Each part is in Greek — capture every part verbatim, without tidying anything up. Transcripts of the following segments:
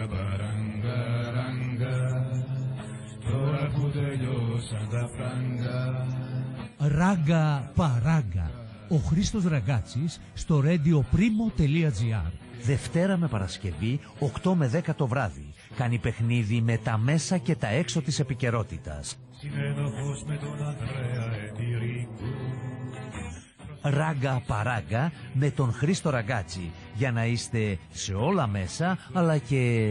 παράγκα, ράγκα, τώρα που τελειώσαν τα φράγκα. Ράγκα παράγκα. Ο Χρήστος Ραγκάτσης στο radioprimo.gr. Δευτέρα με Παρασκευή, οκτώ με δέκα το βράδυ. Κάνει παιχνίδι με τα μέσα και τα έξω της επικαιρότητας. Συνένοχος με τον Ανδρέα Εντυρίγκου. Ράγκα παράγκα με τον Χρήστο Ραγκάτση. Για να είστε σε όλα μέσα, αλλά και...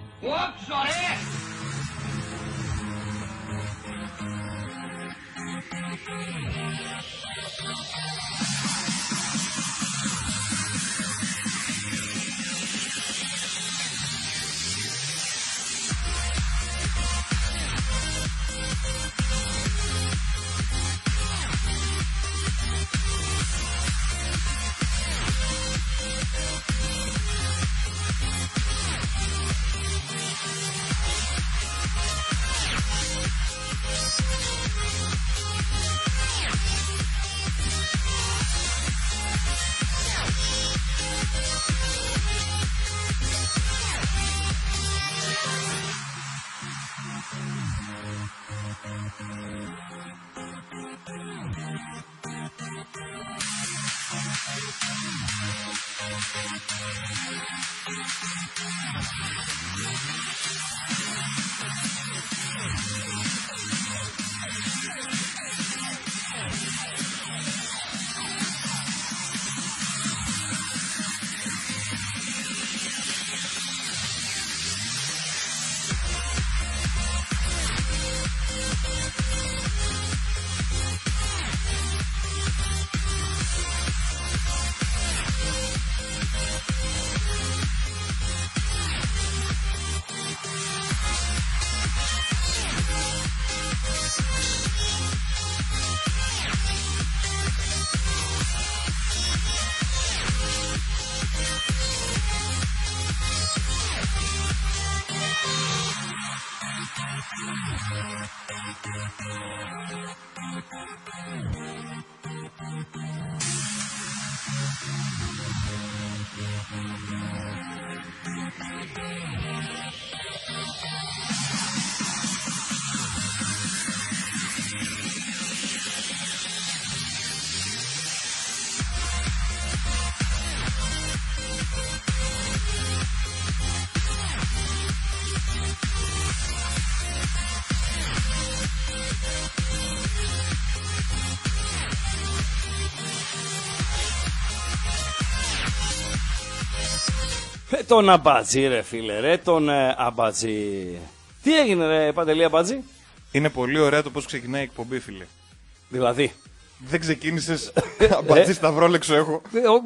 Ε, τον Αμπατζή ρε φίλε, ρε τον ε, Αμπατζή. Τι έγινε ρε Παντελή Αμπατζή? Είναι πολύ ωραία το πώς ξεκινάει η εκπομπή, φίλε. Δηλαδή δεν ξεκίνησες Αμπατζή σταυρόλεξο έχω.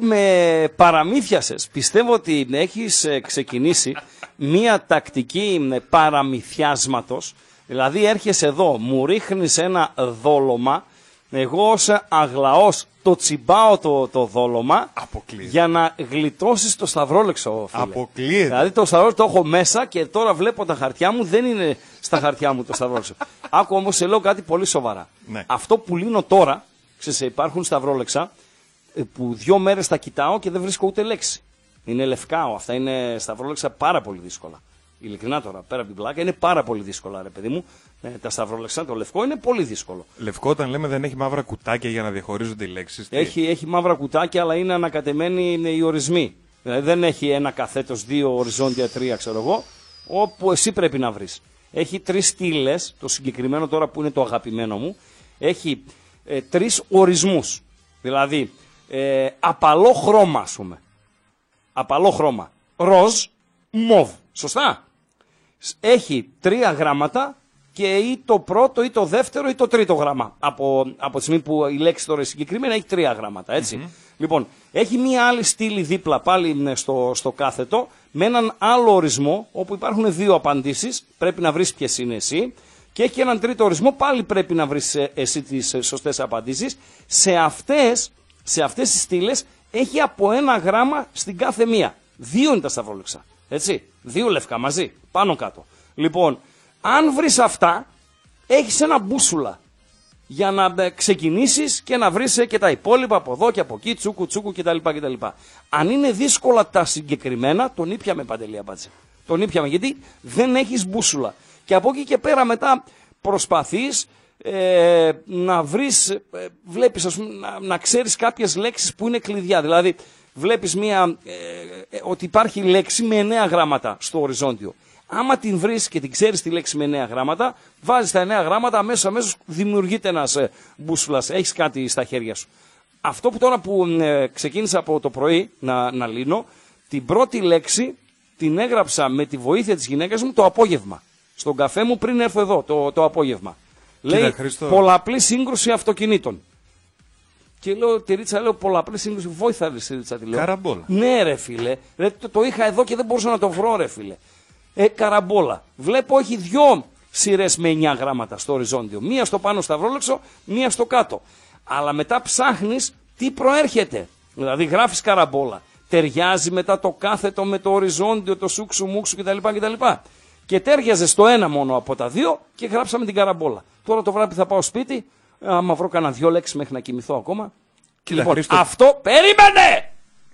Με παραμύθιασες. Πιστεύω ότι έχεις ξεκινήσει μία τακτική παραμυθιάσματος. Δηλαδή έρχεσαι εδώ, μου ρίχνεις ένα δόλωμα, εγώ ως αγλαός το τσιμπάω το, το δόλωμα. Αποκλείεται. Για να γλιτώσεις το σταυρόλεξο, φίλε. Αποκλείεται. Δηλαδή το σταυρόλεξο το έχω μέσα και τώρα βλέπω τα χαρτιά μου, δεν είναι στα χαρτιά μου το σταυρόλεξο. Άκου όμως, σε λέω κάτι πολύ σοβαρά. Ναι. Αυτό που λύνω τώρα, ξέρεις, υπάρχουν σταυρόλεξα που δύο μέρες τα κοιτάω και δεν βρίσκω ούτε λέξη. Είναι λευκά, αυτά είναι σταυρόλεξα πάρα πολύ δύσκολα. Ειλικρινά τώρα, πέρα από την πλάκα, είναι πάρα πολύ δύσκολα, ρε παιδί μου. Ε, τα σταυρόλεξα, το λευκό είναι πολύ δύσκολο. Λευκό, όταν λέμε, δεν έχει μαύρα κουτάκια για να διαχωρίζονται οι λέξεις. Έχει, έχει μαύρα κουτάκια, αλλά είναι ανακατεμένοι είναι οι ορισμοί. Δηλαδή δεν έχει ένα καθέτος, δύο οριζόντια, τρία, ξέρω εγώ, όπου εσύ πρέπει να βρεις. Έχει τρεις στήλες, το συγκεκριμένο τώρα που είναι το αγαπημένο μου, έχει ε, τρεις ορισμούς. Δηλαδή, ε, απαλό χρώμα, ας πούμε. Απαλό χρώμα. Ροζ, μοβ. Σωστά. Έχει τρία γράμματα και ή το πρώτο ή το δεύτερο ή το τρίτο γράμμα. Από, από τη στιγμή που η λέξη τώρα συγκεκριμένα έχει τρία γράμματα, έτσι. Mm-hmm. Λοιπόν, έχει μία άλλη στήλη δίπλα πάλι στο, στο κάθετο με έναν άλλο ορισμό όπου υπάρχουν δύο απαντήσεις. Πρέπει να βρεις ποιες είναι εσύ. Και έχει έναν τρίτο ορισμό, πάλι πρέπει να βρεις εσύ τις σωστές απαντήσεις. Σε αυτές, σε αυτές τις στήλες έχει από ένα γράμμα στην κάθε μία. Δύο είναι τα σταυρόλεξα. Έτσι, δύο λευκά μαζί, πάνω κάτω. Λοιπόν, αν βρεις αυτά, έχεις ένα μπούσουλα για να ξεκινήσεις και να βρεις και τα υπόλοιπα από εδώ και από εκεί, τσούκου τσούκου κτλ. κτλ. Αν είναι δύσκολα τα συγκεκριμένα, τον ήπιαμε, Παντελή Αμπατζή. Τον ήπιαμε γιατί δεν έχεις μπούσουλα. Και από εκεί και πέρα μετά προσπαθείς ε, να βρεις, ε, βλέπεις ας πούμε, να, να ξέρεις κάποιες λέξεις που είναι κλειδιά. Δηλαδή βλέπεις μια, ε, ε, ότι υπάρχει λέξη με εννέα γράμματα στο οριζόντιο. Άμα την βρεις και την ξέρεις τη λέξη με εννέα γράμματα, βάζεις τα εννέα γράμματα, αμέσως αμέσως δημιουργείται ένας ε, μπούσουλας, έχεις κάτι στα χέρια σου. Αυτό που τώρα που ε, ξεκίνησα από το πρωί να, να λύνω, την πρώτη λέξη την έγραψα με τη βοήθεια της γυναίκας μου το απόγευμα. Στον καφέ μου πριν έρθω εδώ το, το απόγευμα. Λέει Χρήστο. πολλαπλή σύγκρουση αυτοκινήτων. Και λέω, τη Ρίτσα, λέω πολλαπλή σύγκρουση. Βόηθα, ρε Ρίτσα, τη λέω. Καραμπόλα. Ναι, ρε φίλε. Ρε, το, το είχα εδώ και δεν μπορούσα να το βρω, ρε φίλε. Ε, καραμπόλα. Βλέπω έχει δυο σειρές με εννιά γράμματα στο οριζόντιο. Μία στο πάνω σταυρόλεξο, μία στο κάτω. Αλλά μετά ψάχνεις τι προέρχεται. Δηλαδή γράφεις καραμπόλα. Ταιριάζει μετά το κάθετο με το οριζόντιο, το σούξου μουξου κτλ. κτλ. Και τέριαζε στο ένα μόνο από τα δύο και γράψαμε την καραμπόλα. Τώρα το βράδυ θα πάω σπίτι, άμα βρω κανένα δυο λέξεις μέχρι να κοιμηθώ ακόμα. Κοίτα, λοιπόν, Χρήστο. αυτό, περίμενε!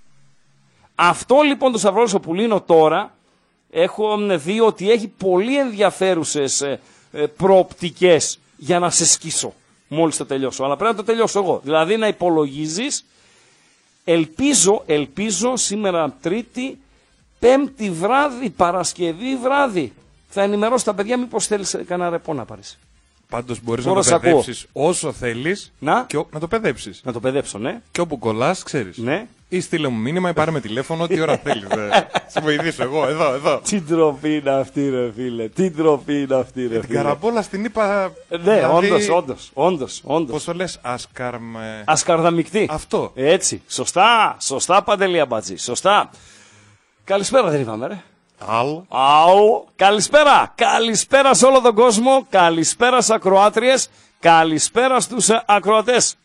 Αυτό λοιπόν το σταυρόλεξο που λύνω τώρα, έχω δει ότι έχει πολύ ενδιαφέρουσες ε, ε, προοπτικές για να σε σκίσω μόλις το τελειώσω. Αλλά πρέπει να το τελειώσω εγώ. Δηλαδή να υπολογίζεις, ελπίζω, ελπίζω σήμερα Τρίτη, Πέμπτη βράδυ, Παρασκευή βράδυ. Θα ενημερώσω τα παιδιά μήπως θέλεις κανένα ρεπό να πάρεις. Πάντως μπορείς Τώρα να σ' το ακούω. παιδέψεις όσο θέλεις. Να. Και ο... να το παιδέψεις. Να το παιδέψω, ναι. Και όπου κολλάς, ξέρεις. Ναι. Ή στείλε μου μήνυμα ή πάρε με τηλέφωνο ό,τι ώρα θέλεις. ε. Σε βοηθήσω εγώ, εδώ, εδώ. Τι ντροπή είναι αυτή, ρε φίλε. Τι ντροπή είναι αυτή, ρε Την φίλε. καραμπόλα στην είπα. Ναι, δηλαδή, όντως, όντως, όντως, όντως. Πώς το λες, ασκαρμε... Ασκαρδαμικτή. Αυτό. Έτσι. Σωστά, σωστά, Παντελή Αμπατζή. Σωστά. Καλησπέρα δεν είπαμε, ρε. Αλ. Αου, καλησπέρα. Καλησπέρα σε όλο τον κόσμο. Καλησπέρα στις ακροάτριες. Καλησπέρα στους ε, ακροατές.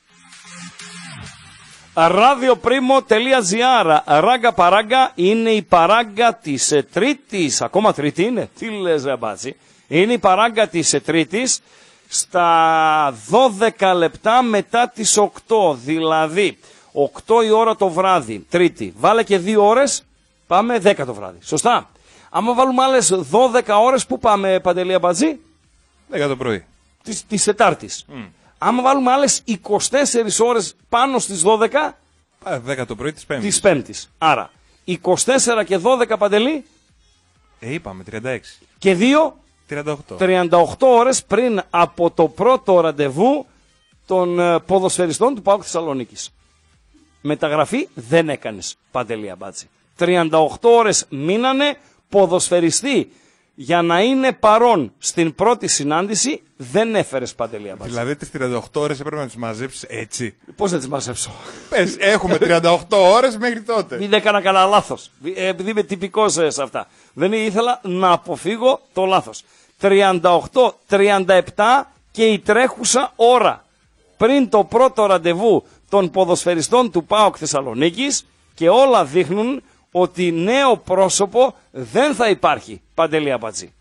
radioprimo.gr Ράγκα παράγκα είναι η παράγκα της ε, Τρίτης. Ακόμα Τρίτη είναι. Τι λες ρε μπάτσι. Είναι η παράγκα της ε, Τρίτης στα δώδεκα λεπτά μετά τις οκτώ. Δηλαδή οκτώ η ώρα το βράδυ. Τρίτη. Βάλε και δύο ώρες. Πάμε δέκα το βράδυ. Σωστά. Άμα βάλουμε άλλες δώδεκα ώρες, πού πάμε, Παντελή Αμπατζή? δέκα το πρωί. Της, της Τετάρτης. Mm. Άμα βάλουμε άλλες είκοσι τέσσερις ώρες πάνω στις δώδεκα, Α, δέκα το πρωί της Πέμπτης. της Πέμπτης. Άρα, είκοσι τέσσερα και δώδεκα, Παντελή, Ε, είπαμε, τριάντα έξι. και δύο, τριάντα οκτώ. τριάντα οκτώ ώρες πριν από το πρώτο ραντεβού των ε, ποδοσφαιριστών του ΠΑΟΚ Θεσσαλονίκης. Μεταγραφή δεν έκανες, Παντελή Αμπατζή. τριάντα οκτώ ώρες μείνανε ποδοσφαιριστή για να είναι παρόν στην πρώτη συνάντηση, δεν έφερες, Παντελή Αμπατζή. Δηλαδή τις τριάντα οκτώ ώρες έπρεπε να τις μαζέψεις έτσι. Πώς να τις μαζέψω? Πες, έχουμε τριάντα οκτώ ώρες μέχρι τότε. Μην έκανα κανένα λάθος. Ε, Επειδή είμαι τυπικός ε, σε αυτά. Δεν ήθελα να αποφύγω το λάθος. τριάντα οκτώ, τριάντα επτά και η τρέχουσα ώρα πριν το πρώτο ραντεβού των ποδοσφαιριστών του ΠΑΟΚ Θεσσαλονίκης και όλα δείχνουν ότι νέο πρόσωπο δεν θα υπάρχει, Παντελή Αμπατζή.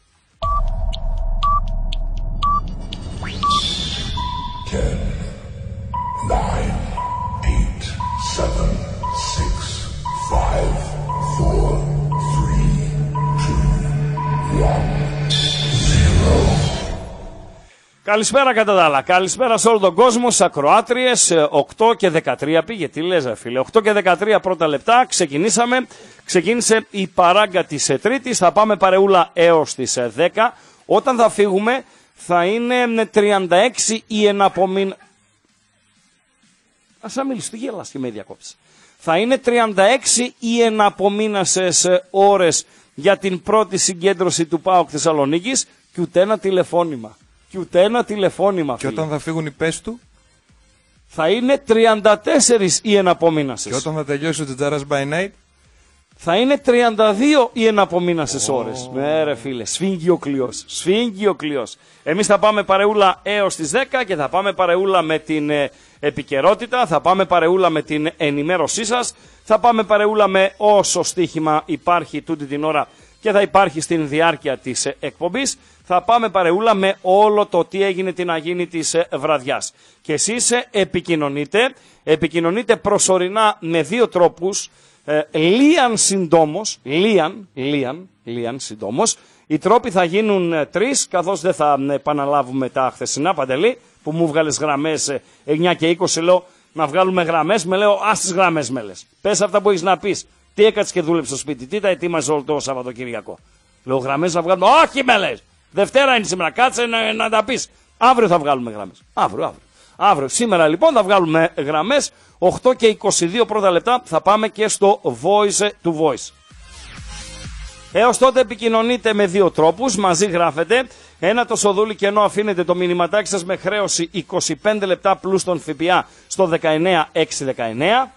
ten, nine, eight, seven, six, five, four, three, two, one, zero. Καλησπέρα κατά τα άλλα. Καλησπέρα σε όλο τον κόσμο, στις ακροάτριες. οκτώ και δεκατρία πήγε. Τι λες ρε φίλε. οκτώ και δεκατρία πρώτα λεπτά. Ξεκινήσαμε. Ξεκίνησε η παράγκα της Τρίτης. Θα πάμε παρεούλα έως τις δέκα. Όταν θα φύγουμε θα είναι τριάντα έξι η εναπομείνα... Ας να μιλήσω, τι γελάς και με διακόψεις. Θα είναι τριάντα έξι οι εναπομείνασες ώρες για την πρώτη συγκέντρωση του ΠΑΟΚ Θεσσαλονίκης και ούτε ένα τηλεφώνημα. Και ούτε ένα τηλεφώνημα, Και φίλε. όταν θα φύγουν οι πες του. Θα είναι τριάντα τέσσερις οι εναπομείνασες. Και όταν θα τελειώσει ο Τζιτζάρας by night. Θα είναι τριάντα δύο οι εναπομείνασες oh. ώρες. Ναι ρε φίλε, σφίγγει ο κλειός. Σφίγγει ο κλειός. Εμείς θα πάμε παρεούλα έως τις δέκα και θα πάμε παρεούλα με την ε, επικαιρότητα, θα πάμε παρεούλα με την ενημέρωσή σας, θα πάμε παρεούλα με όσο στοίχημα υπάρχει τούτη την ώρα και θα υπάρχει στην διάρκεια της ε, εκπομπής. Θα πάμε παρεούλα με όλο το τι έγινε την αγίνη της ε, βραδιάς. Και εσείς ε, επικοινωνείτε, επικοινωνείτε προσωρινά με δύο τρόπους. Ε, Λίαν συντόμως, Λίαν, Λίαν, Λίαν, συντόμως. Οι τρόποι θα γίνουν τρεις, καθώς δεν θα επαναλάβουμε τα χθεσινά, Παντελή, που μου βγάλες γραμμές εννιά και είκοσι, λέω να βγάλουμε γραμμές, με λέω ας τις γραμμές με λες. Πες αυτά που έχεις να πεις. Τι έκατσε και δούλεψε στο σπίτι, τι τα ετοίμαζε όλο το Σαββατοκυριακό. Λέω γραμμές να βγάλουμε, όχι με λες. Δευτέρα είναι σήμερα, κάτσε να, να τα πεις. Αύριο θα βγάλουμε γραμμές. Αύριο, αύριο. Αύριο. Σήμερα λοιπόν θα βγάλουμε γραμμές. οκτώ και είκοσι δύο πρώτα λεπτά θα πάμε και στο voice to voice. Έως τότε επικοινωνείτε με δύο τρόπους, μαζί γράφετε. Ένα το σοδούλι και ενώ αφήνετε το μηνυματάκι σας με χρέωση είκοσι πέντε λεπτά πλούς τον ΦΠΑ στο δεκαεννιά εξακόσια δεκαεννιά.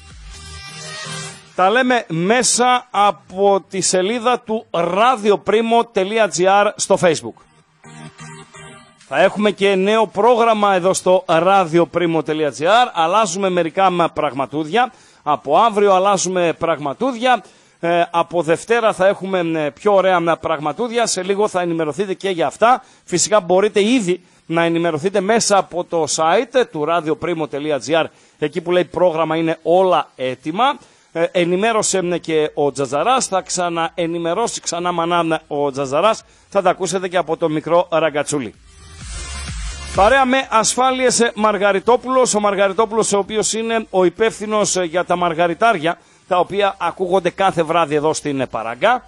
Τα λέμε μέσα από τη σελίδα του radioprimo τελεία gr στο Facebook. Θα έχουμε και νέο πρόγραμμα εδώ στο radioprimo τελεία gr. Αλλάζουμε μερικά πραγματούδια. Από αύριο αλλάζουμε πραγματούδια. Ε, από Δευτέρα θα έχουμε πιο ωραία πραγματούδια. Σε λίγο θα ενημερωθείτε και για αυτά. Φυσικά μπορείτε ήδη να ενημερωθείτε μέσα από το site του radioprimo τελεία gr. Εκεί που λέει πρόγραμμα είναι όλα έτοιμα. Ε, ενημέρωσε και ο Τζαζαράς, θα ξαναενημερώσει ξανά μανά ο Τζαζαράς. Θα τα ακούσετε και από το μικρό ραγκατσούλι. Παρέα με Ασφάλειες Μαργαριτόπουλος, ο Μαργαριτόπουλος ο οποίος είναι ο υπεύθυνος για τα μαργαριτάρια, τα οποία ακούγονται κάθε βράδυ εδώ στην Παράγκα.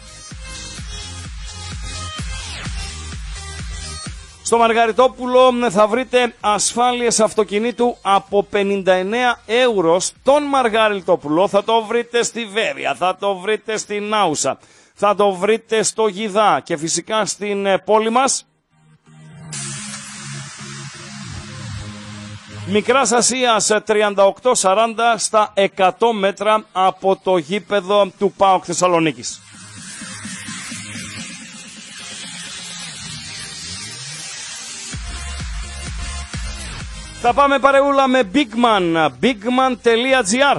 Στο Μαργαριτόπουλο θα βρείτε ασφάλειες αυτοκινήτου από πενήντα εννέα ευρώ στον Μαργαριτόπουλο. Θα το βρείτε στη Βέρεια, θα το βρείτε στην Άουσα, θα το βρείτε στο Γιδά και φυσικά στην πόλη μας. Μικράς Ασίας τριάντα οκτώ σαράντα στα εκατό μέτρα από το γήπεδο του ΠΑΟΚ Θεσσαλονίκης. Θα πάμε παρεούλα με Bigman, bigman τελεία gr.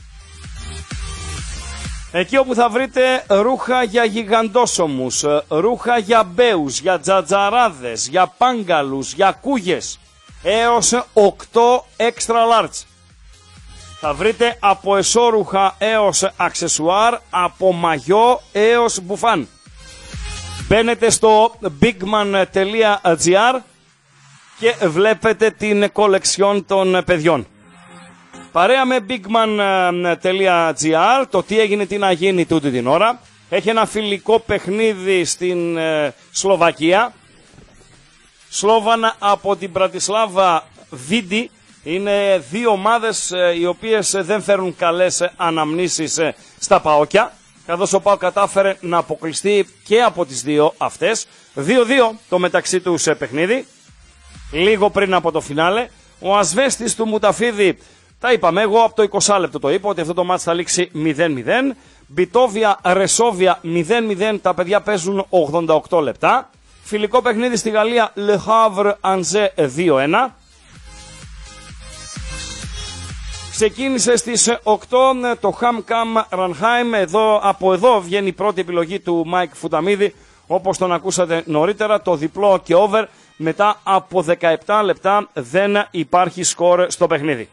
Εκεί όπου θα βρείτε ρούχα για γιγαντόσωμους, ρούχα για μπέους, για τζατζαράδες, για πάγκαλους, για κούγες, έως οκτώ extra large. Θα βρείτε από εσώρουχα έως αξεσουάρ, από μαγιό έως μπουφάν. Μπαίνετε στο bigman τελεία gr και βλέπετε την κολεξιόν των παιδιών. Παρέα με bigman τελεία gr, το τι έγινε, τι να γίνει τούτη την ώρα. Έχει ένα φιλικό παιχνίδι στην ε, Σλοβακία. Σλόβανα από την Πρατισλάβα Βίντι. Είναι δύο ομάδες ε, οι οποίες ε, δεν φέρουν καλές ε, αναμνήσεις ε, στα ΠΑΟΚια. Καθώς ο ΠΑΟΚ κατάφερε να αποκλειστεί και από τις δύο αυτές. δύο δύο το μεταξύ τους ε, παιχνίδι. Λίγο πριν από το φινάλε. Ο ασβέστης του Μουταφίδη, τα είπαμε, εγώ από το είκοσι λεπτό το είπα ότι αυτό το μάτς θα λήξει μηδέν μηδέν. Μπιτόβια Ρεσόβια μηδέν μηδέν, τα παιδιά παίζουν ογδόντα οκτώ λεπτά. Φιλικό παιχνίδι στη Γαλλία, Le Havre Angers δύο ένα. Ξεκίνησε στις οκτώ το HamKam Ranheim. Εδώ, από εδώ βγαίνει η πρώτη επιλογή του Μάικ Φουταμίδη, όπως τον ακούσατε νωρίτερα, το διπλό και over. Μετά από δεκαεπτά λεπτά δεν υπάρχει σκορ στο παιχνίδι.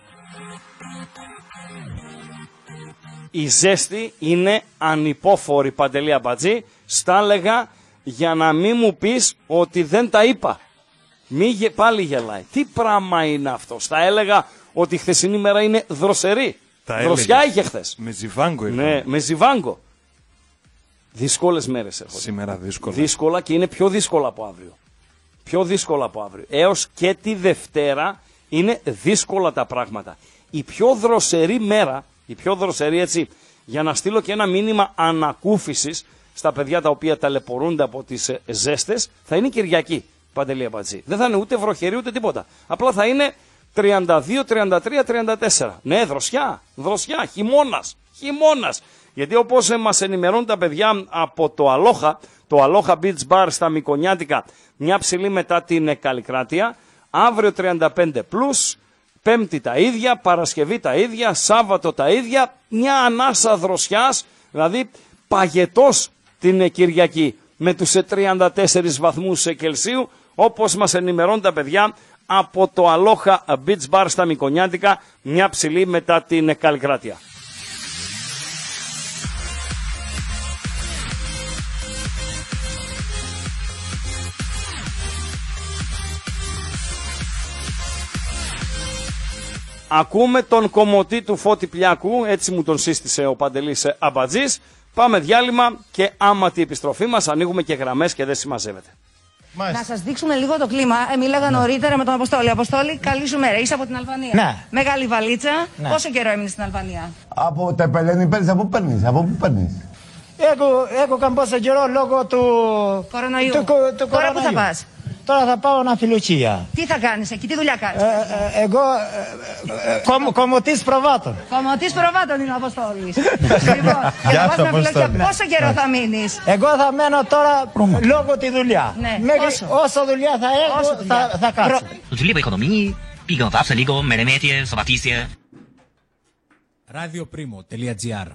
Η ζέστη είναι ανυπόφορη, Παντελή Αμπατζή. Στα έλεγα για να μην μου πεις ότι δεν τα είπα. Μη γε, πάλι γελάει. Τι πράγμα είναι αυτό. Στα έλεγα ότι η χθεσινή μέρα είναι δροσερή. Τα Δροσιά έλεγες. Είχε χθες. Με ζιβάγκο ήρθαμε. Ναι, με ζιβάγκο. Δύσκολες μέρες έχω. Σήμερα δύσκολα. Δύσκολα και είναι πιο δύσκολα από αύριο. Πιο δύσκολα από αύριο. Έως και τη Δευτέρα είναι δύσκολα τα πράγματα. Η πιο δροσερή μέρα, η πιο δροσερή έτσι, για να στείλω και ένα μήνυμα ανακούφισης στα παιδιά τα οποία ταλαιπωρούνται από τις ζέστες, θα είναι Κυριακή, Παντελή Αμπατζή. Δεν θα είναι ούτε βροχερή ούτε τίποτα. Απλά θα είναι τριάντα δύο, τριάντα τρία, τριάντα τέσσερα. Ναι, δροσιά, δροσιά, χειμώνας, χειμώνας. Γιατί όπως μας ενημερώνουν τα παιδιά από το Αλόχα, το Αλόχα Beach Bar στα Μικονιάτικα, μια ψηλή μετά την Καλλικράτεια, αύριο τριάντα πέντε πλους, Πέμπτη τα ίδια, Παρασκευή τα ίδια, Σάββατο τα ίδια, μια ανάσα δροσιάς, δηλαδή παγετός την Κυριακή με τους τριάντα τέσσερις βαθμούς Κελσίου, όπως μας ενημερώνουν τα παιδιά από το Αλόχα Beach Bar στα Μικονιάτικα, μια ψηλή μετά την Καλλικράτεια. Ακούμε τον κομμωτή του Φώτη Πλιάκου, έτσι μου τον σύστησε ο Παντελής Αμπατζής. Πάμε διάλειμμα και άμα τη επιστροφή μας ανοίγουμε και γραμμές και δεν συμμαζεύεται. Μάλιστα. Να σας δείξουμε λίγο το κλίμα. Ε, μίλαγα ναι. νωρίτερα με τον Αποστόλη. Αποστόλη, καλή σου μέρα. Είσαι από την Αλβανία. Ναι. Μεγάλη βαλίτσα. Ναι. Πόσο καιρό έμεινες στην Αλβανία? Από τα Πελένη παίρνεις, από πού παίρνεις, από πού παίρνεις. Έχω, έχω καμπόσα καιρό λόγω του κορονοϊού. Του, του Τώρα πού θα πας? Τώρα θα πάω αναφιλοξία. Τι θα κάνεις εκεί, τι δουλειά κάνεις? Ε, ε, εγώ ε, ε, κομ, κομμωτής προβάτων. Κομμωτής προβάτων είναι ο Αποστόλης. Λοιπόν, και θα πας αναφιλοξία. Πόσο καιρό θα μείνεις? Εγώ θα μένω τώρα λόγω τη δουλειά. Ναι, Μέχρι όσο. όσο δουλειά θα έχω Όσο δουλειά. θα, θα κάτσω. Utilizzo economii, πήγαν βάψα λίγο με ρεμέτιε, σοβατήσια. radioprimo.gr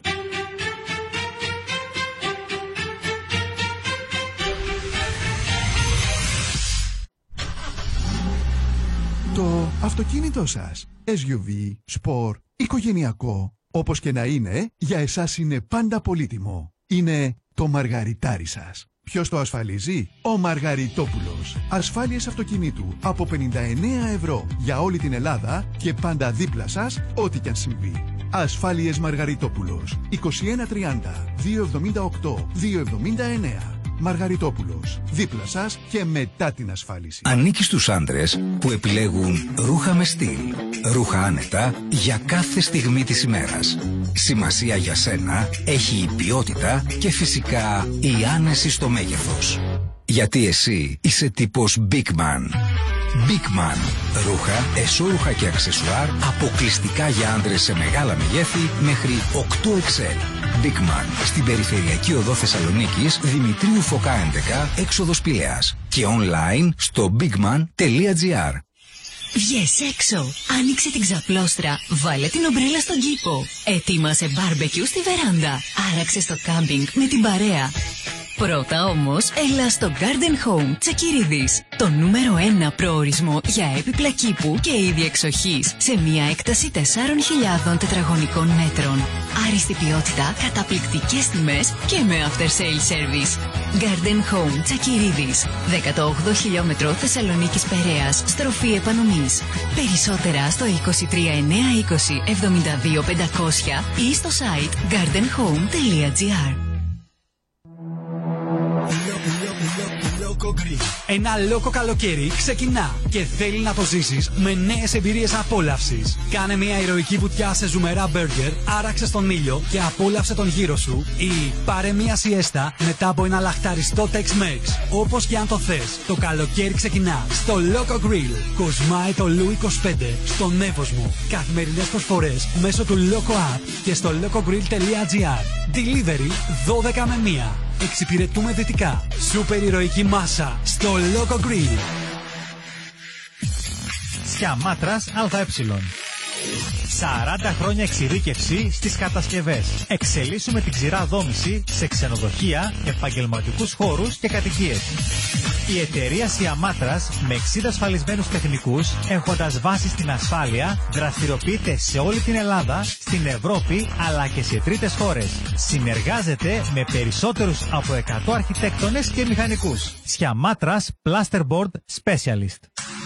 Το αυτοκίνητό σας, ες γιου βι, σπορ, οικογενειακό, όπως και να είναι, για εσάς είναι πάντα πολύτιμο. Είναι το μαργαριτάρι σας. Ποιος το ασφαλίζει? Ο Μαργαριτόπουλος. Ασφάλειες αυτοκινήτου από πενήντα εννέα ευρώ για όλη την Ελλάδα και πάντα δίπλα σας, ό,τι κι αν συμβεί. Ασφάλειες Μαργαριτόπουλος. είκοσι ένα τριάντα διακόσια εβδομήντα οκτώ διακόσια εβδομήντα εννέα. Μαργαριτόπουλος. Δίπλα σας και μετά την ασφάλιση. Ανήκει στους άντρες που επιλέγουν ρούχα με στυλ. Ρούχα άνετα για κάθε στιγμή της ημέρας. Σημασία για σένα έχει η ποιότητα και φυσικά η άνεση στο μέγεθος. Γιατί εσύ είσαι τύπος Big Man. Big Man. Ρούχα, εσώρουχα και αξεσουάρ αποκλειστικά για άντρες σε μεγάλα μεγέθη μέχρι οκτώ εξ ελ. Big Man. Στην περιφερειακή οδό Θεσσαλονίκης, Δημητρίου Φωκά έντεκα, έξοδος Πηλαίας. Και online στο bigman τελεία gr. Βγες έξω, άνοιξε την ξαπλώστρα, βάλε την ομπρέλα στον κήπο. Ετοίμασε μπάρμπεκιου στη βεράντα, άραξε στο κάμπινγκ με την παρέα. Πρώτα όμως, έλα στο Garden Home Τσακυρίδης, το νούμερο ένα προορισμό για έπιπλα κήπου και είδη εξοχής, σε μια έκταση τεσσάρων χιλιάδων τετραγωνικών μέτρων. Άριστη ποιότητα, καταπληκτικές τιμές και με after sale service. Garden Home Τσακυρίδης, δέκατο όγδοο χιλιόμετρο Θεσσαλονίκης Περαίας, στροφή επανομής. Περισσότερα στο είκοσι τρία εννιακόσια είκοσι εβδομήντα δύο πεντακόσια ή στο site garden home τελεία gr. Ένα λόκο καλοκαίρι ξεκινά και θέλει να το ζήσεις με νέες εμπειρίες απόλαυσης. Κάνε μια ηρωική βουτιά σε ζουμερά μπέργκερ, άραξε στον ήλιο και απόλαυσε τον γύρο σου ή πάρε μια σιέστα μετά από ένα λαχταριστό Tex-Mex. Όπως και αν το θες, το καλοκαίρι ξεκινά στο Loco Grill. Κοσμάει το Λου είκοσι πέντε στον Εύωσμο. Καθημερινές προσφορές μέσω του Loco App και στο locogrill τελεία gr. Delivery δώδεκα με μία. Εξυπηρετούμε δυτικά. Σούπερ ηρωική μάσα στο Loco Grill. Σιαμάτρας ΑΕ. σαράντα χρόνια εξειδίκευση στις κατασκευές. Εξελίσσουμε την ξηρά δόμηση σε ξενοδοχεία, επαγγελματικούς χώρους και κατοικίες. Η εταιρεία Σιαμάτρας με εξήντα ασφαλισμένους τεχνικούς, έχοντας βάση στην ασφάλεια, δραστηριοποιείται σε όλη την Ελλάδα, στην Ευρώπη αλλά και σε τρίτες χώρες. Συνεργάζεται με περισσότερους από εκατό αρχιτέκτονες και μηχανικούς. Σιαμάτρας Plasterboard Specialist.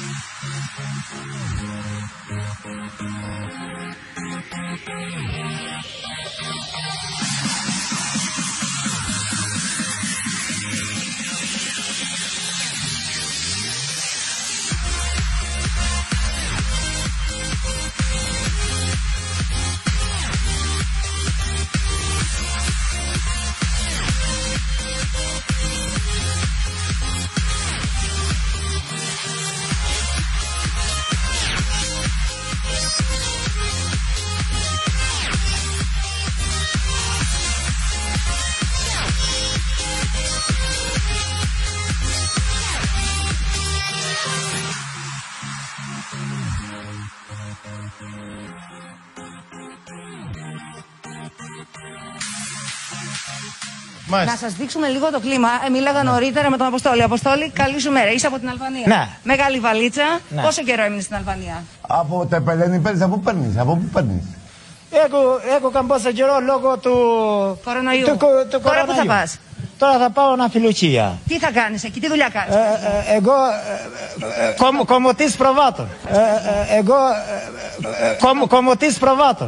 Μάλιστα. Να σας δείξουμε λίγο το κλίμα. Ε, μίλαγα ναι. νωρίτερα με τον Αποστόλη. Αποστόλη, καλή σου μέρα. Είσαι από την Αλβανία. Ναι. Μεγάλη βαλίτσα. Ναι. Πόσο καιρό έμεινες στην Αλβανία? Από τα Πελένη παίρνεις, από πού παίρνεις, από πού παίρνεις. Έχω, έχω καμπόσα καιρό λόγω του κορονοϊού. Του, του Τώρα πού θα πας? Τώρα θα πάω αναφιλοξία. Τι θα κάνεις εκεί, τι δουλειά κάνεις? Ε, ε, εγώ ε, ε, κομ, κομμωτής προβάτων. Ε, ε, εγώ ε, ε, κομ, κομμωτής προβάτων.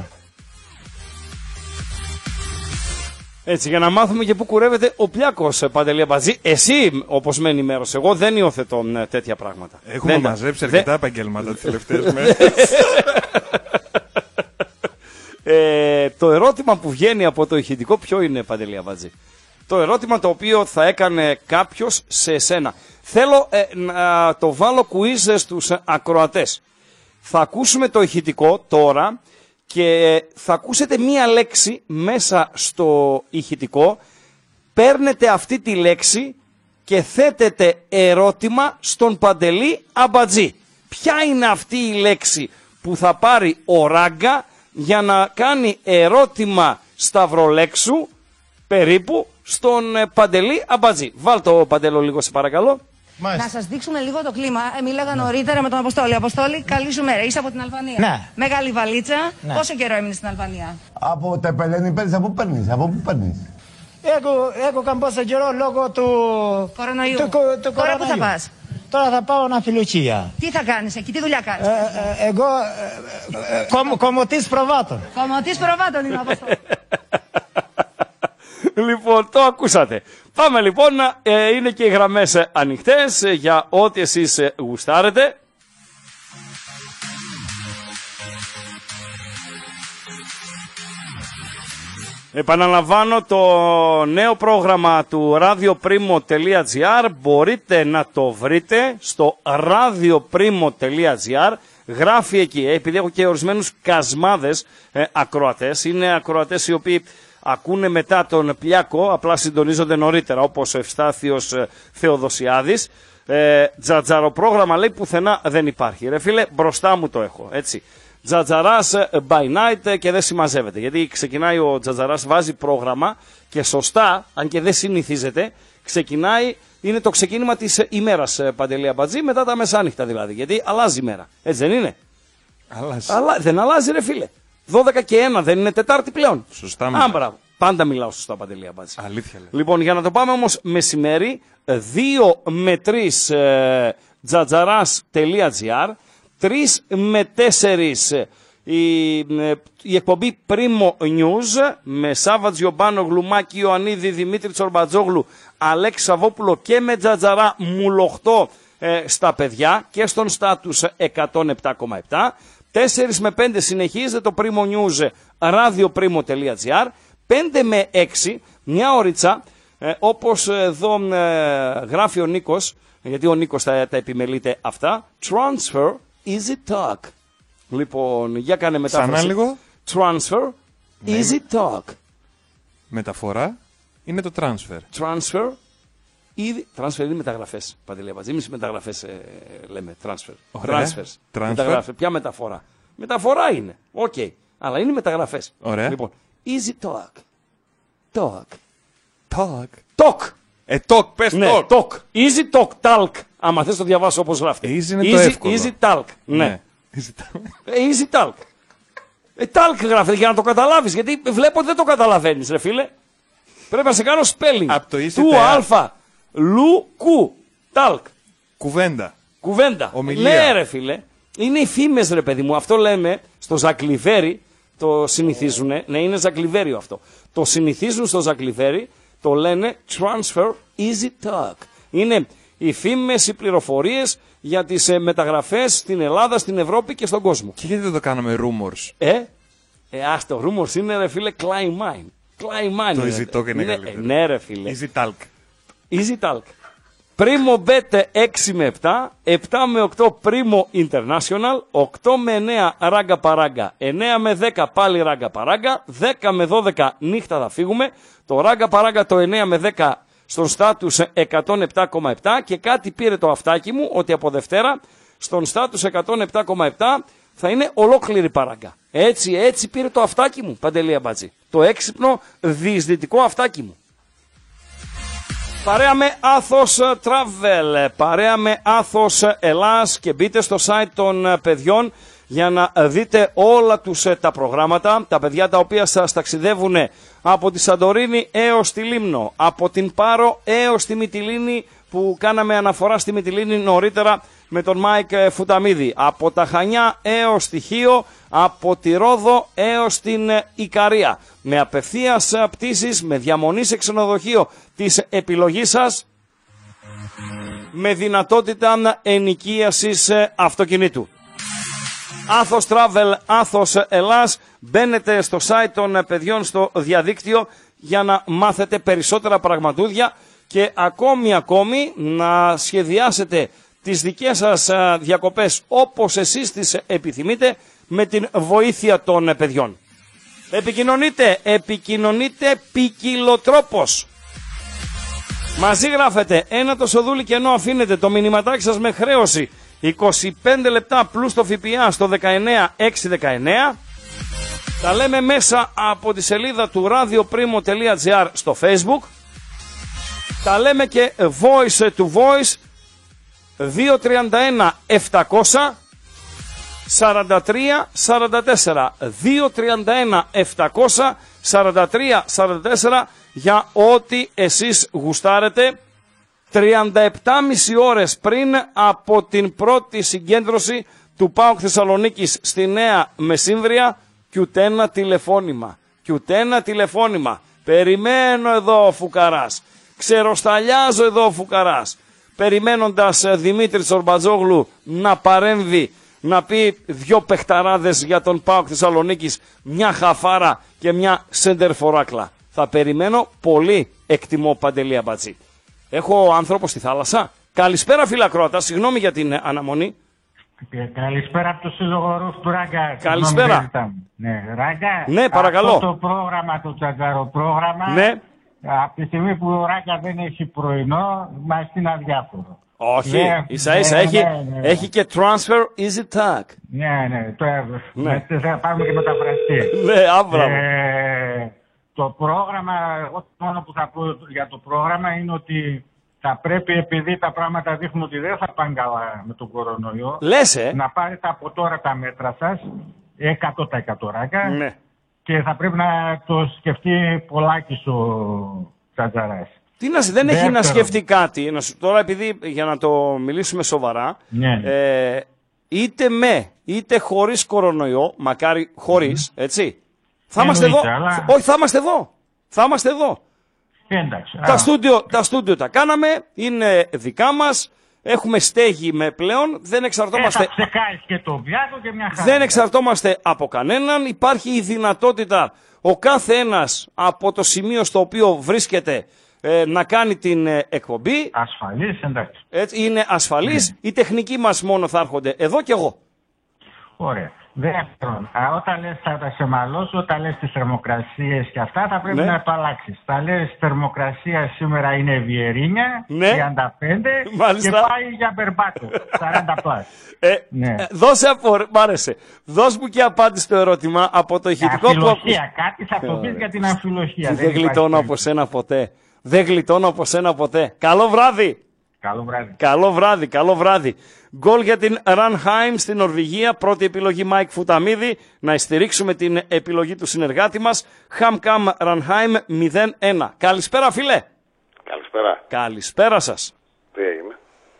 Έτσι, για να μάθουμε και πού κουρεύεται ο Πλιάκος, Παντελή Αμπατζή. Εσύ, όπως με ενημέρωσε, εγώ δεν υιοθετώ τέτοια πράγματα. Έχουμε δεν μαζέψει δεν... αρκετά επαγγέλματα τις τελευταίες μέρες. ε, το ερώτημα που βγαίνει από το ηχητικό ποιο είναι, Παντελή Αμπατζή? Το ερώτημα το οποίο θα έκανε κάποιος σε εσένα. Θέλω ε, να το βάλω quiz στους ακροατές. Θα ακούσουμε το ηχητικό τώρα και θα ακούσετε μία λέξη μέσα στο ηχητικό. Παίρνετε αυτή τη λέξη και θέτετε ερώτημα στον Παντελή Αμπατζή. Ποια είναι αυτή η λέξη που θα πάρει ο Ράγκα για να κάνει ερώτημα σταυρολέξου περίπου στον Παντελή Αμπατζή. Βάλ το, Παντέλο, λίγο σε παρακαλώ. Μάλιστα. Να σας δείξουμε λίγο το κλίμα. Ε, μίλαγα ναι. νωρίτερα με τον Αποστόλη. Αποστόλη, καλή σου μέρα. Είσαι από την Αλβανία. Ναι. Μεγάλη βαλίτσα. Ναι. Πόσο καιρό έμεινες στην Αλβανία? Από τα πελένη παίρνεις, από πού παίρνεις, από πού παίρνεις? Έχω, έχω καμπόσα καιρό λόγω του κορονοϊού. Του, του Τώρα πού θα πας? Τώρα θα πάω αναφιλοξία. Τι θα κάνεις εκεί, τι δουλειά κάνεις? Ε, ε, εγώ ε, ε, κομ, κομμωτής προβάτων. Κομμωτής προβάτων είναι ο Αποστόλης. Λοιπόν, το ακούσατε. Πάμε λοιπόν, ε, είναι και οι γραμμές ανοιχτές ε, για ό,τι εσείς ε, γουστάρετε. Επαναλαμβάνω, το νέο πρόγραμμα του radioprimo τελεία gr μπορείτε να το βρείτε στο radioprimo τελεία gr. Γράφει εκεί, επειδή έχω και ορισμένους κασμάδες ε, ακροατές, είναι ακροατές οι οποίοι ακούνε μετά τον Πλιάκο, απλά συντονίζονται νωρίτερα, όπως ο Ευστάθιος ε, Θεοδοσιάδης. Ε, τζατζαροπρόγραμμα λέει πουθενά δεν υπάρχει. Ρε φίλε, μπροστά μου το έχω, έτσι. Τζατζαράς by night και δεν συμμαζεύεται. Γιατί ξεκινάει ο Τζατζαράς, βάζει πρόγραμμα και σωστά, αν και δεν συνηθίζεται, ξεκινάει, είναι το ξεκίνημα της ημέρας, Παντελή Αμπατζή, μετά τα μεσάνυχτα δηλαδή. Γιατί αλλάζει η μέρα. Έτσι δεν είναι? Αλλάζει. Αλλά, δεν αλλάζει, ρε φίλε. δώδεκα και ένα δεν είναι Τετάρτη πλέον? Σωστά. Α, μπράβο. Πάντα μιλάω σωστά, Παντελή Αμπατζή. Αλήθεια λέει. Λοιπόν, για να το πάμε όμως μεσημέρι, δύο με τρεις ε, τζατζαράς τελεία gr, τρεις με τέσσερις η, η εκπομπή Primo News με Σάβα Τζιομπάνογλου, Μάκη Ιωαννίδη, Δημήτρη Τσορμπατζόγλου, Αλέξη Σαββόπουλο και με Τζατζαρά Μουλοχτώ ε, στα παιδιά και στον στάτους εκατόν επτά κόμμα επτά. τέσσερα με πέντε συνεχίζεται το Primo News radioprimo τελεία gr. πέντε με έξι μια ωρίτσα, ε, όπως εδώ ε, γράφει ο Νίκος, γιατί ο Νίκος τα, τα επιμελείται αυτά, Transfer Easy Talk. Λοιπόν, για κάνε μετάφραση. Ξανά λίγο. Transfer ναι. Easy Talk. Μεταφορά είναι το transfer. Transfer Easy. Transfer είναι μεταγραφές. Παντελή Αμπατζή, εμείς μεταγραφές ε, λέμε. Transfer. Ωραία. Transfers. Transfer. Μεταγραφές. Ποια μεταφορά? Μεταφορά είναι. Οκ. Okay. Αλλά είναι μεταγραφές. Ωραία. Λοιπόν, Easy Talk. Talk. Talk. Talk. Ε, talk, πες ναι, talk. talk. Easy Talk, talk. Άμα θες το διαβάσω όπως γράφει. Easy είναι easy, το εύκολο. Easy Talk. Ναι. ναι. Easy Talk. Ε, easy Talk. Ε, talk γράφεται για να το καταλάβεις. Γιατί βλέπω ότι δεν το καταλαβαίνεις, ρε φίλε. Πρέπει να σε κάνω spelling. Από το easy του αλφα. Λου κου. Talk. Κουβέντα. Κουβέντα. Ομιλία. Ναι, ρε φίλε. Είναι οι φήμες, ρε παιδί μου. Αυτό λέμε στο Ζακλιβέρι. Το συνηθίζουν. Ναι, είναι Ζακλιβέριο αυτό. Το συνηθίζουν στο Ζακλιβέρι. Το λένε Transfer Easy Talk. Είναι οι φήμες, οι πληροφορίες για τις ε, μεταγραφές στην Ελλάδα, στην Ευρώπη και στον κόσμο. Και γιατί δεν το κάναμε rumors? Ε, ε ας το rumors είναι, ρε φίλε, Klein Mine. Klein Mine. Το είναι, Easy Talk είναι καλύτερο. Ναι, ρε φίλε. Easy Talk. Easy Talk. Primo Bet έξι με επτά, επτά με οκτώ Primo International, οκτώ με εννέα Ράγκα Παράγκα, εννέα με δέκα πάλι Ράγκα Παράγκα, δέκα με δώδεκα νύχτα θα φύγουμε, το Ράγκα Παράγκα το εννέα με δέκα στον στάτους εκατόν επτά κόμμα επτά και κάτι πήρε το αυτάκι μου ότι από Δευτέρα στον στάτους εκατόν επτά κόμμα επτά θα είναι ολόκληρη Παράγκα. Έτσι, έτσι πήρε το αυτάκι μου, Παντελή Αμπατζή. Το έξυπνο διεισδυτικό αυτάκι μου. Παρέα με Athos Travel, παρέα με Athos Ελλάς και μπείτε στο site των παιδιών για να δείτε όλα τους τα προγράμματα. Τα παιδιά τα οποία σας ταξιδεύουν από τη Σαντορίνη έως τη Λίμνο, από την Πάρο έως τη Μυτιλήνη, που κάναμε αναφορά στη Μυτιλήνη νωρίτερα με τον Μάικ Φουταμίδη, από τα Χανιά έως τη Χίο, από τη Ρόδο έως την Ικαρία, με απευθείας πτήσεις, με διαμονή σε ξενοδοχείο της επιλογής σας, με δυνατότητα ενοικίασης αυτοκινήτου. Athos Travel, Athos Ελλάς. Μπαίνετε στο site των παιδιών στο διαδίκτυο για να μάθετε περισσότερα πραγματούδια και ακόμη ακόμη να σχεδιάσετε τις δικές σας διακοπές όπως εσείς τις επιθυμείτε, με την βοήθεια των παιδιών. Επικοινωνείτε, επικοινωνείτε ποικιλοτρόπως. Μαζί γράφετε ένα το σοδούλι και ενώ αφήνετε το μηνυματάκι σας με χρέωση είκοσι πέντε λεπτά πλούς το ΦΠΑ στο δεκαεννιά έξι δεκαεννιά. Τα λέμε μέσα από τη σελίδα του radioprimo τελεία gr στο Facebook. Τα λέμε και voice to voice δύο τρία ένα επτακόσια σαράντα τρία σαράντα τέσσερα δύο τρία ένα επτακόσια σαράντα τρία σαράντα τέσσερα για ό,τι εσείς γουστάρετε. τριάντα επτά και μισή ώρες πριν από την πρώτη συγκέντρωση του ΠΑΟΚ Θεσσαλονίκης στη Νέα Μεσύμβρια, κι ούτε ένα τηλεφώνημα, κι ούτε ένα τηλεφώνημα. Περιμένω εδώ ο Φουκαράς, ξεροσταλιάζω εδώ ο Φουκαράς, περιμένοντας Δημήτρη Τσορμπατζόγλου να παρέμβει, να πει δυο παιχταράδες για τον ΠΑΟΚ Θεσσαλονίκης, μια χαφάρα και μια σεντερφοράκλα. Θα περιμένω πολύ, εκτιμώ Παντελή Αμπατζή. Έχω άνθρωπο στη θάλασσα. Καλησπέρα φιλακρότα, συγγνώμη για την αναμονή. Καλησπέρα από το Σύλλογο Ρουφ του Ράγκα. Καλησπέρα. Ναι, Ράγκα. Ναι, παρακαλώ. Αυτό το πρόγραμμα, το τσαντάρο πρόγραμμα, ναι. Από τη στιγμή που ο Ράγκα δεν έχει πρωινό, μας είναι αδιάφορο. Όχι, ναι, ίσα ίσα, ναι, έχει, ναι, ναι. έχει και transfer easy tag. Ναι, ναι, το ναι. θα πάρουμε και μεταφραστή. Ναι, άμπραβο. Ε, το πρόγραμμα, εγώ το μόνο που θα πω για το πρόγραμμα είναι ότι θα πρέπει, επειδή τα πράγματα δείχνουν ότι δεν θα πάνε καλά με τον κορονοϊό, λες, ε? να πάρετε από τώρα τα μέτρα σας, εκατό τοις εκατό Ράκα, ναι. Και θα πρέπει να το σκεφτεί πολλάκις ο Τσατζαράς. Τι να, δεν Δεύτερο. Έχει να σκεφτεί κάτι. Τώρα, επειδή για να το μιλήσουμε σοβαρά, ναι. ε, είτε με είτε χωρίς κορονοϊό, μακάρι χωρίς, mm. έτσι, θα είμαστε εδώ. Αλλά... Όχι, θα είμαστε εδώ. Θα είμαστε εδώ. Εντάξει, τα, στούντιο, τα στούντιο τα κάναμε, είναι δικά μας, έχουμε στέγη με πλέον, δεν εξαρτώμαστε... Ε, θα και το πιάτο και μια χαρά. Δεν εξαρτώμαστε από κανέναν, υπάρχει η δυνατότητα ο κάθε ένας από το σημείο στο οποίο βρίσκεται ε, να κάνει την ε, εκπομπή. Ασφαλής, εντάξει. Έτσι, είναι ασφαλής, mm. οι τεχνικοί μας μόνο θα έρχονται εδώ και εγώ. Ωραία. Δεύτερον, όταν λες θα τα σε μαλώσω, όταν λες τις θερμοκρασίες και αυτά θα πρέπει ναι. να το αλλάξεις. Θα λες θερμοκρασία σήμερα είναι Βιερίνια, ναι. τριάντα πέντε Μάλιστα. και πάει για Μπερμπάτο, σαράντα πλάς. Ε, ναι. ε, δώσε απο... Μ' άρεσε. Δώσ' μου και απάντηση στο ερώτημα από το ηχητικό που... Αμφιλοχία, κάτι θα το πεις για την αμφιλοχία. Δεν, δεν γλιτώνω από σένα ποτέ. Δεν γλιτώνω από σένα ποτέ. Καλό βράδυ. Καλό βράδυ. Καλό βράδυ, καλό βράδυ. Γκολ για την Ranheim στην Νορβηγία. Πρώτη επιλογή Μάικ Φουταμίδη. Να στηρίξουμε την επιλογή του συνεργάτη μας. Hamcam Ranheim μηδέν ένα. Καλησπέρα φίλε. Καλησπέρα. Καλησπέρα σας. Τι έγινε.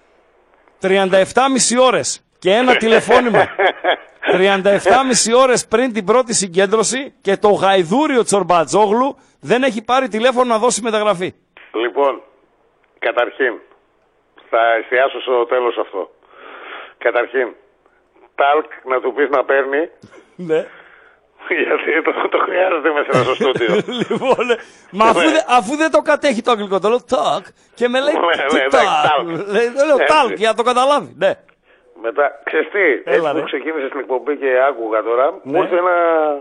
τριάντα επτά και μισή ώρες και ένα τηλεφώνημα. τριάντα επτά και μισή ώρες πριν την πρώτη συγκέντρωση και το γαϊδούριο Τσορμπατζόγλου δεν έχει πάρει τηλέφωνο να δώσει μεταγραφή. Λοιπόν, καταρχήν, θα εστιάσω στο τέλος αυτό. Καταρχήν, Τάλκ να του πεις να παίρνει. Ναι. Γιατί το, το χρειάζεται μέσα στο στούντιο. Λοιπόν, μα αφού, δε, αφού δεν το κατέχει το αγγλικό, το λέω Τάλκ και με λέει Τάλκ. Λέω Τάλκ για να το καταλάβει. Ναι. Μετά, ξέρεις τι, έτσι που ξεκίνησε την εκπομπή και άκουγα τώρα, μου ήρθε ένα,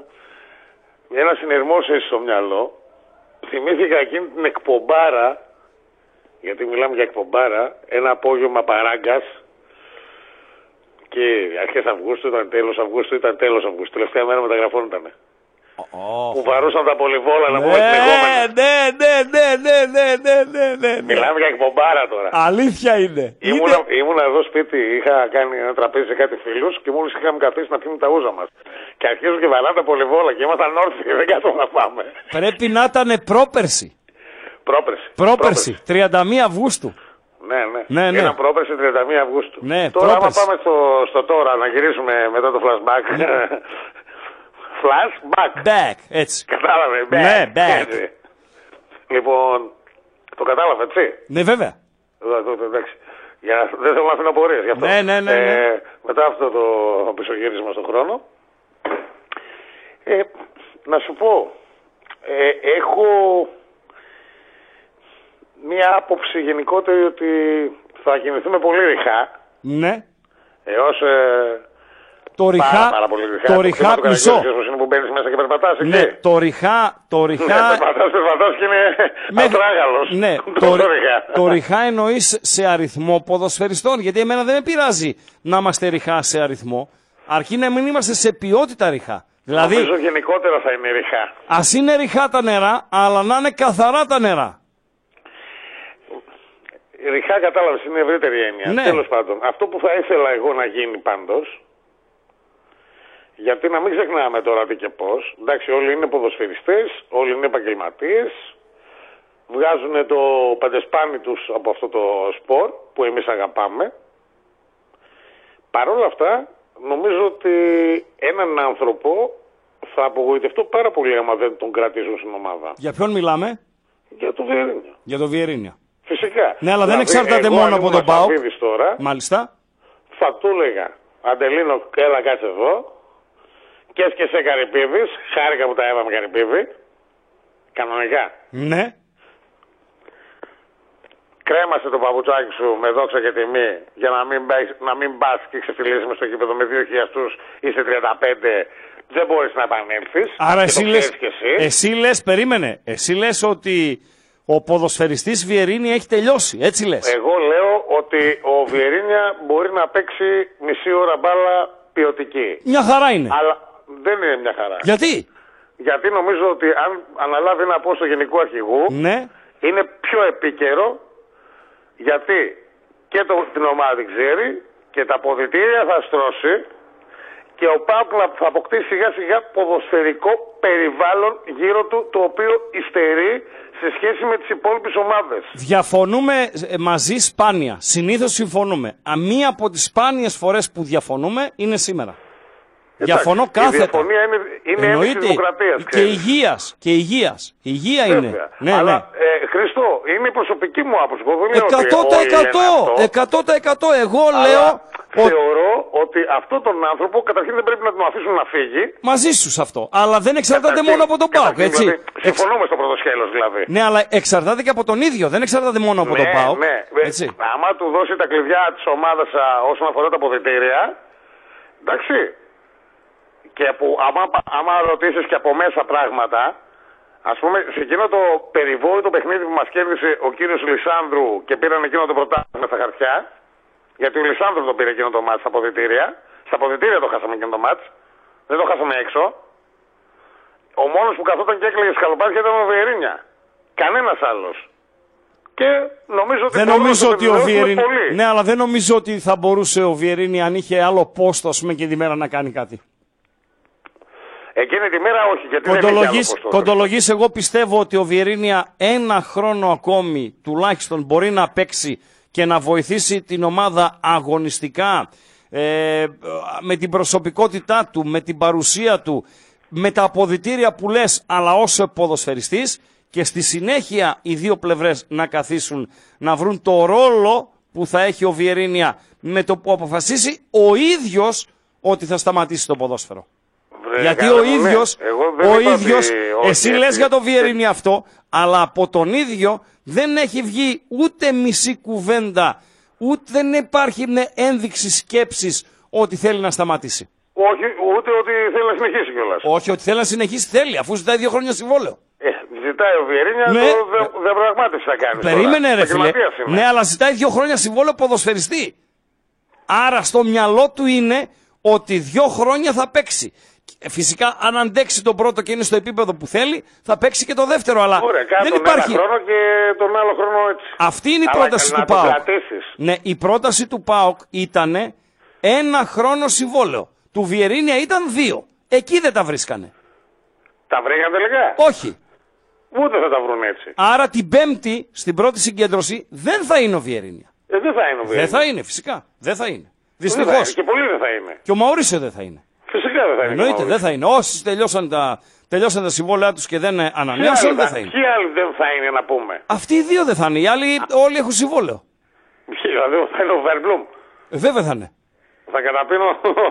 ένα συνειρμός έτσι στο μυαλό. Θυμήθηκα εκείνη την εκπομπάρα, γιατί μιλάμε για εκπομπάρα, ένα απόγευμα παράγκας και αρχές Αυγούστου ήταν τέλος Αυγούστου, ήταν τέλος Αυγούστου, τελευταία μέρα μεταγραφών ήταν. Oh. Που βαρούσαν τα πολυβόλα να ναι, πούμε την εγώμενα. Ναι, ναι, ναι, ναι, ναι, ναι, ναι, ναι. Μιλάμε για εκπομπάρα τώρα. Αλήθεια είναι. Ήμουνα, είναι... ήμουνα εδώ σπίτι, είχα κάνει ένα τραπέζι σε κάτι φίλους και μόλις είχαμε καθίσει να πιούμε τα ούζα μας. Και αρχίζουν και βαράνε τα πολυβόλα και ήμασταν όρθιοι, δεν κάτω να πάμε. Πρέπει να ήταν πρόπερση. Πρόπερση. Πρόπερση, τριάντα μία Αυγούστου. Ναι, ναι. ναι, ναι. Ένα πρόπερση τριάντα μία Αυγούστου. Ναι, τώρα, άμα πρόπερση. πάμε στο, στο τώρα, να γυρίσουμε μετά το flashback. Flashback. Back, έτσι. Κατάλαβε, back. Ναι, back. Έτσι. Λοιπόν, το κατάλαβε, έτσι. Ναι, βέβαια. Εντάξει. Για, δεν θέλω να αφήνω απορίες γι' αυτό. Ναι, ναι, ναι, ναι. Ε, μετά αυτό το πισωγύρισμα στον χρόνο, ε, να σου πω, ε, έχω μία άποψη γενικότερη ότι θα κινηθούμε πολύ ρηχά. Ναι. Έως ε, το ριχά, πάρα, πάρα πολύ ρηχά. το ριχά, μισό. Πώς είναι που μπαίνεις μέσα και περπατάς, εκεί. Ναι, το ριχά, το ριχά... Ναι, περπατάς, περπατάς και είναι με... ατράγαλος. Ναι, το, το, ριχά. το ριχά εννοείς σε αριθμό ποδοσφαιριστών, γιατί εμένα δεν με πειράζει να είμαστε ριχά σε αριθμό, αρκεί να μην είμαστε σε ποιότητα ριχά. Δηλαδή, νομίζω γενικότερα θα είναι ριχά. Ας είναι ριχά τα νερά, αλλά να είναι καθαρά τα νερά. Ριχά κατάλαβες, είναι ευρύτερη έννοια. Ναι. Τέλος πάντων, αυτό που θα ήθελα εγώ να γίνει πάντως, γιατί να μην ξεχνάμε τώρα τι και πώς, εντάξει, όλοι είναι ποδοσφαιριστές, όλοι είναι επαγγελματίες, βγάζουν το παντεσπάνι τους από αυτό το σπορ που εμείς αγαπάμε. Παρ' όλα αυτά, νομίζω ότι έναν άνθρωπο θα απογοητευτώ πάρα πολύ άμα δεν τον κρατήσουν στην ομάδα. Για ποιον μιλάμε? Για τον Βιερίνια. Για τον Βιερίνια. Φυσικά. Ναι, αλλά δηλαδή, δεν εξαρτάται μόνο από τον ΠΑΟΚ. Τώρα, μάλιστα. Θα του έλεγα, Αντελίνο, έλα κάτσε εδώ. Και έσκεσαι Καρυπίδης, χάρηκα που τα έβαμε Καρυπίδη. Κανονικά. Ναι. Κρέμασε το παπουτσάκι σου με δόξα και τιμή για να μην, να μην πας και ξεφυλίσεις μες στο γήπεδο με δύο χιλιαστούς ή σε τριάντα πέντε. Δεν μπορείς να επανέλθεις. Άρα και εσύ το λες, και εσύ. εσύ λες, περίμενε, εσύ λες ότι ο ποδοσφαιριστής Βιερίνη έχει τελειώσει, έτσι λες? Εγώ λέω ότι ο Βιερίνια μπορεί να παίξει μισή ώρα μπάλα ποιοτική. Μια χαρά είναι. Αλλά δεν είναι μια χαρά. Γιατί? Γιατί νομίζω ότι αν αναλάβει ένα πόστο γενικού αρχηγού, ναι, είναι πιο επίκαιρο, γιατί και το, την ομάδα την ξέρει και τα αποδυτήρια θα στρώσει και ο ΠΑΟΚ θα αποκτήσει σιγά σιγά ποδοσφαιρικό περιβάλλον γύρω του, το οποίο υστερεί σε σχέση με τις υπόλοιπες ομάδες. Διαφωνούμε μαζί σπάνια. Συνήθως συμφωνούμε. Μία από τις σπάνιες φορές που διαφωνούμε είναι σήμερα. Εντάξει, διαφωνώ κάθετα. Η διαφωνία είναι, είναι έννοια της δημοκρατίας. Και υγείας. Και υγείας. Υγεία Βέβαια. είναι. Ναι, αλλά, ναι. Ε, Χριστό, είναι η προσωπική μου άποψη. εκατό τοις εκατό. εκατό τοις εκατό. Εγώ αλλά λέω... θεωρώ ότι αυτόν τον άνθρωπο καταρχήν δεν πρέπει να τον αφήσουν να φύγει. Μαζί σου σε αυτό. Αλλά δεν εξαρτάται μόνο από τον ΠΑΟΚ, έτσι. Δηλαδή, συμφωνούμε στο πρώτο σκέλος δηλαδή. Ναι, αλλά εξαρτάται και από τον ίδιο. Δεν εξαρτάται μόνο από ναι, τον ΠΑΟΚ. Ναι, έτσι. Άμα του δώσει τα κλειδιά της ομάδας όσον αφορά τα αποδυτήρια, εντάξει. Και που, άμα, άμα ρωτήσεις και από μέσα πράγματα, ας πούμε, σε εκείνο το περιβόητο παιχνίδι που μας κέρδισε ο κύριος Λισάνδρου και πήραν εκείνο το πρωτάθλημα στα χαρτιά, γιατί ο Λισάνδρου το πήρε εκείνο το μάτς στα αποδυτήρια, στα αποδυτήρια το χάσαμε εκείνο το μάτς, δεν το χάσαμε έξω. Ο μόνος που καθόταν και έκλαιγε σκαλοπάτια ήταν ο Βιερίνια. Κανένας άλλος. Και νομίζω ότι, δεν νομίζω ότι ο Βιερίνια. Ναι, αλλά δεν νομίζω ότι θα μπορούσε ο Βιερίνια αν είχε άλλο πόστο, ας πούμε, και τη μέρα να κάνει κάτι. Εκείνη τη μέρα όχι, γιατί κοντολογής, δεν κοντολογής, εγώ πιστεύω ότι ο Βιερίνια ένα χρόνο ακόμη τουλάχιστον μπορεί να παίξει και να βοηθήσει την ομάδα αγωνιστικά, ε, με την προσωπικότητά του, με την παρουσία του, με τα αποδυτήρια που λες, αλλά ως ποδοσφαιριστής, και στη συνέχεια οι δύο πλευρές να καθίσουν να βρουν το ρόλο που θα έχει ο Βιερίνια με το που αποφασίσει ο ίδιος ότι θα σταματήσει το ποδόσφαιρο. Βρε, γιατί ο ίδιος, ναι. ο ίδιος ότι... εσύ όχι, λες για το Βιερίνια αυτό, αλλά από τον ίδιο δεν έχει βγει ούτε μισή κουβέντα, ούτε δεν υπάρχει με ένδειξη σκέψης ότι θέλει να σταματήσει. Όχι, ούτε ότι θέλει να συνεχίσει κιόλας. Όχι, ότι θέλει να συνεχίσει θέλει, αφού ζητάει δύο χρόνια συμβόλαιο. Ε, ζητάει ο Βιερίνια, ναι. το δε, διαπραγμάτευση θα κάνει. Περίμενε τώρα. ρε φίλε. Ναι, αλλά ζητάει δύο χρόνια συμβόλαιο ποδοσφαιριστή. Άρα στο μυαλό του είναι ότι δύο χρόνια θα παίξει. Φυσικά, αν αντέξει τον πρώτο και είναι στο επίπεδο που θέλει, θα παίξει και το δεύτερο. Αλλά ωραία, δεν υπάρχει. Ένα χρόνο και τον άλλο χρόνο έτσι. Αυτή είναι η αλλά πρόταση του ΠΑΟΚ. Ναι, η πρόταση του ΠΑΟΚ ήταν ένα χρόνο συμβόλαιο. Του Βιερίνια ήταν δύο. Εκεί δεν τα βρίσκανε. Τα βρήκαν τελικά? Όχι. Ούτε θα τα βρουν έτσι. Άρα την Πέμπτη στην πρώτη συγκέντρωση δεν θα είναι ο Βιερίνια. Ε, δεν θα είναι ο Βιερίνια. Δεν θα είναι, φυσικά. Δεν θα είναι. Δυστυχώς. Και πολύ δεν θα είναι. Και ο Μαουρίσιο δεν θα είναι. Φυσικά δεν θα είναι. Εννοείται, δεν θα είναι. Όσοι τελειώσαν τα, τελειώσαν τα συμβόλαια τους και δεν ανανέωσαν, δεν θα είναι. Ποιοι άλλοι δεν θα είναι, να πούμε? Αυτοί οι δύο δεν θα είναι. Οι άλλοι όλοι έχουν συμβόλαιο. Δηλαδή θα είναι ο Βέρμπλουμ. Ε, βέβαια θα είναι. Θα καταπίνω.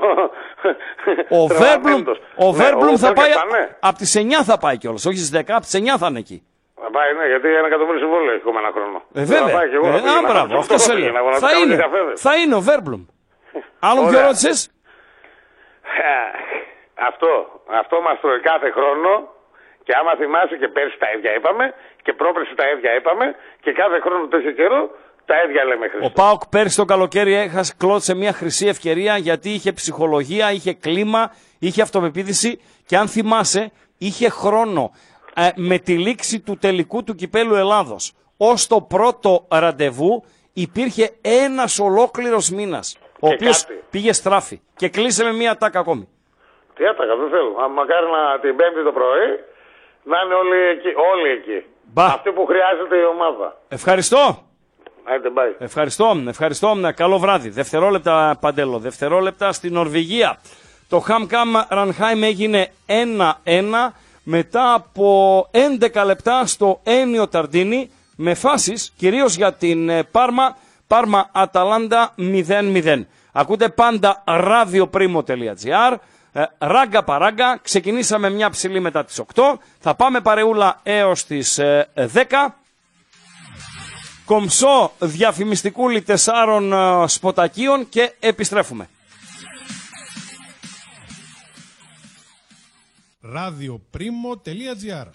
Ο Βέρμπλουμ, ο Βέρμπλουμ ναι, θα πάει. Από τις εννιά θα πάει κιόλας. Όχι στις δέκα, από τις εννιά θα είναι εκεί. Θα πάει, ναι, γιατί ένα εκατομμύριο συμβόλαιο έχει ακόμα ένα χρόνο. Ε, βέβαια. Ε, α, μπράβο, αυτό σε λέω. Θα είναι. Θα είναι ο Βέρμπλουμ. Άλλον ποιο ρώτησες? Αυτό, αυτό μας τρώει κάθε χρόνο και άμα θυμάσαι και πέρσι τα ίδια είπαμε και πρόπερσι τα ίδια είπαμε και κάθε χρόνο τέτοιο καιρό τα ίδια λέμε, Χρήστο. Ο ΠΑΟΚ πέρσι το καλοκαίρι έχασε κλώτσε μια χρυσή ευκαιρία γιατί είχε ψυχολογία, είχε κλίμα, είχε αυτοπεποίθηση και αν θυμάσαι είχε χρόνο ε, με τη λήξη του τελικού του Κυπέλλου Ελλάδος ως το πρώτο ραντεβού υπήρχε ένας ολόκληρος μήνας ο οποίος πήγε στράφη και κλείσε με μια τάκα ακόμη. Τι άτακα, δεν θέλω. Μακάρι να την Πέμπτη το πρωί να είναι όλοι εκεί. Όλοι εκεί. Αυτοί που χρειάζεται η ομάδα. Ευχαριστώ. Άιτε, bye. Ευχαριστώ. Ευχαριστώ. Καλό βράδυ. Δευτερόλεπτα, Παντέλο. Δευτερόλεπτα στην Νορβηγία. Το Χάμκαμ Ρανχάιμ έγινε ένα ένα μετά από έντεκα λεπτά στο Ένιο Ταρντίνι με φάσεις κυρίως για την Πάρμα. Πάρμα Αταλάντα μηδέν μηδέν. Ακούτε πάντα radioprimo.gr. Ράγκα παράγκα, ξεκινήσαμε μια ψηλή μετά τις οκτώ, θα πάμε παρεούλα έως τις δέκα. Κομψό διαφημιστικούλι τεσσάρων σποτακίων και επιστρέφουμε. radioprimo.gr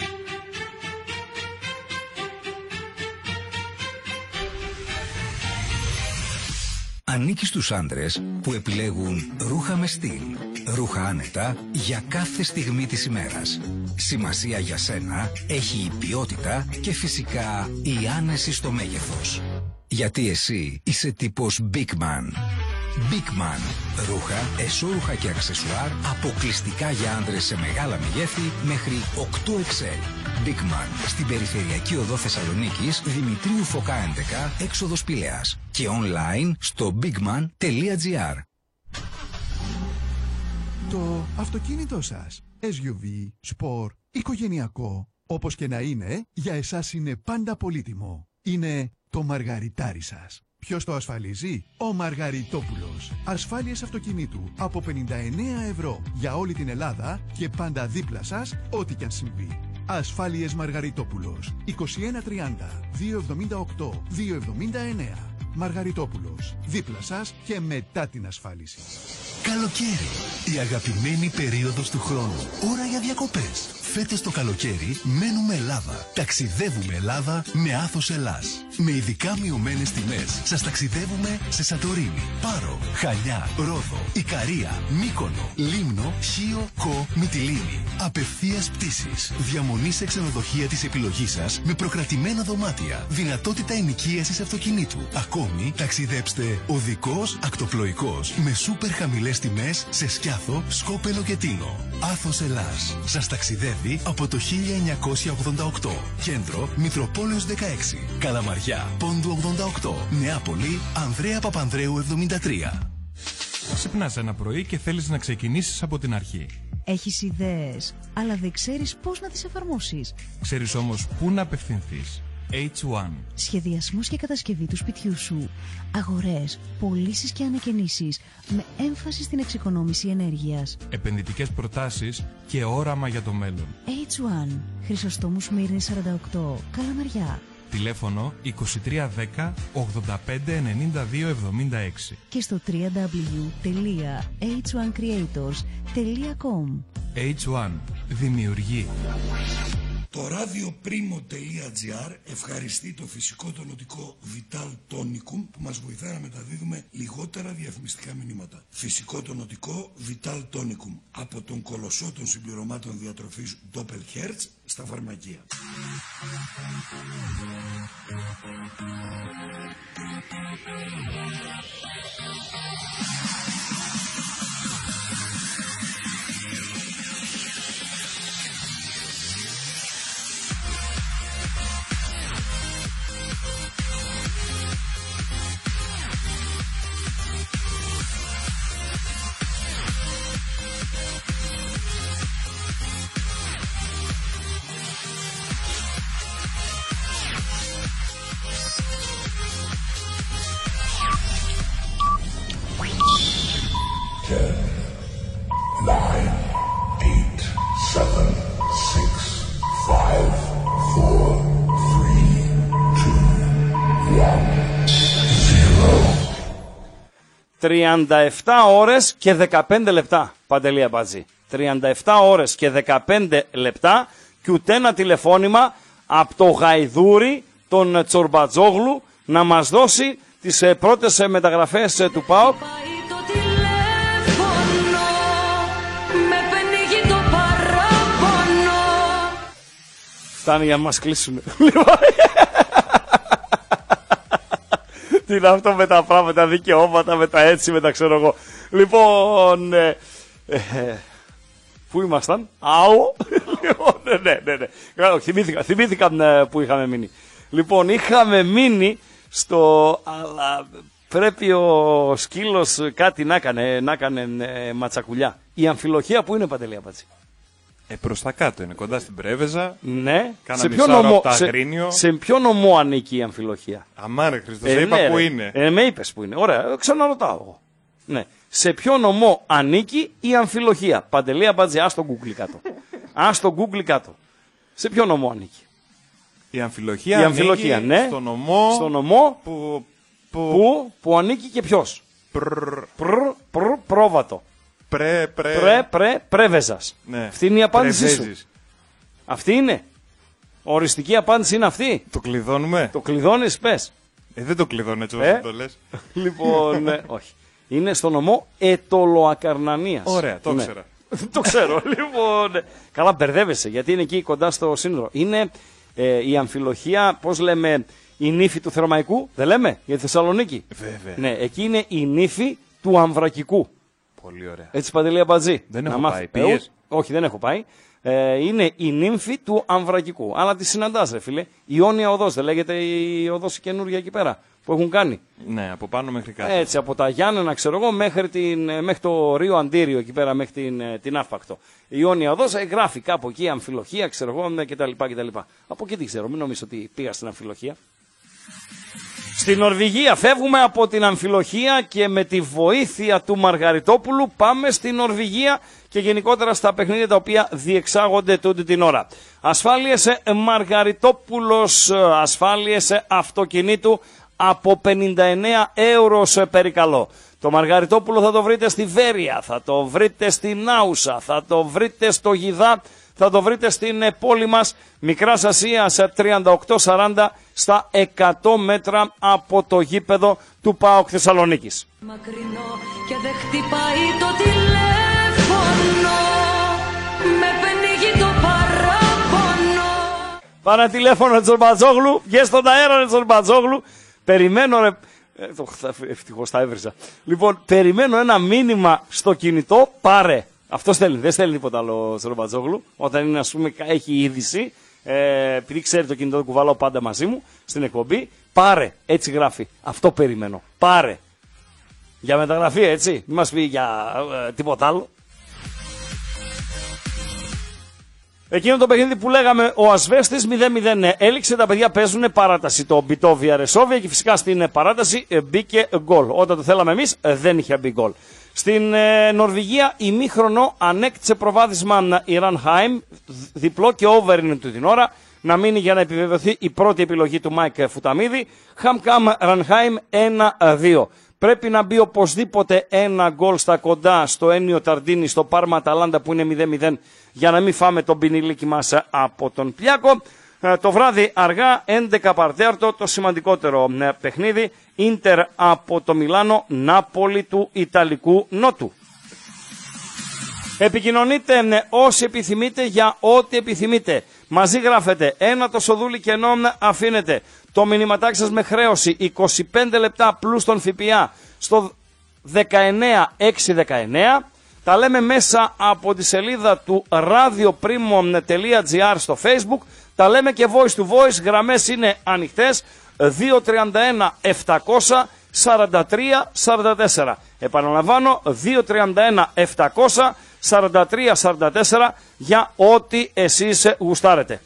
Ανήκει στους άντρες που επιλέγουν ρούχα με στυλ. Ρούχα άνετα για κάθε στιγμή της ημέρας. Σημασία για σένα έχει η ποιότητα και φυσικά η άνεση στο μέγεθος. Γιατί εσύ είσαι τύπος Big Man. Big Man. Ρούχα, εσώρουχα και αξεσουάρ αποκλειστικά για άντρες σε μεγάλα μεγέθη μέχρι οκτώ εξ ελ. Big Man. Στην περιφερειακή οδό Θεσσαλονίκης, Δημητρίου Φωκά έντεκα, έξοδος Πηλαίας. Και online στο bigman τελεία gr. Το αυτοκίνητό σας, ες γιου βι, σπορ, οικογενειακό, όπως και να είναι, για εσάς είναι πάντα πολύτιμο. Είναι το μαργαριτάρι σας. Ποιος το ασφαλίζει? Ο Μαργαριτόπουλος. Ασφάλειες αυτοκινήτου από πενήντα εννέα ευρώ για όλη την Ελλάδα και πάντα δίπλα σας ό,τι κι αν συμβεί. Ασφάλειες Μαργαριτόπουλος. είκοσι ένα τριάντα διακόσια εβδομήντα οκτώ διακόσια εβδομήντα εννέα. Μαργαριτόπουλος. Δίπλα σας και μετά την ασφάλιση. Καλοκαίρι. Η αγαπημένη περίοδος του χρόνου. Ώρα για διακοπές. Φέτος το καλοκαίρι μένουμε Ελλάδα. Ταξιδεύουμε Ελλάδα με Άθος Ελλάς. Με ειδικά μειωμένες τιμές σας ταξιδεύουμε σε Σαντορίνη, Πάρο, Χανιά, Ρόδο, Ικαρία, Μύκονο, Λίμνο, Χίο, Κο, Μυτιλήνη. Απευθείας πτήσεις. Διαμονή σε ξενοδοχεία της επιλογής σας με προκρατημένα δωμάτια. Δυνατότητα ενοικίασης αυτοκινήτου. Ακόμη ταξιδέψτε οδικός, ακτοπλοϊκός με σούπερ χαμηλές τιμές σε Σκιάθο, Σκόπελο και Τίνο. Άθος Ελλάς. Σας ταξιδεύει από το χίλια εννιακόσια ογδόντα οκτώ. Κέντρο Μητροπόλεως δεκαέξι. Καλαμαριά, Πόντου ογδόντα οκτώ. Νεάπολη, Ανδρέα Παπανδρέου εβδομήντα τρία. Ξυπνάς ένα πρωί και θέλεις να ξεκινήσεις από την αρχή. Έχεις ιδέες, αλλά δεν ξέρεις πώς να τις εφαρμόσεις. Ξέρεις όμως πού να απευθυνθείς. έιτς ουάν. Σχεδιασμός και κατασκευή του σπιτιού σου. Αγορές, πωλήσεις και ανακαινήσεις με έμφαση στην εξοικονόμηση ενέργειας. Επενδυτικές προτάσεις και όραμα για το μέλλον. έιτς ουάν. Χρυσοστόμου Σμύρνη σαράντα οκτώ. Καλαμαριά. Τηλέφωνο είκοσι τρία δέκα ογδόντα πέντε ενενήντα δύο εβδομήντα έξι. Και στο double-u double-u double-u τελεία έιτς ουάν creators τελεία com. έιτς ουάν. Δημιουργεί. Το radioprimo.gr ευχαριστεί το φυσικό τονωτικό Vital Tonicum που μας βοηθά να μεταδίδουμε λιγότερα διαφημιστικά μηνύματα. Φυσικό τονωτικό Vital Tonicum από τον κολοσσό των συμπληρωμάτων διατροφής Doppelherz στα φαρμακεία. τριάντα επτά ώρες και δεκαπέντε λεπτά, Παντελή Αμπατζή. τριάντα επτά ώρες και δεκαπέντε λεπτά και ούτε ένα τηλεφώνημα από το γαϊδούρι τον Τσορμπατζόγλου να μας δώσει τις πρώτες μεταγραφές του ΠΑΟΚ. Φτάνει για να μας κλείσουν. Τι είναι αυτό με τα πράγματα, δικαιώματα, με τα έτσι, με τα ξέρω εγώ. Λοιπόν, ε, ε, πού ήμασταν, άω, ναι, ναι, ναι, ναι. Θυμήθηκα, θυμήθηκα που είχαμε μείνει. Λοιπόν, είχαμε μείνει στο, αλλά πρέπει ο σκύλος κάτι να έκανε, να έκανε ε, ματσακουλιά. Η αμφιλοχία που είναι, Παντελή Αμπατζή? Ε, προς τα κάτω είναι, κοντά στην Πρέβεζα. Ναι. Κάνα σε, ποιο μισά ώρα νομό, από τα σε, Αγρίνιο. σε ποιο νομό ανήκει η αμφιλοχία? Αμάρε Χριστός, ε, είπα ναι, που ρε. είναι. Ε, με είπες που είναι. Ωραία, ξαναρωτάω εγώ. Ναι. Σε ποιο νομό ανήκει η αμφιλοχία? Παντελή Αμπατζή, ας το Google κάτω. Ας το Google κάτω. Σε ποιο νομό ανήκει? Η αμφιλοχία, η αμφιλοχία ανήκει ναι. στο νομό, στο νομό που, που, που, που ανήκει και ποιος? Πρ, πρ, πρ, πρόβατο. Πρέ, πρέ, πρέ, πρέ, πρέβεζας. Ναι. Αυτή είναι η απάντησή Πρεβέζης. σου. Αυτή είναι. Οριστική απάντηση είναι αυτή. Το κλειδώνουμε. Το κλειδώνεις, πες. Ε, δεν το κλειδώνω έτσι όσο ε? το λες. Λοιπόν, ναι, όχι. Είναι στο νομό Ετωλοακαρνανίας. Ωραία, το ναι. ξέρα. Το ξέρω. Λοιπόν, καλά μπερδεύεσαι γιατί είναι εκεί κοντά στο σύνορο. Είναι ε, η αμφιλοχία, πώς λέμε, η νύφη του Θερμαϊκού, δεν λέμε, για τη Θεσσαλονίκη. Βέβαια. Ναι, εκεί είναι η νύφη του Αμβρακικού. Πολύ ωραία. Έτσι, Παντελή Αμπατζή. Δεν έχω να πάει. Ε, Πήγες? όχι, δεν έχω πάει. Ε, είναι η νύμφη του Αμβρακικού. Αλλά τη συναντάς, ρε φίλε. Η Ιόνια Οδός, δεν λέγεται η οδός η καινούργια εκεί πέρα που έχουν κάνει. Ναι, από πάνω μέχρι κάτω. Έτσι, από τα Γιάννενα, ξέρω εγώ, μέχρι, την, μέχρι το Ρίο Αντίριο εκεί πέρα, μέχρι την, την Αύπακτο. Η Ιόνια Οδός ε, γράφει κάπου εκεί αμφιλοχία, ξέρω εγώ, κτλ, κτλ. Από εκεί τι ξέρω, μην νομίζω ότι πήγα στην αμφιλοχία. Στην Νορβηγία φεύγουμε από την αμφιλοχία και με τη βοήθεια του Μαργαριτόπουλου πάμε στην Νορβηγία και γενικότερα στα παιχνίδια τα οποία διεξάγονται τούτη την ώρα. Ασφάλειες Μαργαριτόπουλος, ασφάλειες αυτοκινήτου από πενήντα εννέα ευρώ περικαλώ. Το Μαργαριτόπουλο θα το βρείτε στη Βέρεια, θα το βρείτε στην Άουσα, θα το βρείτε στο Γιδά, θα το βρείτε στην πόλη μας Μικράς Ασίας τριάντα οκτώ σαράντα στα εκατό μέτρα από το γήπεδο του ΠΑΟΚ Θεσσαλονίκης. Μακρινό και δεν χτυπάει το τηλέφωνο, με πνίγει το παράπονο. Παρά τηλέφωνο Τσορμπατζόγλου, βγες στον αέρα Τσορμπατζόγλου, περιμένω ρε... Ε, το, ευτυχώς τα έβριζα. Λοιπόν, περιμένω ένα μήνυμα στο κινητό, πάρε. Αυτό στέλνει, δεν στέλνει τίποτα άλλο ο Τσορμπατζόγλου. Όταν είναι, ας πούμε, έχει είδηση, ε, επειδή ξέρει το κινητό του κουβαλάω πάντα μαζί μου στην εκπομπή, πάρε. Έτσι γράφει. Αυτό περιμένω. Πάρε. Για μεταγραφή, έτσι. Μην μας πει για ε, τίποτα άλλο. Εκείνο το παιχνίδι που λέγαμε ο Ασβέστης μηδέν μηδέν έληξε, τα παιδιά παίζουν παράταση. Το Μπιτόβια Ρεσόβια και φυσικά στην παράταση μπήκε γκολ. Όταν το θέλαμε εμείς δεν είχε μπει γκολ. Στην ε, Νορβηγία ημίχρονο ανέκτησε προβάδισμα η Ρανχάιμ, διπλό και over είναι του την ώρα, να μείνει για να επιβεβαιωθεί η πρώτη επιλογή του Μάικ Φουταμίδη. Χαμκάμ Ρανχάιμ ένα δύο. Πρέπει να μπει οπωσδήποτε ένα γκολ στα κοντά στο Ένιο Ταρντίνι, στο Πάρμα Αταλάντα που είναι μηδέν μηδέν, για να μην φάμε τον πινιλίκι μας από τον Πλιάκο. Το βράδυ αργά, έντεκα παρατέταρτο, το σημαντικότερο παιχνίδι, Ίντερ από το Μιλάνο, Νάπολη του Ιταλικού Νότου. Επικοινωνείτε όσοι επιθυμείτε για ό,τι επιθυμείτε. Μαζί γράφετε, ένα το σοδούλι κενό αφήνετε. Το μηνυματάκι σας με χρέωση είκοσι πέντε λεπτά πλούς τον ΦΠΑ στο δεκαεννέα εξακόσια δεκαεννέα. Τα λέμε μέσα από τη σελίδα του radioprimo τελεία gr στο Facebook. Τα λέμε και voice to voice, γραμμές είναι ανοιχτές, δύο τρία ένα επτακόσια σαράντα τρία σαράντα τέσσερα. Επαναλαμβάνω, δύο τρία ένα επτακόσια σαράντα τρία σαράντα τέσσερα για ό,τι εσείς γουστάρετε.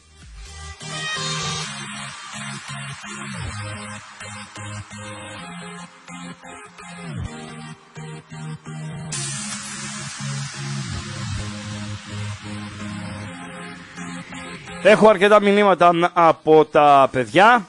Έχω αρκετά μηνύματα από τα παιδιά.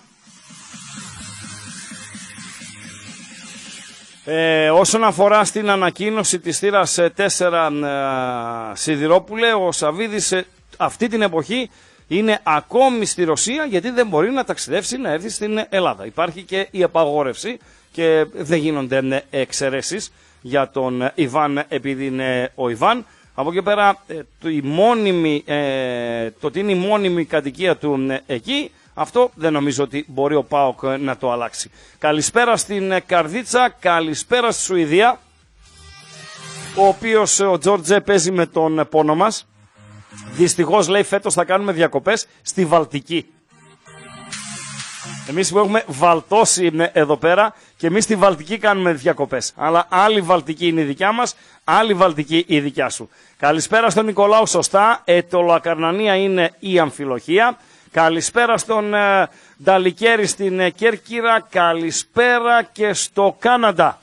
Ε, όσον αφορά στην ανακοίνωση της θύρας τέσσερα ε, Σιδηρόπουλε, ο Σαββίδης ε, αυτή την εποχή είναι ακόμη στη Ρωσία γιατί δεν μπορεί να ταξιδεύσει να έρθει στην Ελλάδα. Υπάρχει και η απαγόρευση και δεν γίνονται εξαιρέσεις για τον Ιβάν επειδή είναι ο Ιβάν. Από εκεί πέρα το, η μόνιμη, ε, το ότι είναι η μόνιμη κατοικία του ε, εκεί, αυτό δεν νομίζω ότι μπορεί ο ΠΑΟΚ να το αλλάξει. Καλησπέρα στην Καρδίτσα, καλησπέρα στη Σουηδία, ο οποίος ο Τζόρτζε παίζει με τον πόνο μας. Δυστυχώς λέει φέτος θα κάνουμε διακοπές στη Βαλτική. Εμείς που έχουμε βαλτώσει εδώ πέρα και εμείς στη Βαλτική κάνουμε διακοπές. Αλλά άλλη Βαλτική είναι η δικιά μας, άλλη Βαλτική η δικιά σου. Καλησπέρα στον Νικολάου, σωστά. Ετωλοακαρνανία είναι η Αμφιλοχία. Καλησπέρα στον ε, Νταλικέρη στην ε, Κέρκυρα. Καλησπέρα και στο Κάναντα.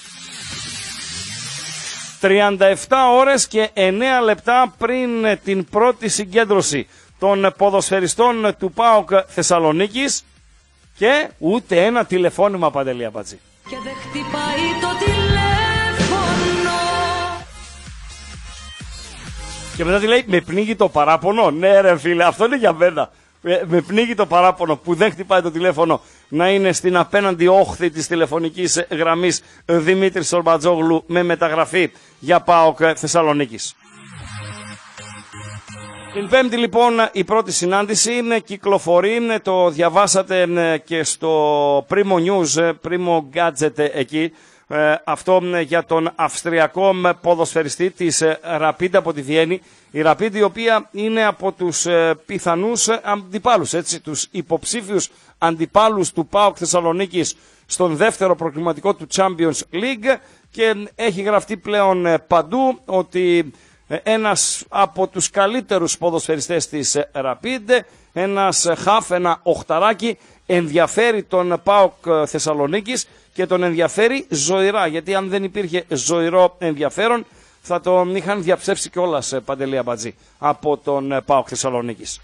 τριάντα επτά ώρες και εννέα λεπτά πριν ε, την πρώτη συγκέντρωση των ποδοσφαιριστών του ΠΑΟΚ Θεσσαλονίκης. Και ούτε ένα τηλεφώνημα, Παντελή Αμπατζή. Και δεν χτυπάει το τηλέφωνο. Και μετά τη λέει, με πνίγει το παράπονο. Ναι ρε φίλε, αυτό είναι για μένα. Με, με πνίγει το παράπονο που δεν χτυπάει το τηλέφωνο να είναι στην απέναντι όχθη της τηλεφωνικής γραμμής Δημήτρης Σορμπατζόγλου με μεταγραφή για ΠΑΟΚ Θεσσαλονίκης. Την Πέμπτη λοιπόν η πρώτη συνάντηση είναι, κυκλοφορεί, το διαβάσατε και στο Primo News, Primo Gadget εκεί, αυτό για τον αυστριακό ποδοσφαιριστή της Rapid από τη Βιέννη. Η Rapid η οποία είναι από τους πιθανούς αντιπάλους, έτσι, τους υποψήφιους αντιπάλους του ΠΑΟΚ Θεσσαλονίκης στον δεύτερο προκριματικό του Champions League και έχει γραφτεί πλέον παντού ότι ένας από τους καλύτερους ποδοσφαιριστές της Rapid, ένας χαφ, ένα οχταράκι, ενδιαφέρει τον ΠΑΟΚ Θεσσαλονίκης και τον ενδιαφέρει ζωηρά, γιατί αν δεν υπήρχε ζωηρό ενδιαφέρον θα τον είχαν διαψεύσει κιόλας, Παντελή Αμπατζή, από τον ΠΑΟΚ Θεσσαλονίκης.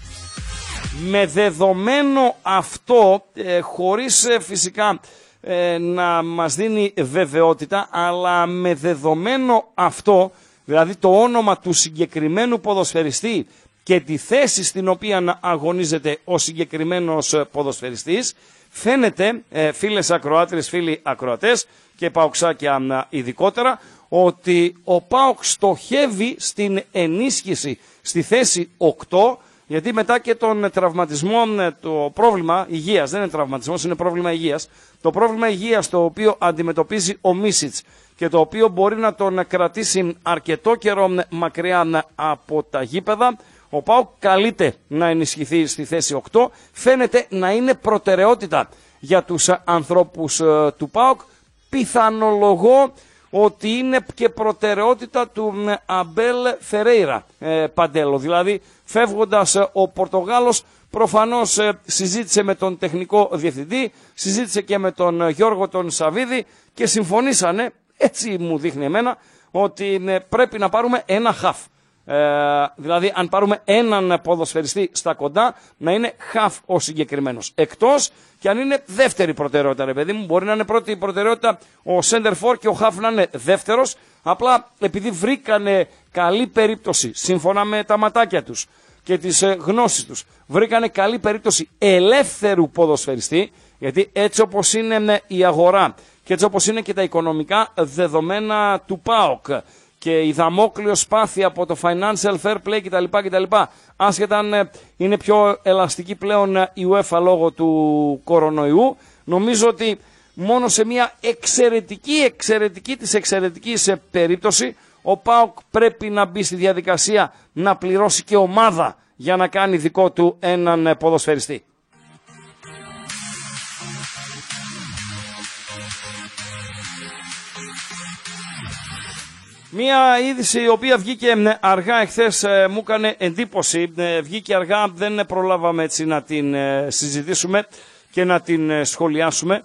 Με δεδομένο αυτό, ε, χωρίς ε, φυσικά ε, να μας δίνει βεβαιότητα, αλλά με δεδομένο αυτό, δηλαδή το όνομα του συγκεκριμένου ποδοσφαιριστή και τη θέση στην οποία αγωνίζεται ο συγκεκριμένος ποδοσφαιριστής, φαίνεται, ε, φίλες ακροάτρες, φίλοι ακροατές και παοξάκια ειδικότερα, ότι ο ΠΑΟΚ στοχεύει στην ενίσχυση στη θέση οκτώ, γιατί μετά και τον τραυματισμό, το πρόβλημα υγείας, δεν είναι τραυματισμός, είναι πρόβλημα υγείας, το πρόβλημα υγείας το οποίο αντιμετωπίζει ο Μίσιτς και το οποίο μπορεί να τον κρατήσει αρκετό καιρό μακριά από τα γήπεδα, ο ΠΑΟΚ καλείται να ενισχυθεί στη θέση οκτώ, φαίνεται να είναι προτεραιότητα για τους ανθρώπους του ΠΑΟΚ, πιθανολογώ ότι είναι και προτεραιότητα του Αμπέλ Φερέιρα, ε, Παντέλο. Δηλαδή, φεύγοντας ε, ο Πορτογάλος, προφανώς ε, συζήτησε με τον τεχνικό διευθυντή, συζήτησε και με τον Γιώργο τον Σαββίδη και συμφωνήσανε, έτσι μου δείχνει εμένα, ότι ε, πρέπει να πάρουμε ένα χαφ. Ε, δηλαδή, αν πάρουμε έναν ποδοσφαιριστή στα κοντά, να είναι half ο συγκεκριμένος. Εκτός και αν είναι δεύτερη προτεραιότητα, ρε παιδί μου, μπορεί να είναι πρώτη προτεραιότητα ο center for και ο half να είναι δεύτερος. Απλά επειδή βρήκανε καλή περίπτωση, σύμφωνα με τα ματάκια τους και τις ε, γνώσεις τους, βρήκανε καλή περίπτωση ελεύθερου ποδοσφαιριστή, γιατί έτσι όπως είναι η αγορά και έτσι όπως είναι και τα οικονομικά δεδομένα του ΠΑΟΚ και η δαμόκλειο σπάθη από το financial fair play κτλ. κτλ. Άσχετα αν είναι πιο ελαστική πλέον η UEFA λόγω του κορονοϊού, νομίζω ότι μόνο σε μια εξαιρετική, εξαιρετική της εξαιρετικής περίπτωση ο ΠΑΟΚ πρέπει να μπει στη διαδικασία να πληρώσει και ομάδα για να κάνει δικό του έναν ποδοσφαιριστή. Μία είδηση η οποία βγήκε αργά εχθές, ε, μου έκανε εντύπωση, ε, βγήκε αργά, δεν προλάβαμε έτσι να την ε, συζητήσουμε και να την ε, σχολιάσουμε.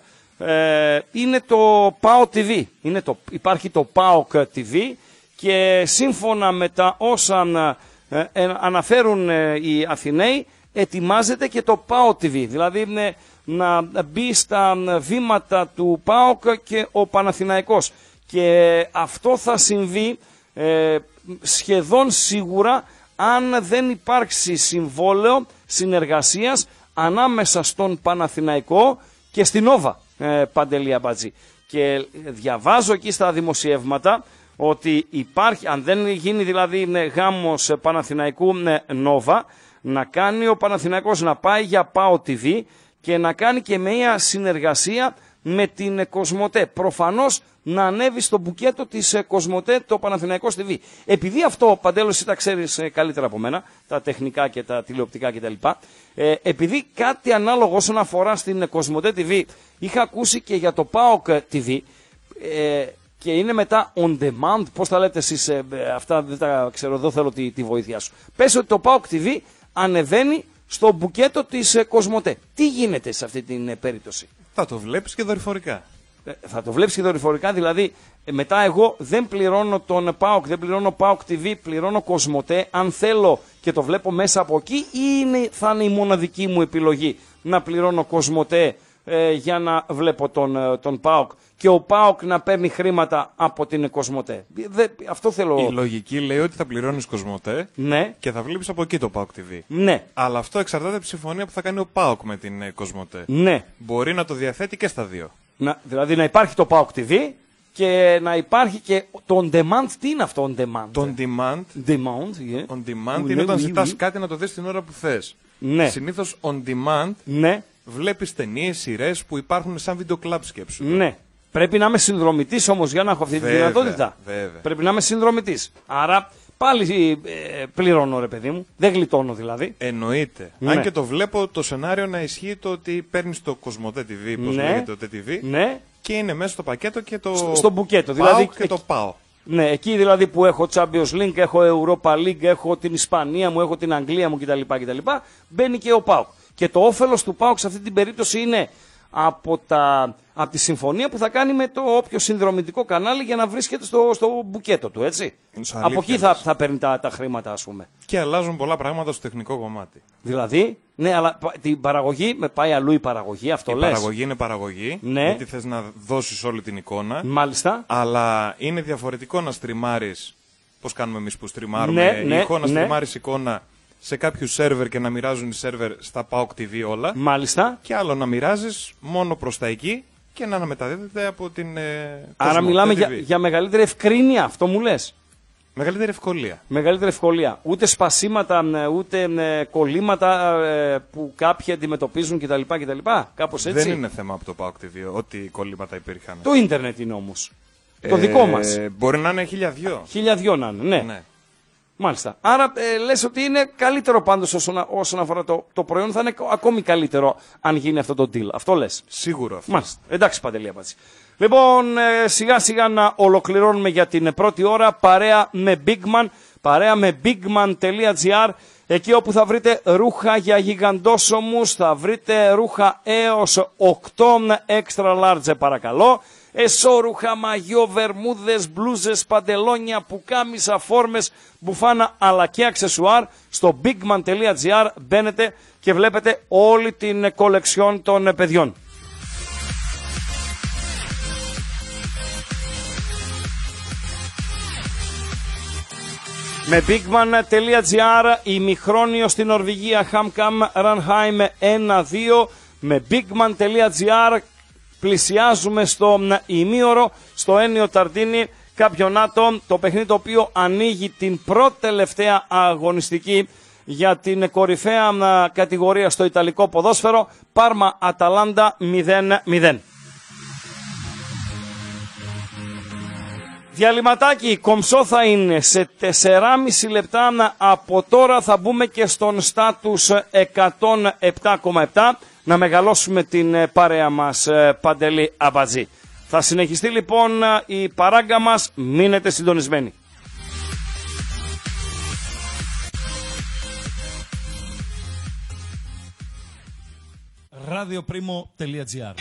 Ε, είναι το ΠΑΟ τι βι, είναι το, υπάρχει το ΠΑΟΚ τι βι και σύμφωνα με τα όσα ε, ε, αναφέρουν ε, οι Αθηναίοι, ετοιμάζεται και το ΠΑΟ τι βι, δηλαδή ε, να μπει στα βήματα του ΠΑΟΚ και ο Παναθηναϊκός. Και αυτό θα συμβεί ε, σχεδόν σίγουρα αν δεν υπάρξει συμβόλαιο συνεργασίας ανάμεσα στον Παναθηναϊκό και στην Νόβα, ε, Παντελή Αμπατζή. Και διαβάζω εκεί στα δημοσιεύματα ότι υπάρχει, αν δεν γίνει δηλαδή γάμος Παναθηναϊκού Νόβα, να κάνει ο Παναθηναϊκός να πάει για ΠΑΟ τι βι και να κάνει και μια συνεργασία με την Κοσμοτέ. Προφανώς να ανέβει στο μπουκέτο της Κοσμοτέ το Παναθηναϊκός τι βι. Επειδή αυτό, Παντέλο, εσύ τα ξέρεις καλύτερα από μένα, τα τεχνικά και τα τηλεοπτικά κτλ. Ε, επειδή κάτι ανάλογο όσον αφορά στην Κοσμοτέ τι βι είχα ακούσει και για το ΠΑΟΚ τι βι ε, και είναι μετά on demand, πώς τα λέτε εσείς, ε, αυτά δεν τα ξέρω, εδώ θέλω τη, τη βοήθειά σου. Πες ότι το ΠΑΟΚ τι βι ανεβαίνει στο μπουκέτο της Κοσμοτέ. Τι γίνεται σε αυτή την περίπτωση? Θα το βλέπεις και δορυφορικά. Ε, θα το βλέπεις και δορυφορικά, δηλαδή ε, μετά εγώ δεν πληρώνω τον ΠΑΟΚ, δεν πληρώνω ΠΑΟΚ τι βι, πληρώνω Κοσμοτέ. Αν θέλω και το βλέπω μέσα από εκεί, ή είναι, θα είναι η μοναδική μου επιλογή να πληρώνω Κοσμοτέ ε, για να βλέπω τον, τον ΠΑΟΚ και ο ΠΑΟΚ να παίρνει χρήματα από την Κοσμοτέ. Δε, αυτό θέλω. Η λογική λέει ότι θα πληρώνεις Κοσμοτέ, ναι, και θα βλέπεις από εκεί το ΠΑΟΚ τι βι. Ναι. Αλλά αυτό εξαρτάται από τη συμφωνία που θα κάνει ο ΠΑΟΚ με την Κοσμοτέ. Ναι. Μπορεί να το διαθέτει και στα δύο. Να, δηλαδή να υπάρχει το ΠΑΟΚ τι βι και να υπάρχει και το on demand. Τι είναι αυτό on demand? Το on demand, demand yeah. on demand είναι όταν ζητάς κάτι να το δεις την ώρα που θες. Ναι. Συνήθως on demand, ναι, βλέπεις ταινίες, σειρές που υπάρχουν σαν βίντεο κλαμπ, σκέψου. Ναι. Πρέπει να είμαι συνδρομητής όμως για να έχω αυτή τη δυνατότητα. Βέβαια. Πρέπει να είμαι συνδρομητής. Άρα πάλι ε, πληρώνω, ρε παιδί μου. Δεν γλιτώνω δηλαδή. Εννοείται. Ναι. Αν και το βλέπω το σενάριο να ισχύει το ότι παίρνεις το Κοσμοτέ τι βι, πώς ναι, λέγεται το τι τι βι, ναι, και είναι μέσα στο πακέτο και το στο, στο μπουκέτο. ΠΑΟΚ Δηλαδή, και το ΠΑΟ. Ναι, εκεί δηλαδή που έχω Champions League, έχω Europa League, έχω την Ισπανία μου, έχω την Αγγλία μου κτλ. κτλ. Μπαίνει και ο ΠΑΟΚ. Και το όφελος του ΠΑΟΚ σε αυτή την περίπτωση είναι από, τα, από τη συμφωνία που θα κάνει με το όποιο συνδρομητικό κανάλι για να βρίσκεται στο, στο μπουκέτο του, έτσι. Από εκεί θα, θα παίρνει τα, τα χρήματα, ας πούμε. Και αλλάζουν πολλά πράγματα στο τεχνικό κομμάτι. Δηλαδή, ναι, αλλά την παραγωγή, με πάει αλλού η παραγωγή, αυτό η λες. Η παραγωγή είναι παραγωγή, ναι, γιατί θες να δώσεις όλη την εικόνα. Μάλιστα. Αλλά είναι διαφορετικό να στριμάρεις, πώς κάνουμε εμείς που στριμάρουμε, ναι, ναι, εικόνα, ναι, στριμάρεις εικόνα σε κάποιους σερβερ και να μοιράζουν οι σερβερ στα ΠΑΟΚ τι βι όλα. Μάλιστα. Και άλλο να μοιράζεις μόνο προς τα εκεί και να αναμεταδίδεται από την ε, Άρα μιλάμε για, για μεγαλύτερη ευκρίνεια, αυτό μου λες. Μεγαλύτερη ευκολία. Μεγαλύτερη ευκολία. Ούτε σπασίματα, ούτε κολλήματα που κάποιοι αντιμετωπίζουν κτλ. κτλ. Κάπως έτσι. Δεν είναι θέμα από το ΠΑΟΚ τι βι, ό,τι κολλήματα υπήρχαν. Το ίντερνετ είναι όμως. Ε, το δικό μας. Μπορεί να είναι χίλια δυο. Χίλια δυο να είναι, ναι. ναι. Μάλιστα. Άρα ε, λες ότι είναι καλύτερο πάντως όσον, όσον αφορά το, το προϊόν, θα είναι ακόμη καλύτερο αν γίνει αυτό το deal. Αυτό λες. Σίγουρο αυτό. Μάλιστα. Εντάξει, Παντελή Αμπατζή. Λοιπόν, ε, σιγά σιγά να ολοκληρώνουμε για την πρώτη ώρα παρέα με Big Man. παρέα με bigman.gr, εκεί όπου θα βρείτε ρούχα για γιγαντόσωμους, θα βρείτε ρούχα έως οκτώ extra large παρακαλώ, εσώρουχα, μαγιό, βερμούδες, μπλούζες, παντελόνια, πουκάμισα, φόρμες, μπουφάνα αλλά και αξεσουάρ. Στο bigman.gr μπαίνετε και βλέπετε όλη την κολεξιόν των παιδιών. Με bigman.gr ημιχρόνιο στην Νορβηγία, Hamkam Ranheim ένα δύο. Με bigman.gr πλησιάζουμε στο ημίωρο, στο Ένιο Ταρντίνι Καμπιονάτο, το παιχνίδι το οποίο ανοίγει την πρώτη τελευταία αγωνιστική για την κορυφαία κατηγορία στο Ιταλικό ποδόσφαιρο. Πάρμα Αταλάντα μηδέν μηδέν. Διαλυματάκι κομψό θα είναι σε τεσσεράμισι λεπτά. Από τώρα θα μπούμε και στον στάτους εκατόν επτά κόμμα επτά να μεγαλώσουμε την παρέα μας, Παντελή Αμπατζή. Θα συνεχιστεί λοιπόν η παράγκα μας, μείνετε συντονισμένοι. radioprimo.gr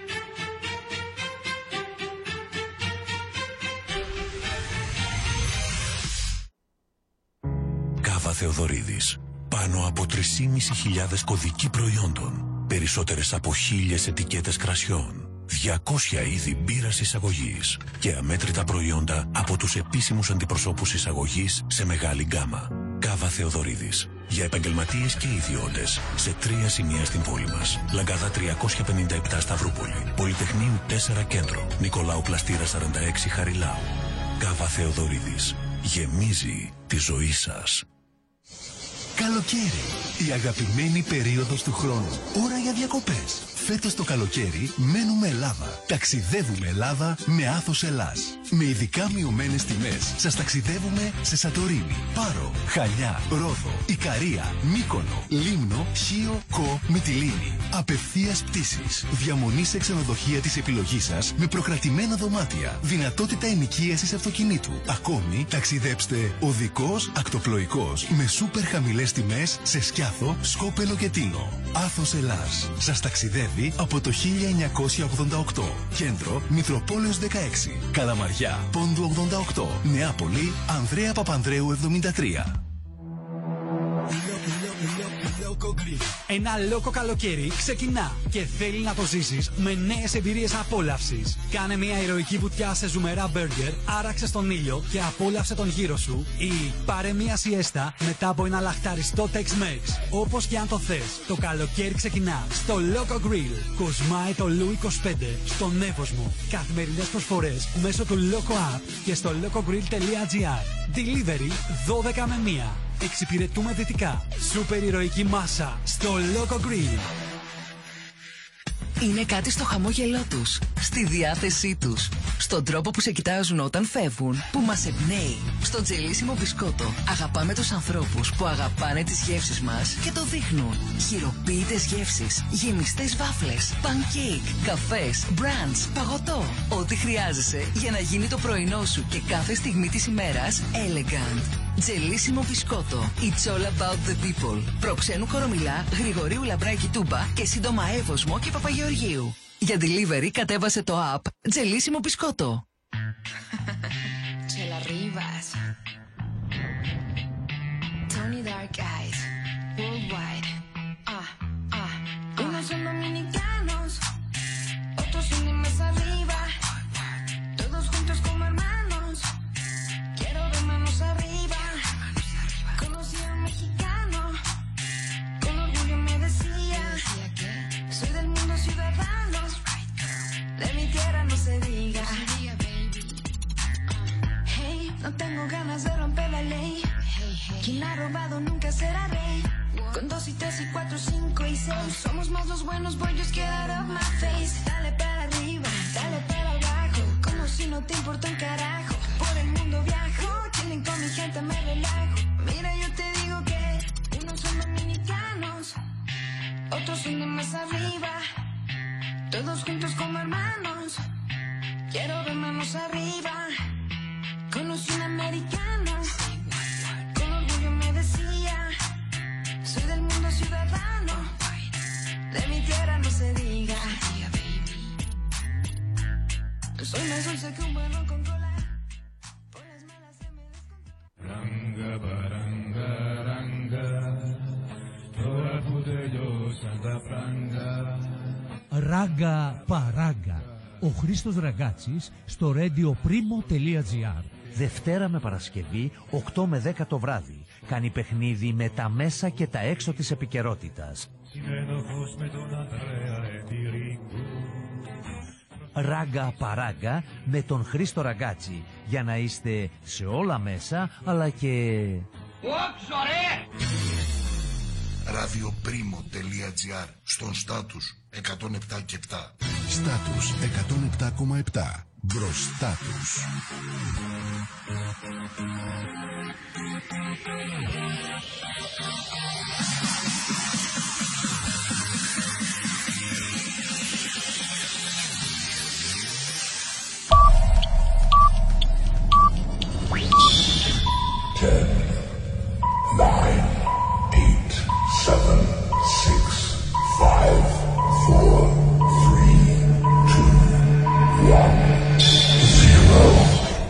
Κάβα Θεοδωρίδης. Πάνω από τρεις χιλιάδες πεντακόσιοι κωδικοί προϊόντων. Περισσότερες από χίλιες ετικέτες κρασιών. διακόσια είδη μπύρας εισαγωγής. Και αμέτρητα προϊόντα από τους επίσημους αντιπροσώπους εισαγωγής σε μεγάλη γκάμα. Κάβα Θεοδωρίδης. Για επαγγελματίες και ιδιώτες. Σε τρία σημεία στην πόλη μας. Λαγκάδα τριακόσια πενήντα επτά Σταυρούπολη. Πολυτεχνείου τέσσερα Κέντρο. Νικολάου Πλαστήρα σαράντα έξι Χαριλάου. Κάβα Θεοδωρίδης. Γεμίζει τη ζωή σας. Καλοκαίρι. Η αγαπημένη περίοδος του χρόνου. Ώρα για διακοπές. Φέτος το καλοκαίρι μένουμε Ελλάδα. Ταξιδεύουμε Ελλάδα με Άθος Ελλάς. Με ειδικά μειωμένες τιμές σας ταξιδεύουμε σε Σαντορίνη, Πάρο, Χαλιά, Ρόδο, Ικαρία, Μύκονο, Λίμνο, Χίο, Κο, Μυτιλήνη. Απευθείας πτήσεις. Διαμονή σε ξενοδοχεία της επιλογής σας με προκρατημένα δωμάτια. Δυνατότητα ενοικίασης αυτοκινήτου. Ακόμη ταξιδέψτε οδικός, ακτοπλοϊκός με σούπερ χαμηλές τιμές σε Σκιάθο, Σκόπελο και Τίνο. Άθος Ελλάς. Σας ταξιδεύει από το χίλια εννιακόσια ογδόντα οκτώ. Κέντρο Μητροπόλεως δεκαέξι. Καλαμαριά Πόντου ογδόντα οκτώ. Νεάπολη Ανδρέα Παπανδρέου εβδομήντα τρία. Ένα λόκο καλοκαίρι ξεκινά και θέλει να το ζήσεις με νέες εμπειρίες απόλαυσης. Κάνε μια ηρωική βουτιά σε ζουμερά μπέργκερ, άραξε στον ήλιο και απόλαυσε τον γύρο σου ή πάρε μια σιέστα μετά από ένα λαχταριστό Tex-Mex. Όπως και αν το θες, το καλοκαίρι ξεκινά στο Loco Grill. Κοσμάει το Λου είκοσι πέντε στον Εύωσμο. Καθημερινές προσφορές μέσω του Loco App και στο locogrill.gr. Delivery δώδεκα με μία. Εξυπηρετούμε δυτικά. Σούπερ ηρωική μάσα στο Loco Grill. Είναι κάτι στο χαμόγελό τους, στη διάθεσή τους, στον τρόπο που σε κοιτάζουν όταν φεύγουν, που μας εμπνέει. Στο τζελίσιμο μπισκότο αγαπάμε τους ανθρώπους που αγαπάνε τις γεύσεις μας και το δείχνουν. Χειροποίητες γεύσεις, γεμιστές βάφλες, pancake, καφές, brunch, παγωτό. Ό,τι χρειάζεσαι για να γίνει το πρωινό σου και κάθε στιγμή της ημέρας elegant. Τζελίσιμο μπισκότο. It's all about the people. Προξένου Κορομιλά, Γρηγορίου Λαμπράκη Τούμπα και σύντομα Εύωσμο και Παπαγεωργίου. Για delivery κατέβασε το app Τζελίσιμο μπισκότο. Chelarribas. Tony Dark Eyes. Worldwide. Ah, ah. Unos son dominicanos, otros son de más arriba. Todos juntos como hermanos. Quiero ver manos arriba. Conocí a un mexicano, con orgullo me decía, soy del mundo ciudadano, de mi tierra no se diga. Hey, no tengo ganas de romper la ley, quien ha robado nunca será rey. Con dos y tres y cuatro, cinco y seis, somos más los buenos, boy, just get out of my face. Dale para arriba, dale para abajo, como si no te importa un carajo. Por el mundo viajo, chilling con mi gente me relajo. Mira, yo te digo que unos son dominicanos, otros son de más arriba. Todos juntos como hermanos, quiero ver manos arriba. Conocí una americana, quiera no se diga. Soy más dulce que un bueno con cola. Por las malas se me descontrola. Ranga baranga ranga, τώρα που τελειώσαν τα φράγκα. Ράγκα παράγκα. Ο Χρήστος Ραγκάτσης στο radioprimo.gr. Δευτέρα με Παρασκευή, οκτώ με δέκα το βράδυ. Κάνει παιχνίδι με τα μέσα και τα έξω της επικαιρότητας. Συνένοχος με τον Ανδρέα Ετυρίγκου. Ράγκα παράγκα με τον Χρήστο Ραγκάτση. Για να είστε σε όλα μέσα, αλλά και... Όξο ρε! radioprimo.gr. Στον στάτους εκατόν επτά και επτά. Στάτους εκατόν επτά κόμμα επτά. Μπροστά τους. Ten, nine, eight, seven, six, five, four, three, two, one, zero.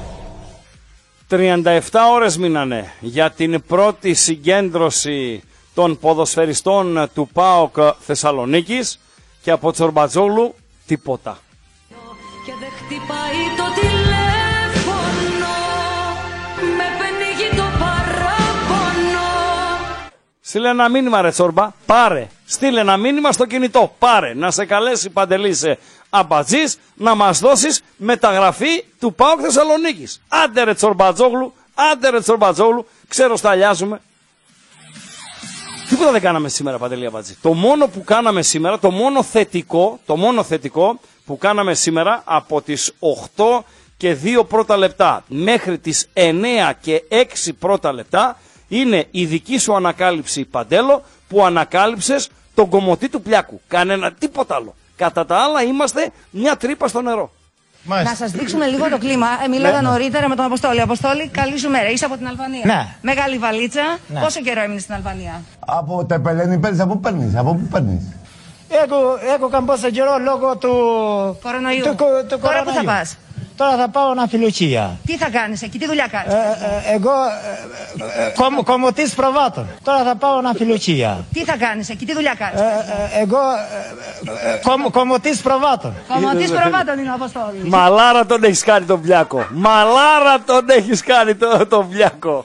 τριάντα επτά ώρες μείνανε για την πρώτη συγκέντρωση των ποδοσφαιριστών του ΠΑΟΚ Θεσσαλονίκης και από Τσορμπατζόγλου τίποτα. Και δεν χτυπάει το τηλέφωνο, με πνίγει το παράπονο. Στείλε ένα μήνυμα ρε Τσόρμπα, πάρε. Στείλε ένα μήνυμα στο κινητό, πάρε. Να σε καλέσει Παντελής Αμπατζής να μας δώσεις μεταγραφή του ΠΑΟΚ Θεσσαλονίκης. Άντε ρε Τσορμπατζόγλου, άντε ρε Τσορμπατζόγλου, ξέρω σταλιάζουμε. Τίποτα δεν κάναμε σήμερα Παντελή Αμπατζή. Το μόνο που κάναμε σήμερα, το μόνο θετικό, το μόνο θετικό που κάναμε σήμερα από τις οκτώ και δύο πρώτα λεπτά μέχρι τις εννέα και έξι πρώτα λεπτά είναι η δική σου ανακάλυψη Παντέλο που ανακάλυψες τον κομμωτή του Πλιάκου. Κανένα τίποτα άλλο. Κατά τα άλλα είμαστε μια τρύπα στο νερό. Μάλιστα. Να σας δείξουμε λίγο το κλίμα. Ε, μίλαγα ναι, νωρίτερα ναι. με τον Αποστόλη. Αποστόλη, καλή σου μέρα. Είσαι από την Αλβανία. Ναι. Μεγάλη βαλίτσα. Ναι. Πόσο καιρό έμεινες στην Αλβανία? Από τα Πελένη παίρνεις, από πού παίρνεις, από πού παίρνεις. Έχω, έχω καμπόσα καιρό λόγω του κορονοϊού. Του, του Τώρα πού θα πας? Τώρα θα πάω αναφιλοξία. Τι θα κάνεις εκεί, τι δουλειά κάνεις? Ε, ε, εγώ ε, κομ, κομμωτής προβάτων. Τώρα θα πάω αναφιλοξία. Τι θα κάνεις εκεί, τι δουλειά κάνεις? Ε, ε, εγώ ε, κομ, κομμωτής προβάτων. Κομμωτής προβάτων είναι ο Αποστόλης. Μαλάρα τον έχεις κάνει τον Πλιάκο. Μαλάρα τον έχεις κάνει τον το Πλιάκο.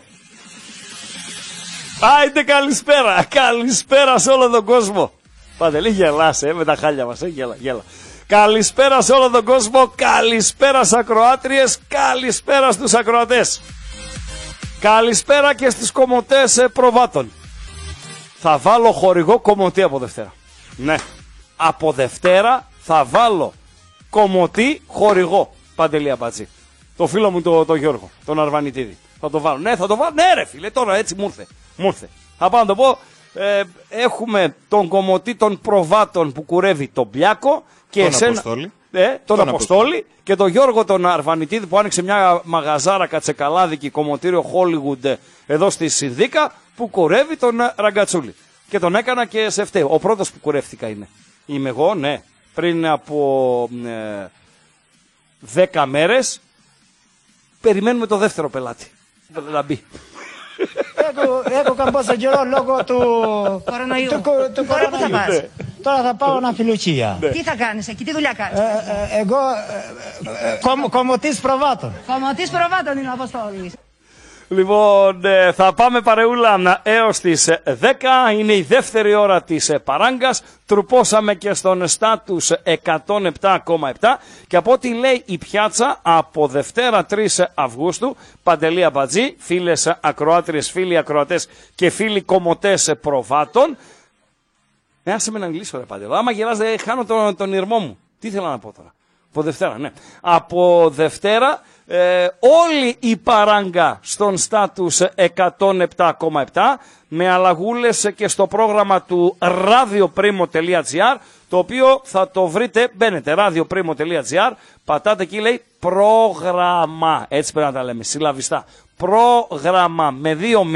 Άιντε καλησπέρα. Καλησπέρα σε όλο τον κόσμο. Παντελή γελάς ε, με τα χάλια μας. Ε, γέλα, γέλα. Καλησπέρα σε όλο τον κόσμο, καλησπέρα στις ακροάτριες, καλησπέρα στους ακροατές. Καλησπέρα και στις κομμωτές προβάτων. Θα βάλω χορηγό κομμωτή από Δευτέρα. Ναι, από Δευτέρα θα βάλω κομμωτή χορηγό, Παντελή Αμπατζή. Το φίλο μου το, το Γιώργο, τον Αρβανιτίδη. Θα το βάλω, ναι θα το βάλω, ναι ρε φίλε, τώρα έτσι μου ήρθε, μου ήρθε. Θα πάω να το πω. Ε, έχουμε τον κομμωτή των προβάτων που κουρεύει τον Πλιάκο και τον εσένα, Αποστόλη, ε, τον, τον Αποστόλη, Αποστόλη και τον Γιώργο τον Αρβανιτίδη που άνοιξε μια μαγαζάρα κατσεκαλάδικη κομμωτήριο Hollywood εδώ στη Συνδίκα που κουρεύει τον Ραγκατσούλη. Και τον έκανα και σε φταίω. Ο πρώτος που κουρεύτηκα είναι. Είμαι εγώ, ναι. Πριν από ε, δέκα μέρες περιμένουμε το δεύτερο πελάτη. Να μπει. Έχω, έχω καμπόσα καιρό λόγω του κορονοϊού. Του, του Τώρα πού θα πας? Ναι. Τώρα θα πάω αναφιλοξία. Ναι. Τι θα κάνεις εκεί, τι δουλειά κάνεις? Ε, ε, εγώ ε, κομ, κομμωτής προβάτων. Κομμωτής προβάτων είναι ο Αποστόλης. Λοιπόν, θα πάμε παρεούλα έως τις δέκα, είναι η δεύτερη ώρα της παράγκας, τρουπώσαμε και στον στάτους εκατόν επτά κόμμα επτά και από ό,τι λέει η πιάτσα από Δευτέρα τρεις Αυγούστου, Παντελή Αμπατζή, φίλες ακροάτριες, φίλοι ακροατές και φίλοι κομμωτές προβάτων. Ε, άσε με να μιλήσω ρε Παντελή, άμα γελάς δεν χάνω τον, τον ηρμό μου. Τι θέλω να πω τώρα. Από Δευτέρα, ναι. Από Δευτέρα ε, όλη η παράγκα στον στάτους εκατόν επτά κόμμα επτά με αλλαγούλες και στο πρόγραμμα του radioprimo.gr, το οποίο θα το βρείτε, μπαίνετε radioprimo.gr, πατάτε εκεί λέει πρόγραμμα, έτσι πρέπει να τα λέμε, συλλαβιστά, πρόγραμμα με δύο μη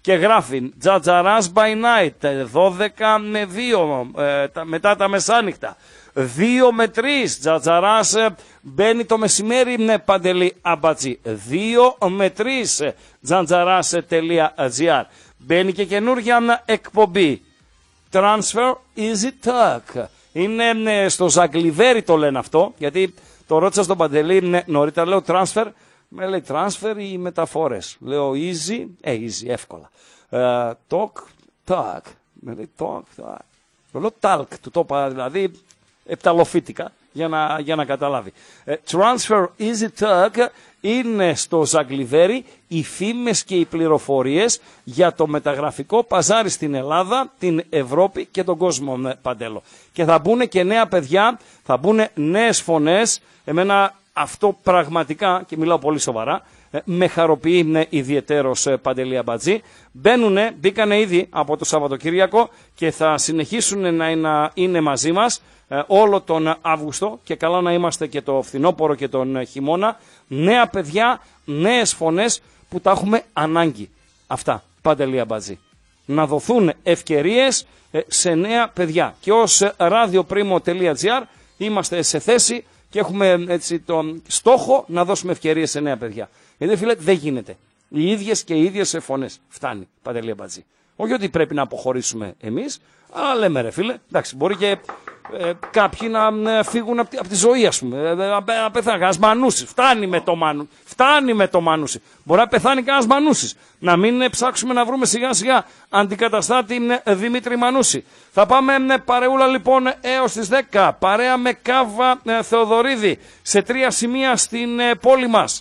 και γράφει Τζατζαράς by night, δώδεκα με δύο, ε, τα, μετά τα μεσάνυχτα, δύο με τρεις, Τζατζαράς ε, μπαίνει το μεσημέρι, ναι, Παντελή Αμπατζή, δύο με τρεις, τζατζαράς.gr, μπαίνει και καινούργια εκπομπή, Transfer Easy Talk, είναι ναι, στο Ζαγκλιβέρι το λένε αυτό, γιατί το ρώτησα στον Παντελή ναι, νωρίτερα, λέω transfer, με λέει transfer ή μεταφορές, λέω easy, ε easy, εύκολα, uh, talk, talk, με λέει talk, talk, το λέω talk, του το είπα δηλαδή επταλοφύτικα για να, για να καταλάβει. Uh, transfer Easy Talk είναι στο Ζαγκλιβέρι οι φήμες και οι πληροφορίες για το μεταγραφικό παζάρι στην Ελλάδα, την Ευρώπη και τον κόσμο, Παντέλο. Και θα μπουν και νέα παιδιά, θα μπουν νέες φωνές. Εμένα αυτό πραγματικά, και μιλάω πολύ σοβαρά, με χαροποιεί ιδιαιτέρως, Παντελή Αμπατζή. Μπαίνουνε, μπήκανε ήδη από το Σαββατοκύριακο και θα συνεχίσουν να είναι, είναι μαζί μας όλο τον Αύγουστο και καλά να είμαστε και το φθινόπωρο και τον χειμώνα. Νέα παιδιά, νέες φωνές που τα έχουμε ανάγκη. Αυτά, Παντελή Αμπατζή. Να δοθούν ευκαιρίες σε νέα παιδιά. Και ως radioprimo.gr είμαστε σε θέση και έχουμε έτσι τον στόχο να δώσουμε ευκαιρίες σε νέα παιδιά. Γιατί φίλε δεν γίνεται. Οι ίδιες και οι ίδιες φωνές. Φτάνει, Παντελή Αμπατζή. Όχι ότι πρέπει να αποχωρήσουμε εμείς, αλλά λέμε ρε φίλε, εντάξει, μπορεί και ε, κάποιοι να ε, φύγουν από τη, απ τη ζωή, ας πούμε, ε, να πεθάνει κανένας Μανούσης, φτάνει με το Μανού, φτάνει με το Μανούσι, μπορεί να πεθάνει κανένας Μανούσης, να μην ε, ψάξουμε να βρούμε σιγά σιγά αντικαταστάτη ε, Δημήτρη Μανούση. Θα πάμε ε, παρεούλα λοιπόν έως τις δέκα, παρέα με Κάβα ε, Θεοδωρίδη, σε τρία σημεία στην ε, πόλη μας.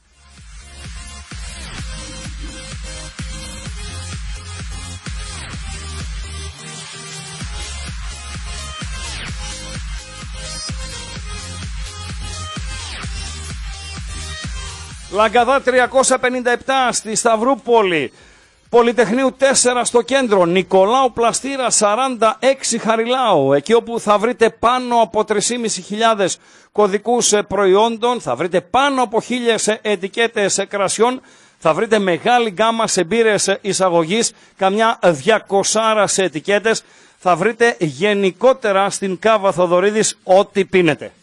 Λαγκαδά τριακόσια πενήντα επτά στη Σταυρούπολη, Πολυτεχνείου τέσσερα στο κέντρο, Νικολάου Πλαστήρα σαράντα έξι Χαριλάου, εκεί όπου θα βρείτε πάνω από τρεις χιλιάδες πεντακόσιους κωδικούς προϊόντων, θα βρείτε πάνω από χίλιες ετικέτες κρασιών, θα βρείτε μεγάλη γκάμα σε μπύρες εισαγωγής, καμιά διακόσια σε ετικέτες, θα βρείτε γενικότερα στην Κάβα Θοδωρίδης ό,τι πίνετε.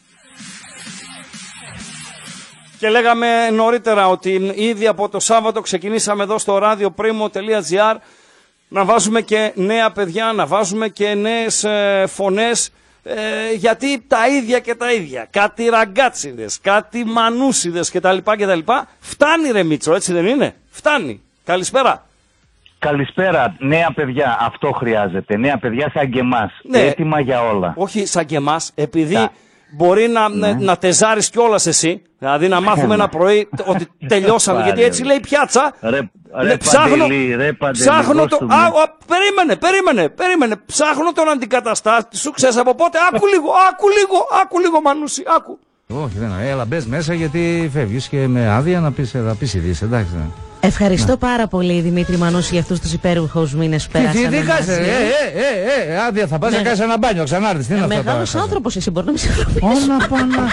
Και λέγαμε νωρίτερα ότι ήδη από το Σάββατο ξεκινήσαμε εδώ στο radioprimo.gr να βάζουμε και νέα παιδιά, να βάζουμε και νέες ε, φωνές, ε, γιατί τα ίδια και τα ίδια, κάτι ραγκάτσιδες, κάτι μανούσιδες κτλ. κτλ. Φτάνει ρε Μίτσο, έτσι δεν είναι? Φτάνει. Καλησπέρα. Καλησπέρα. Νέα παιδιά, αυτό χρειάζεται. Νέα παιδιά σαν και εμάς. Ναι. Έτοιμα για όλα. Όχι σαν και εμάς, επειδή... Τα... Μπορεί να, ναι. να τεζάρεις κιόλας εσύ, δηλαδή να μάθουμε ένα πρωί ότι τελειώσαμε, γιατί έτσι λέει η πιάτσα. Ρε, ρε, ψάχνω, παντελή, ρε παντελή, ψάχνω το... Α, α, περίμενε, περίμενε, περίμενε. Ψάχνω τον αντικαταστάτη σου, ξέρεις από πότε. Άκου λίγο, άκου λίγο, άκου λίγο Μανούση, άκου. Όχι, δεν έλα μπες μέσα γιατί φεύγεις και με άδεια να πεις, να πεις ειδήσεις, εντάξει. Ναι. Ευχαριστώ ναι. πάρα πολύ Δημήτρη Μανούση για αυτούς τους υπέροχους μήνες που πέρασαν. Τι, τι κάτσε, ε, ε, ε, ε, άδεια θα πας ναι. να κάνεις ένα μπάνιο, ξανάρθεις, τι είναι αυτά. Μεγάλος άνθρωπος εσύ, μπορεί να μην σε ρωτήσεις. Ωνα πάνα.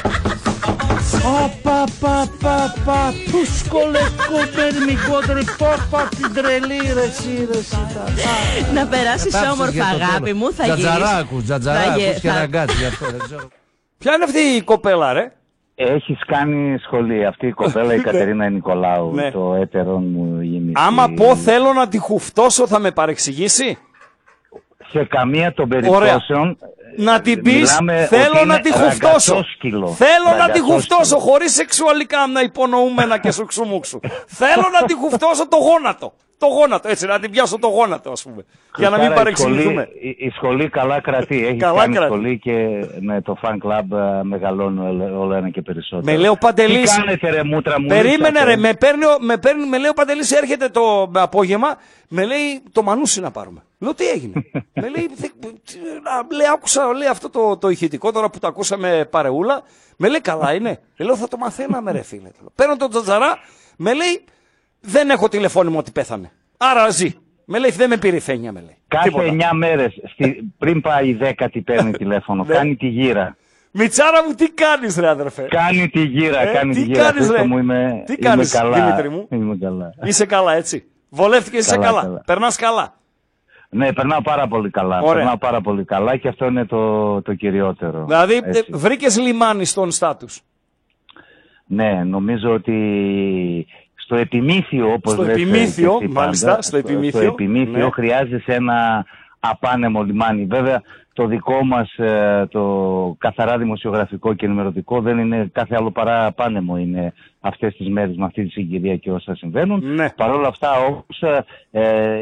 Όπα, πα, πα, πα, πούσκολε κούπερ μικρότερη, πόπα την τρελή ρε εσύ, ρε εσύ. Να περάσεις όμορφα αγάπη μου, θα γυρίσεις. Τζατζαράκους, τζατζαράκους και ραγκάτσι, γι' αυτό δεν ξέρω. Ποια είναι αυτή η κοπέλα ρε? Έχεις κάνει σχολή αυτή η κοπέλα, η Κατερίνα Νικολάου, ναι. το έτερον μου γεννηθή. Άμα πω θέλω να τη χουφτώσω θα με παρεξηγήσει? Σε καμία των περιπτώσεων. Να την πεις, θέλω να τη χουφτώσω. Θέλω να τη χουφτώσω χωρίς σεξουαλικά να υπονοούμενα και σουξουμούξου. Θέλω να τη χουφτώσω το γόνατο. Το γόνατο, έτσι, να την πιάσω το γόνατο, ας πούμε. Για να μην παρεξηγηθούμε. Η, η, η σχολή καλά κρατεί. Έχει καλά κάνει κρατεί. Σχολή και με το fan club uh, μεγαλώνει όλο ένα και περισσότερο. Με λέει ο Παντελής. Τι κάνετε ρε μούτρα μου. Περίμενε ρε, με παίρνει, με, παίρνει, με λέει ο Παντελής, έρχεται το απόγευμα, με λέει το Μανούσι να πάρουμε. Λέω τι έγινε. Με λέει, δε, λέει, άκουσα λέει, αυτό το, το ηχητικό τώρα που το ακούσαμε παρεούλα. Με λέει καλά είναι. Λέω θα το μαθαίναμε ρε φίλε. Παίρνω τον Τζατζαρά, με λέει δεν έχω τηλεφώνημα ότι πέθανε. Άρα ζει. Με λέει δεν με πήρε η φένια, με λέει. Κάθε εννιά μέρες στη... πριν πάει η δέκατη παίρνει τηλέφωνο. Κάνει τη γύρα. Μιτσάρα μου, τι κάνεις ρε αδερφέ? Κάνει τη γύρα, ε, κάνει τι τη γύρα. Κάνεις, ρε? Μου είμαι, τι κάνεις είμαι καλά, Δημήτρη μου? Είμαι καλά. Είσαι καλά έτσι. Βολεύτηκε, είσαι καλά. καλά. Περνάς καλά. Ναι, περνάω πάρα πολύ καλά. Ωραία. Περνάω πάρα πολύ καλά και αυτό είναι το, το κυριότερο. Δηλαδή, βρήκες λιμάνι στον στάτους. Ναι, νομίζω ότι στο επιμήθειο, όπως στο λες, επιμήθειο, πάντα, μάλιστα, στο επιμήθειο, στο επιμήθειο ναι. χρειάζεσαι ένα απάνεμο λιμάνι. Βέβαια, το δικό μας, το καθαρά δημοσιογραφικό και ενημερωτικό δεν είναι κάθε άλλο παρά απάνεμο. Είναι αυτές τις μέρες με αυτή τη συγκυρία και όσα συμβαίνουν. Ναι. Παρ' όλα αυτά, όμως, ε, ε,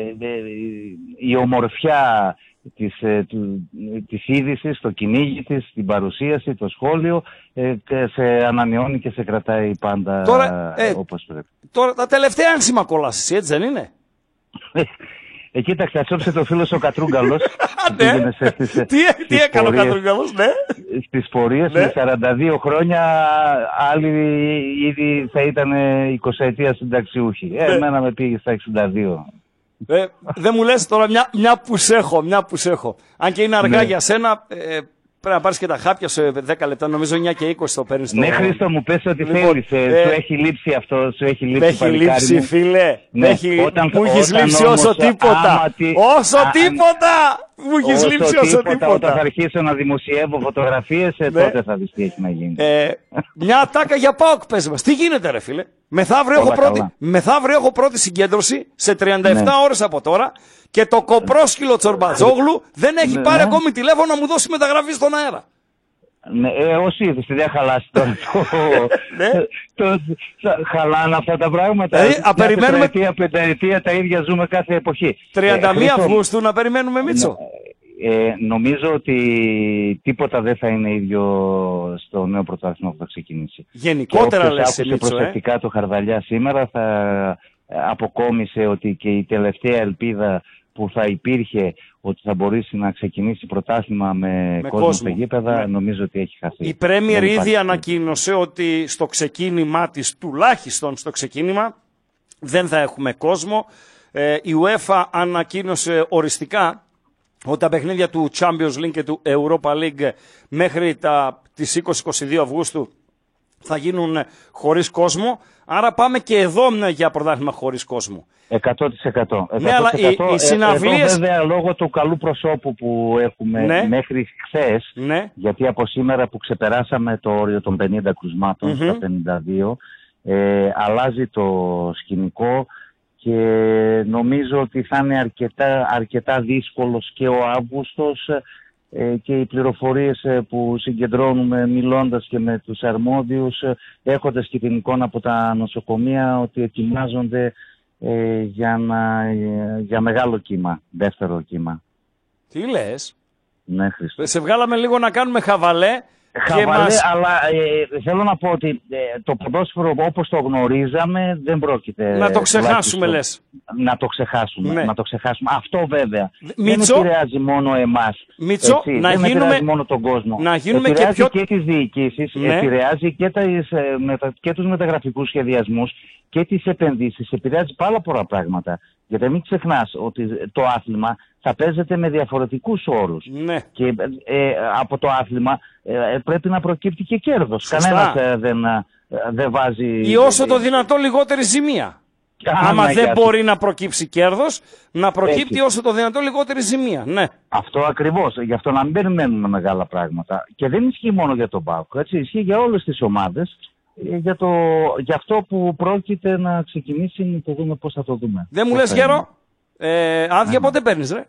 η ομορφιά της, ε, του, της είδησης, το κυνήγι της, την παρουσίαση, το σχόλιο, ε, και σε ανανεώνει και σε κρατάει πάντα τώρα, ε, όπως πρέπει. Τώρα τα τελευταία ένσημα κολλάς εσύ, έτσι δεν είναι? Ε, κοίταξε, ατσόψε το φίλος ο Κατρούγκαλος. Ναι. Στις, τι τι έκανε ο Κατρούγκαλος, ναι. Στις πορείες ναι. με σαράντα δύο χρόνια, άλλοι ήδη θα ήταν εικοσαετία συνταξιούχοι. Ναι. Ε, εμένα με πήγε στα εξήντα δύο. Ε, δεν μου λες τώρα μια, μια που σ' έχω, μια που σ' έχω. Αν και είναι αργά ναι. για σένα, ε, πρέπει να πάρεις και τα χάπια σε δέκα λεπτά, νομίζω εννιά και είκοσι το παίρνεις. Ναι, Χρήστο μου, πες ότι λοιπόν, θέλεις, ε, σου έχει λείψει αυτό, σου έχει λείψει. Έχει λείψει, μου. Φίλε, ναι, έχει, όταν, μου έχεις λείψει όσο όμως, τίποτα, άματι, όσο α, τίποτα, μου έχεις λείψει όσο τίποτα. τίποτα. Όταν θα αρχίσω να δημοσιεύω φωτογραφίες, ε, ναι. τότε θα δεις τι έχει να γίνει. Ε, μια ατάκα για ΠΑΟΚ πες μας, τι γίνεται ρε φίλε. Μεθαύριο έχω, πρώτη, μεθαύριο έχω πρώτη συγκέντρωση σε τριάντα επτά ναι. ώρες από τώρα και το κοπρόσκυλο Τσορμπατζόγλου δεν έχει πάρει ναι. ακόμη τηλέφωνο να μου δώσει μεταγραφή στον αέρα. Ναι, ε, όσοι είδες, δεν χαλάσει τώρα το... Χαλάνε αυτά τα πράγματα. Δηλαδή, α, περιμένουμε... Πενταετία, πενταετία τα ίδια ζούμε κάθε εποχή. τριάντα μία Αυγούστου να περιμένουμε Μίτσο. Ε, νομίζω ότι τίποτα δεν θα είναι ίδιο στο νέο πρωτάθλημα που θα ξεκινήσει. Γενικότερα λες σε Μίτσο, προσεκτικά ε? το Χαρδαλιά σήμερα θα αποκόμισε ότι και η τελευταία ελπίδα που θα υπήρχε ότι θα μπορέσει να ξεκινήσει πρωτάθλημα με, με κόσμο στα γήπεδα, ναι. νομίζω ότι έχει χαθεί. Η Πρέμιερ ήδη ανακοίνωσε ότι στο ξεκίνημά της, τουλάχιστον στο ξεκίνημα, δεν θα έχουμε κόσμο. Ε, η UEFA ανακοίνωσε οριστικά ότι τα παιχνίδια του Champions League και του Europa League μέχρι τα, τις είκοσι με είκοσι δύο Αυγούστου θα γίνουν χωρίς κόσμο. Άρα πάμε και εδώ για πρωτάθλημα χωρίς κόσμο. εκατό τοις εκατό. Ναι, αλλά οι, οι συναυλίες... Εδώ βέβαια λόγω του καλού προσώπου που έχουμε ναι. μέχρι χθες, ναι. γιατί από σήμερα που ξεπεράσαμε το όριο των πενήντα κρουσμάτων mm-hmm. στα πενήντα δύο, ε, αλλάζει το σκηνικό και νομίζω ότι θα είναι αρκετά, αρκετά δύσκολος και ο Αύγουστος ε, και οι πληροφορίες ε, που συγκεντρώνουμε μιλώντας και με τους αρμόδιους, ε, έχοντας και την εικόνα από τα νοσοκομεία ότι ετοιμάζονται ε, για, να, ε, για μεγάλο κύμα, δεύτερο κύμα. Τι λες? Ναι, Χριστό. Σε βγάλαμε λίγο να κάνουμε χαβαλέ. Χαβαλέ, μας... αλλά ε, θέλω να πω ότι ε, το ποδόσφαιρο όπως το γνωρίζαμε δεν πρόκειται... Να το ξεχάσουμε λες. Να το ξεχάσουμε, ναι. να το ξεχάσουμε. Αυτό βέβαια Μίτσο, δεν επηρεάζει μόνο εμάς. Μίτσο, έτσι, να δεν γίνουμε... επηρεάζει μόνο τον κόσμο. Να γίνουμε επηρεάζει και, πιο... και τις διοικήσεις, ναι. επηρεάζει και, τα, και τους μεταγραφικούς σχεδιασμούς και τις επενδύσεις. Επηρεάζει πάρα πολλά πράγματα. Γιατί μην ξεχνάς ότι το άθλημα θα παίζεται με διαφορετικούς όρους. Ναι. Και ε, από το άθλημα ε, πρέπει να προκύπτει και κέρδος. Κανένας ε, δεν, ε, δεν βάζει... Ή όσο το δυνατό λιγότερη ζημία. Α, άμα ναι, δεν αυτό. μπορεί να προκύψει κέρδος, να προκύπτει Έτσι. όσο το δυνατό λιγότερη ζημία. Ναι. Αυτό ακριβώς. Γι' αυτό να μην περιμένουμε μεγάλα πράγματα. Και δεν ισχύει μόνο για τον ΠΑΟΚ. Ισχύει για όλες τις ομάδες. Για, το, για αυτό που πρόκειται να ξεκινήσει, να το δούμε πώς θα το δούμε. Δεν μου λες γέρο, ε, άδεια πότε παίρνεις ρε?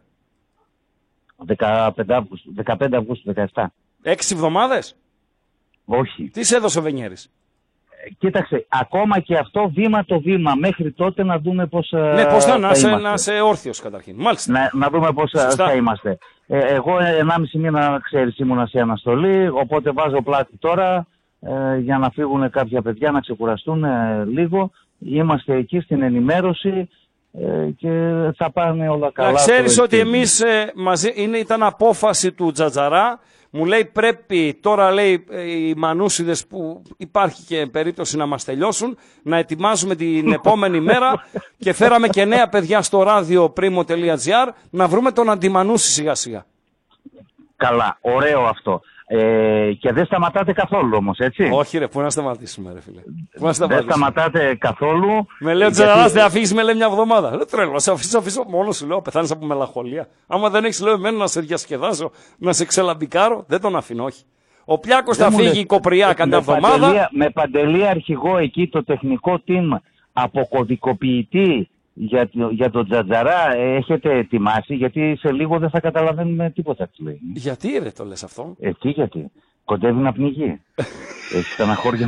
δεκαπέντε Αυγούστου, δεκαπέντε Αυγούστου, δεκαεπτά. Έξι εβδομάδες? Όχι. Τι σε έδωσε ο Βενιέρης? Ε, κοίταξε, ακόμα και αυτό βήμα το βήμα, μέχρι τότε να δούμε πώς ναι, πώς θα, θα να, είμαστε. Σε, να είσαι όρθιος καταρχήν. Μάλιστα. Να, να δούμε πώς Σωστά. θα είμαστε. Ε, εγώ ενάμιση μήνα, ξέρεις, ήμουνα σε αναστολή, οπότε βάζω πλάτη τώρα ε, για να φύγουν κάποια παιδιά να ξεκουραστούν ε, λίγο. Είμαστε εκεί στην ενημέρωση ε, και θα πάνε όλα καλά. Να ξέρεις ότι εμείς ε, μαζί, είναι, ήταν απόφαση του Τζατζαρά. Μου λέει πρέπει τώρα, λέει, οι μανούσιδες που υπάρχει και περίπτωση να μας τελειώσουν, να ετοιμάζουμε την επόμενη μέρα και φέραμε και νέα παιδιά στο ράδιο πρίμο τελεία τζι άρ να βρούμε τον αντιμανούσι σιγά σιγά. Καλά, ωραίο αυτό. Ε, και δεν σταματάτε καθόλου όμως, έτσι. Όχι ρε, πού να σταματήσουμε ρε φίλε. Πού να σταματήσουμε. Δεν σταματάτε καθόλου. Με λέει ο Τζεραράς, δεν αφήσεις με λέει μια εβδομάδα. Δεν τρέλω, σε αφήσω, αφήσω μόνο σου λέω, πεθάνεις από μελαγχολία. Άμα δεν έχεις λέω εμένα να σε διασκεδάσω, να σε ξελαμπικάρω, δεν τον αφήνω, όχι. Ο Πλιάκος θα φύγει η Κοπριά καμιά εβδομάδα. Με Παντελή αρχηγό εκεί το τεχνικό team αποκωδικοποιητή για, για τον Τζατζαρά έχετε ετοιμάσει, γιατί σε λίγο δεν θα καταλαβαίνουμε τίποτα τι λέει. Γιατί ρε το λες αυτό? Ε, τι γιατί. Κοντεύει να πνιγεί. Έχει στεναχώρια.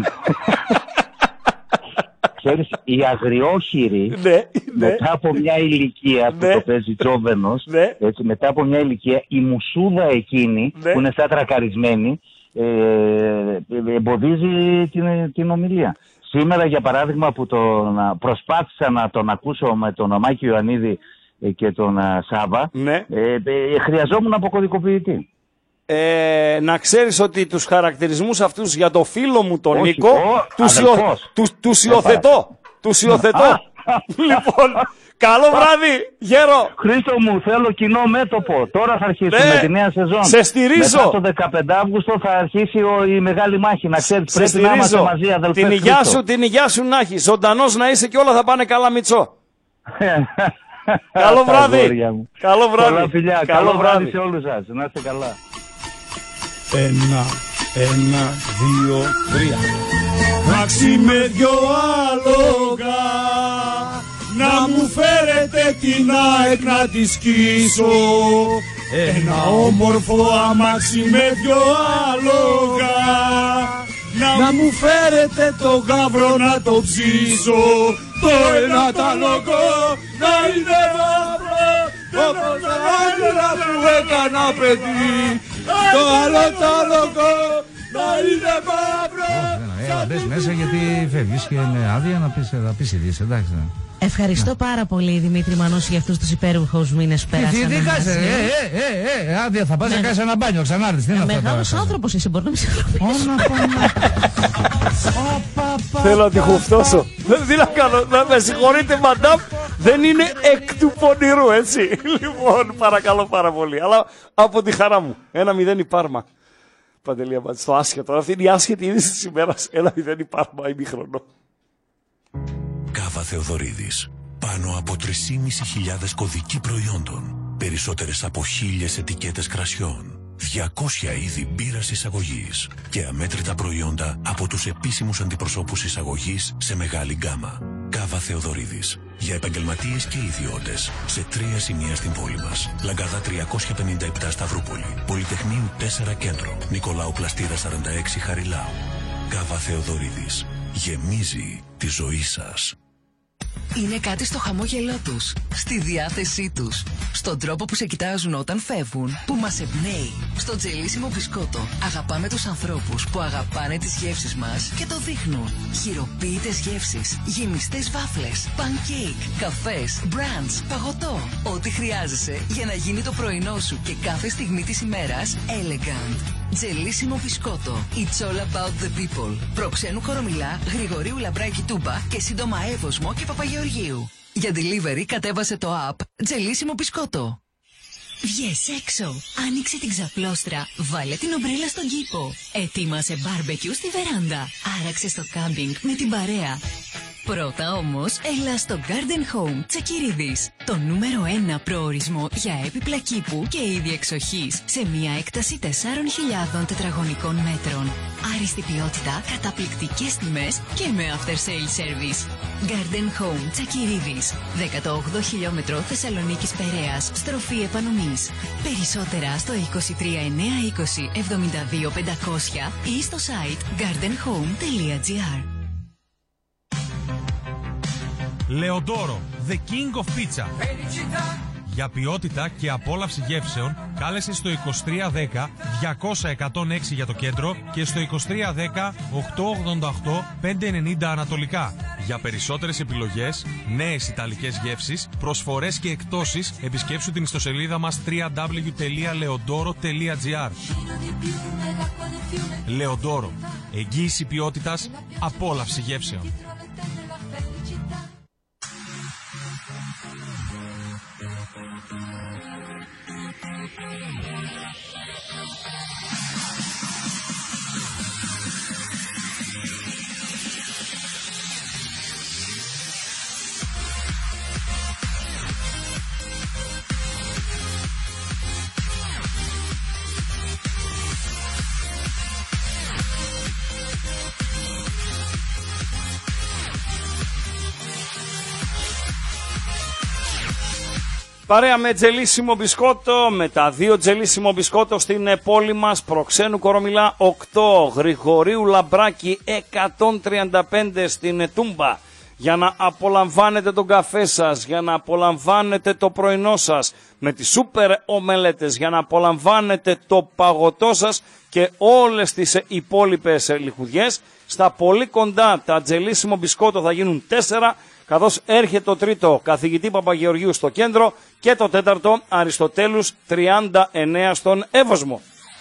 Ξέρεις, οι αγριόχειροι ναι, μετά από μια ηλικία που ναι, το παίζει Τζόβενος, ναι, έτσι, μετά από μια ηλικία η μουσούδα εκείνη ναι, που είναι σαν τρακαρισμένη ε, εμποδίζει την, την ομιλία. Σήμερα για παράδειγμα που τον, προσπάθησα να τον ακούσω με τον Μάκη Ιωαννίδη και τον Σάβα, ναι, ε, ε, χρειαζόμουν αποκωδικοποιητή. Ε, να ξέρεις ότι τους χαρακτηρισμούς αυτούς για το φίλο μου τον Όχι, Νίκο ο, τους, υιο, τους, τους υιοθετώ. Τους υιοθετώ. Λοιπόν, καλό βράδυ, γέρο. Χρήστο μου, θέλω κοινό μέτωπο. Τώρα θα αρχίσουμε ναι, με τη νέα σεζόν. Σε στηρίζω. Μετά το δεκαπέντε Αυγούστου θα αρχίσει ο, η μεγάλη μάχη. Να ξέρεις, πρέπει στηρίζω. να είμαστε μαζί, αδελφές. Την υγειά σου, την υγειά σου να έχεις. Ζωντανός να είσαι και όλα θα πάνε καλά, Μητσό. Καλό βράδυ. Καλό βράδυ. Καλά φιλιά. Καλό, Καλό βράδυ. βράδυ σε όλους σας. Να είστε καλά. Ένα, ένα, δύο, τρία. Ταξί με δυο άλογα, να μου φέρετε την ΑΕΚ να τη σκίσω. Ένα όμορφο αμάξι με δυο άλογα, να μου φέρετε το γάβρο να το ψήσω. Το ένα τ' άλογο να είναι μαύρο, όπως τα άλλα που έκανα παιδί. Το άλλο τ' άλογο να είναι μαύρο. Έλα μπες μέσα γιατί φεύγεις και είναι άδεια να πεις, να πεις ειδήσεις, εντάξει. Ευχαριστώ πάρα πολύ Δημήτρη Μανώση για αυτούς τους υπέροχους μήνες που πέρασαν. Τι κάτσε, ε, ε, ε, άδεια θα πας να κάνεις ένα μπάνιο, ξανάρθεις, τι είναι αυτό. Μεγάλος άνθρωπος είσαι, μπορεί να με συγχωρείς. Θέλω να τη χουφτώσω. Τι να κάνω, να με συγχωρείτε μαντάμ, δεν είναι εκ του πονηρού, έτσι. Λοιπόν, παρακαλώ πάρα πολύ, αλλά από τη χαρά μου. Ένα μηδέν η Πάρμα. Παντελή, στο άσχετο. Αυτή είναι η άσχετη είδηση της ημέρας. Ένα μηδέν η Πάρμα, ημίχρονο. Κάβα Θεοδωρίδης. Πάνω από τρεις χιλιάδες πεντακόσιοι κωδικοί προϊόντων. Περισσότερες από χίλιες ετικέτες κρασιών. διακόσια είδη μπύρας εισαγωγής. Και αμέτρητα προϊόντα από τους επίσημους αντιπροσώπους εισαγωγής σε μεγάλη γκάμα. Κάβα Θεοδωρίδης. Για επαγγελματίες και ιδιώτες. Σε τρία σημεία στην πόλη μας. Λαγκάδα τριακόσια πενήντα επτά Σταυρούπολη. Πολυτεχνείου τέσσερα Κέντρο. Νικολάου Πλαστήρα σαράντα έξι Χαριλάου. Κάβα Θεοδωρίδης. Γεμίζει τη ζωή σας. Είναι κάτι στο χαμόγελό τους, στη διάθεσή τους, στον τρόπο που σε κοιτάζουν όταν φεύγουν, που μας εμπνέει. Στο τζελίσιμο μπισκότο αγαπάμε τους ανθρώπους που αγαπάνε τις γεύσεις μας και το δείχνουν. Χειροποίητες γεύσεις, γεμιστές βάφλες, pancake, καφές, μπραντς, παγωτό. Ό,τι χρειάζεσαι για να γίνει το πρωινό σου και κάθε στιγμή της ημέρας elegant. Τζελίσιμο μπισκότο. It's all about the people. Προξένου Κορομιλά, Γρηγορίου Λαμπράκη Τούμπα και σύντομα Εύωσμο και Παπαγεωργίου. Για delivery κατέβασε το app Τζελίσιμο μπισκότο. Βγες έξω, άνοιξε την ξαπλώστρα, βάλε την ομπρέλα στον κήπο. Ετοίμασε μπάρμπεκιου στη βεράντα, άραξε στο κάμπινγκ με την παρέα. Πρώτα όμως, έλα στο Garden Home Τσακυρίδης, το νούμερο ένα προορισμό για έπιπλα κήπου και είδη εξοχής, σε μια έκταση τεσσάρων χιλιάδων τετραγωνικών μέτρων. Άριστη ποιότητα, καταπληκτικές τιμές και με after sale service. Garden Home Τσακυρίδης, δεκαοκτώ χιλιόμετρο Θεσσαλονίκης Περαίας, στροφή επανομής. Περισσότερα στο είκοσι τρία εννιακόσια είκοσι εβδομήντα δύο πεντακόσια ή στο site garden home τελεία gr. Λεοντόρο, the king of pizza. Για ποιότητα και απόλαυση γεύσεων, κάλεσε στο είκοσι τρία δέκα διακόσια εκατόν έξι για το κέντρο και στο είκοσι τρία δέκα οκτακόσια ογδόντα οκτώ πεντακόσια ενενήντα ανατολικά. Για περισσότερες επιλογές, νέες ιταλικές γεύσεις, προσφορές και εκπτώσεις, επισκέψου την ιστοσελίδα μας double-u double-u double-u τελεία leodoro τελεία gr. Λεοντόρο, εγγύηση ποιότητας, απόλαυση γεύσεων. Παρέα με τζελίσιμο μπισκότο, με τα δύο τζελίσιμο μπισκότο στην πόλη μας, Προξένου Κορομιλά οκτώ, Γρηγορίου Λαμπράκη εκατόν τριάντα πέντε στην Τούμπα. Για να απολαμβάνετε τον καφέ σας, για να απολαμβάνετε το πρωινό σας με τις σούπερ ομελέτες, για να απολαμβάνετε το παγωτό σας και όλες τις υπόλοιπες λιχουδιές. Στα πολύ κοντά τα τζελίσιμο μπισκότο θα γίνουν τέσσερα, καθώς έρχεται το τρίτο καθηγητή Παπαγεωργίου στο κέντρο και το τέταρτο Αριστοτέλους τριάντα εννέα στον Εύωσμο.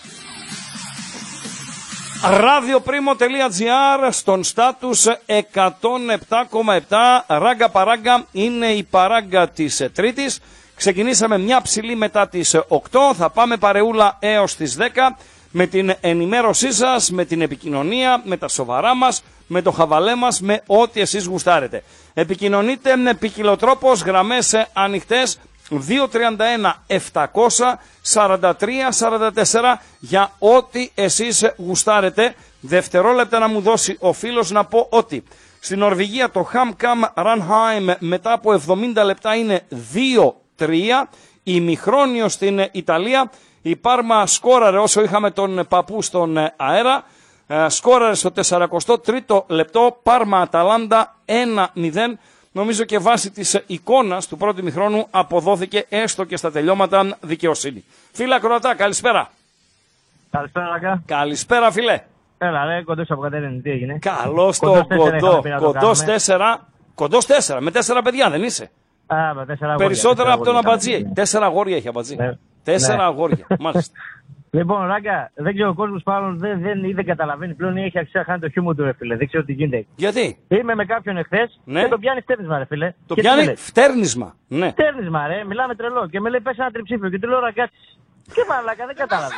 radioprimo.gr στον στάτους εκατόν επτά κόμμα επτά. Ράγκα παράγκα είναι η παράγκα της Τρίτης. Ξεκινήσαμε μια ψηλή μετά τις οκτώ. Θα πάμε παρεούλα έως τις δέκα με την ενημέρωσή σας, με την επικοινωνία, με τα σοβαρά μας, με το χαβαλέ μας, με ό,τι εσείς γουστάρετε. Επικοινωνείτε με ποικιλοτρόπως, γραμμές ανοιχτές δύο τριάντα ένα επτακόσια σαράντα τρία σαράντα τέσσερα για ό,τι εσείς γουστάρετε. Δευτερόλεπτα να μου δώσει ο φίλος να πω ότι στην Νορβηγία το HamKam Ranheim μετά από εβδομήντα λεπτά είναι δύο τρία. Ημιχρόνιο στην Ιταλία. Η Πάρμα σκόραρε όσο είχαμε τον παππού στον αέρα. Σκόραρε στο σαραντά τρίτο λεπτό. Πάρμα Αταλάντα ένα μηδέν. Νομίζω και βάσει της εικόνας του πρώτου ημιχρόνου αποδόθηκε έστω και στα τελειώματα δικαιοσύνη. Φίλε Ακροατά, καλησπέρα. Καλησπέρα, Λακα. Καλησπέρα, φίλε. Έλα, ρε, κοντός από Κατέρινη, τι έγινε. Καλώς το κοντό. Κοντός τέσσερα. Κοντός τέσσερα. Με τέσσερα παιδιά δεν είσαι. Α, με τέσσερα αγόρια. Περισσότερα από τον Αμπατζή. Τέσσερα αγόρια έχει Αμπατζή. Ναι. Τέσσερα Ναι. αγόρια. Μάλιστα. Λοιπόν, Ράγκα, δεν ξέρω ο κόσμος πάνω δεν, δεν, δεν καταλαβαίνει πλέον ή έχει αξία χάνει το χιούμορ του, ρε φίλε. Δεν ξέρω τι γίνεται. Γιατί? Είμαι με κάποιον εχθές Ναι. και τον πιάνει φτέρνισμα, ρε φίλε. Το Και τι πιάνει μου λέει? φτέρνισμα. Ναι. Φτέρνισμα, ρε, μιλάμε τρελό. Και με λέει πες ένα τριψήφιο και του λέω ραγκάτσι. Και μαλάκα, δεν κατάλαβε.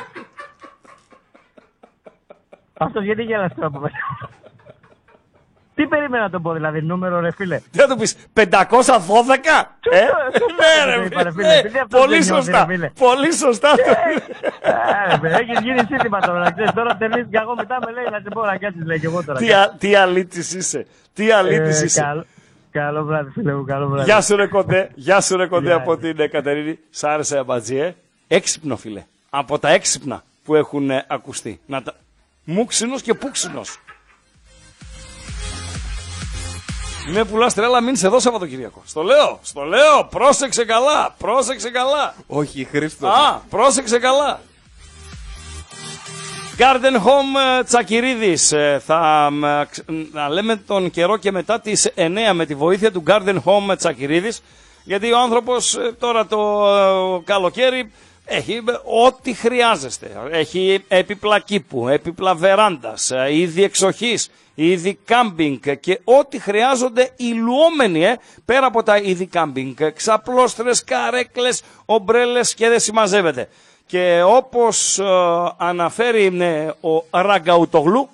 Αυτός γιατί γέλασε τώρα από μέσα. Τι περίμενα να τον πω, δηλαδή, νούμερο, ρε φίλε. Τι θα του πεις, πεντακόσια δώδεκα? Ε, ναι, ρε φίλε. Πολύ σωστά. Πολύ σωστά. Έχεις γίνει σύνθημα τώρα, ξέρεις. Τώρα τελείς και εγώ μετά με λέει να σε πω ραγκάτσις, λέει και εγώ τώρα. Τι αλήτης είσαι. Τι αλήτης είσαι. Καλό βράδυ, φίλε μου, καλό βράδυ. Γεια σου ρε κοντέ, γεια σου ρε κοντέ από την Κατερίνη. Σ' άρεσε Αμπατζή, ε. Έξυπνο φίλε. Από τα έξυπνα που έχουν ακουστεί. Να τα... Μούξινος και πούξινος. Ναι, πουλάς τρέλα, μην σε δω Σαββατοκυριακό. Στο λέω, στο λέω, πρόσεξε καλά, πρόσεξε καλά. Όχι, Χρήστο. Α, πρόσεξε καλά. Garden Home Τσακυρίδης. Θα να λέμε τον καιρό και μετά τις εννέα με τη βοήθεια του Garden Home Τσακυρίδης. Γιατί ο άνθρωπος τώρα το καλοκαίρι έχει ό,τι χρειάζεστε. Έχει έπιπλα κήπου, έπιπλα βεράντας, είδη εξοχής, είδη κάμπινγκ και ό,τι χρειάζονται οι λουόμενοι, ε, πέρα από τα είδη κάμπινγκ. Ξαπλώστρες, καρέκλες, ομπρέλες και δεν συμμαζεύεται. Και όπως ε, αναφέρει ναι, ο Ραγκαουτογλου,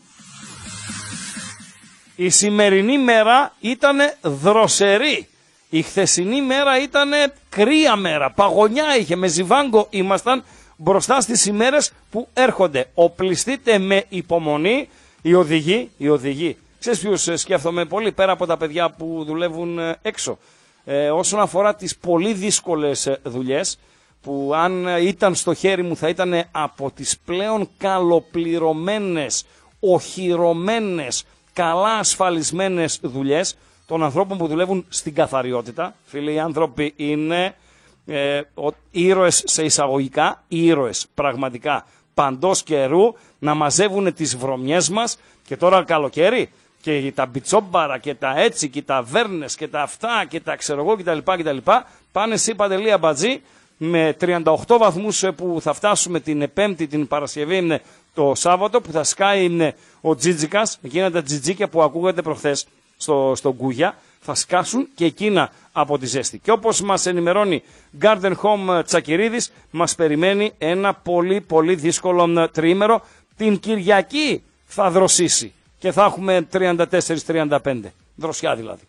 η σημερινή μέρα ήταν δροσερή. Η χθεσινή μέρα ήταν κρύα μέρα, παγωνιά είχε, με ζιβάγκο ήμασταν μπροστά στις ημέρες που έρχονται. Οπλιστείτε με υπομονή οι οδηγοί, οι οδηγοί. Ξέρεις ποιους σκέφτομαι πολύ πέρα από τα παιδιά που δουλεύουν έξω. Ε, όσον αφορά τις πολύ δύσκολες δουλειές, που αν ήταν στο χέρι μου θα ήταν από τις πλέον καλοπληρωμένες, οχυρωμένες, καλά ασφαλισμένες δουλειές, των ανθρώπων που δουλεύουν στην καθαριότητα. Φίλοι, οι άνθρωποι είναι ε, ο, ήρωες σε εισαγωγικά, ήρωες πραγματικά παντός καιρού, να μαζεύουν τις βρωμιές μας. Και τώρα καλοκαίρι και τα μπιτσόμπαρα και τα έτσι και τα βέρνες και τα αυτά και τα ξέρω εγώ κτλ. κτλ. Πάνε εσύ Παντελή Αμπατζή με τριάντα οκτώ βαθμούς που θα φτάσουμε την Πέμπτη, την Παρασκευή το Σάββατο, που θα σκάει ο Τζίτζικας, εκείνα τα τζιτζίκια που ακούγατε προχθές στο, στο Γκούγια, θα σκάσουν και εκείνα από τη ζέστη. Και όπως μας ενημερώνει Garden Home Τσακυρίδης, μας περιμένει ένα πολύ πολύ δύσκολο τριήμερο. Την Κυριακή θα δροσίσει και θα έχουμε τριάντα τέσσερα τριάντα πέντε. Δροσιά δηλαδή.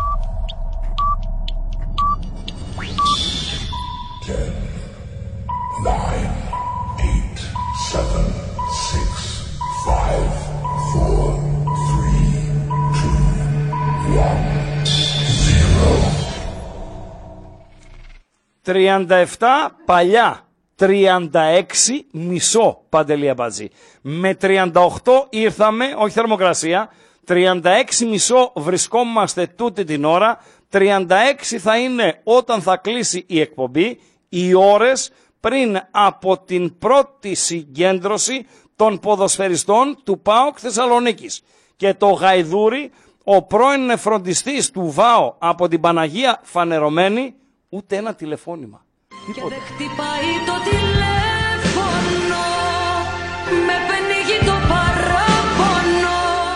ten, nine, eight, seven, six, five, four, three, two, one, zero. τριάντα επτά παλιά. τριάντα έξι μισό, Παντελή Αμπατζή. Με τριάντα οκτώ ήρθαμε, όχι θερμοκρασία, τριάντα έξι μισό βρισκόμαστε τούτη την ώρα, τριάντα έξι θα είναι όταν θα κλείσει η εκπομπή, οι ώρες πριν από την πρώτη συγκέντρωση των ποδοσφαιριστών του ΠΑΟΚ Θεσσαλονίκης. Και το γαϊδούρι, ο πρώην φροντιστής του ΒΑΟ από την Παναγία φανερωμένη, ούτε ένα τηλεφώνημα. Και δεν χτυπάει το τηλέφωνο, με πνίγει το παράπονο.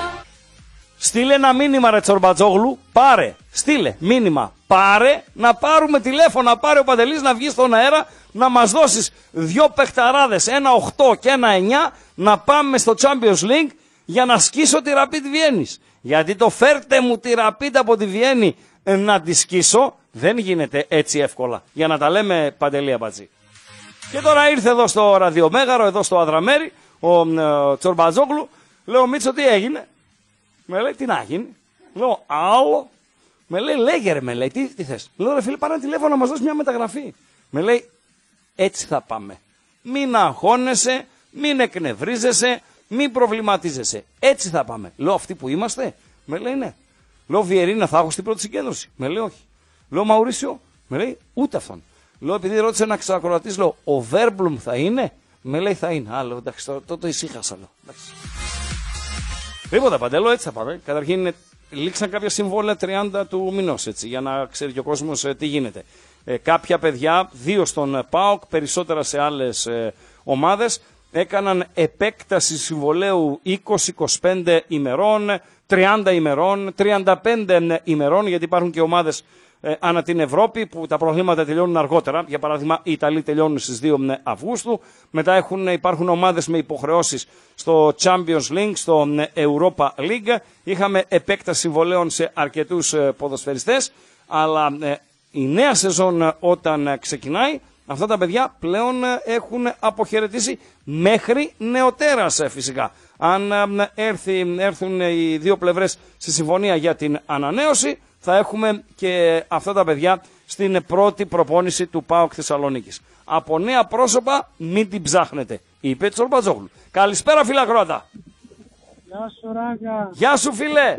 Στείλε ένα μήνυμα ρε Τσορμπατζόγλου, πάρε, στείλε μήνυμα, πάρε, να πάρουμε τηλέφωνο, να πάρει ο Παντελής να βγει στον αέρα, να μας δώσεις δυο παιχταράδες, ένα οκτώ και ένα εννιά, να πάμε στο Champions League για να σκίσω τη Rapid Βιέννης. Γιατί το φέρτε μου τη Rapid από τη Βιέννη να τη σκίσω, δεν γίνεται έτσι εύκολα. Για να τα λέμε, Παντελή Αμπατζή. Και τώρα ήρθε εδώ στο ραδιομέγαρο, εδώ στο Αδραμέρι, ο ε, Τσορμπατζόγλου. Λέω, Μίτσο, τι έγινε? Με λέει, τι να γίνει? Λέω, άλλο. Με λέει, λέγε ρε, με λέει, τι, τι θες? Λέω, ρε φίλε, πάρε ένα τηλέφωνο να μας δώσει μια μεταγραφή. Με λέει, έτσι θα πάμε. Μην αγχώνεσαι, μην εκνευρίζεσαι, μην προβληματίζεσαι. Έτσι θα πάμε. Λέω, αυτοί που είμαστε? Με λέει, ναι. Λέω, Βιερίνα θα έχω στην πρώτη συγκέντρωση? Με λέει, όχι. Λέω, Μαουρίσιο? Με λέει, ούτε αυτόν. Λέω, επειδή ρώτησε ένα ξακροατής, λέω, ο Βέρμπλουμ θα είναι? Με λέει, θα είναι. Α, λέω, εντάξει, το, το, το ησύχασα, λέω. Εντάξει. Τίποτα, Παντέλο, έτσι θα πάμε. Καταρχήν, λήξαν κάποια συμβόλαια τριάντα του μηνός, έτσι, για να ξέρει και ο κόσμος ε, τι γίνεται. Ε, κάποια παιδιά, δύο στον ΠΑΟΚ, περισσότερα σε άλλες ε, ομάδες, έκαναν επέκταση συμβολαίου είκοσι είκοσι πέντε ημερών, τριάντα ημερών, τριάντα πέντε ημερών, γιατί υπάρχουν και ομάδες ε, ανά την Ευρώπη που τα προβλήματα τελειώνουν αργότερα. Για παράδειγμα, οι Ιταλοί τελειώνουν στις δύο Αυγούστου. Μετά έχουν, υπάρχουν ομάδες με υποχρεώσεις στο Champions League, στο Europa League. Είχαμε επέκταση συμβολέων σε αρκετούς ε, ποδοσφαιριστές, αλλά ε, η νέα σεζόν όταν ξεκινάει, αυτά τα παιδιά πλέον έχουν αποχαιρετήσει μέχρι νεοτέρας φυσικά. Αν έρθει, έρθουν οι δύο πλευρές στη συμφωνία για την ανανέωση, θα έχουμε και αυτά τα παιδιά στην πρώτη προπόνηση του ΠΑΟΚ Θεσσαλονίκης. Από νέα πρόσωπα μην την ψάχνετε, είπε Τσορμπατζόγλου. Καλησπέρα φίλα Κροάτα. Γεια σου Ράγκα. Γεια σου φίλε.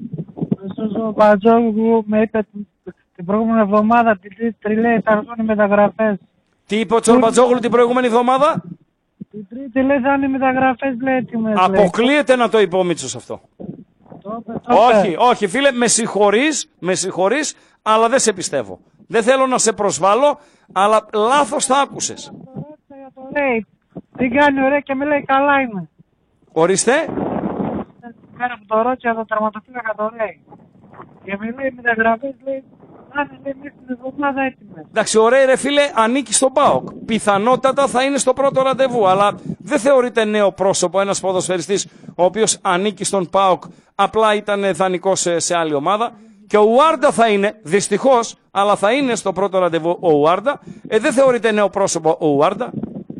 Ο Τσορμπατζόγλου με είπε την προηγούμενη εβδομάδα, την τρίτη λέει θα έρθουν οι μεταγραφές. Τι είπε ο Τσορμπατζόγλου την προηγούμενη εβδομάδα? Την τρίτη λέει θα είναι οι μεταγραφές, λέει έτοιμες. Αποκλείεται να το είπε ο Μίτσος αυτό. Το είπε, το είπε. Όχι, όχι φίλε, με συγχωρείς, με συγχωρείς, αλλά δεν σε πιστεύω. Δεν θέλω να σε προσβάλλω, αλλά λάθος θα άκουσες. Το λέει, τι κάνει ωραία και με λέει καλά είμαι. Ορίστε. Μέρα που το ρώτησα το τερματοφύλακα το λέει. Και με λέει μεταγραφές, λέει, αν είναι μέσα στην εβδομάδα έτοιμες. Εντάξει, ωραία ρε φίλε, ανήκει στον ΠΑΟΚ. Πιθανότατα θα είναι στο πρώτο ραντεβού, αλλά δεν θεωρείται νέο πρόσωπο ένας ποδοσφαιριστής ο οποίος ανήκει στον ΠΑΟΚ, απλά ήταν δανεικός σε, σε άλλη ομάδα. Και ο Ουάρντα θα είναι, δυστυχώς, αλλά θα είναι στο πρώτο ραντεβού ο Ουάρντα. Ε, δεν θεωρείται νέο πρόσωπο ο Ουάρντα.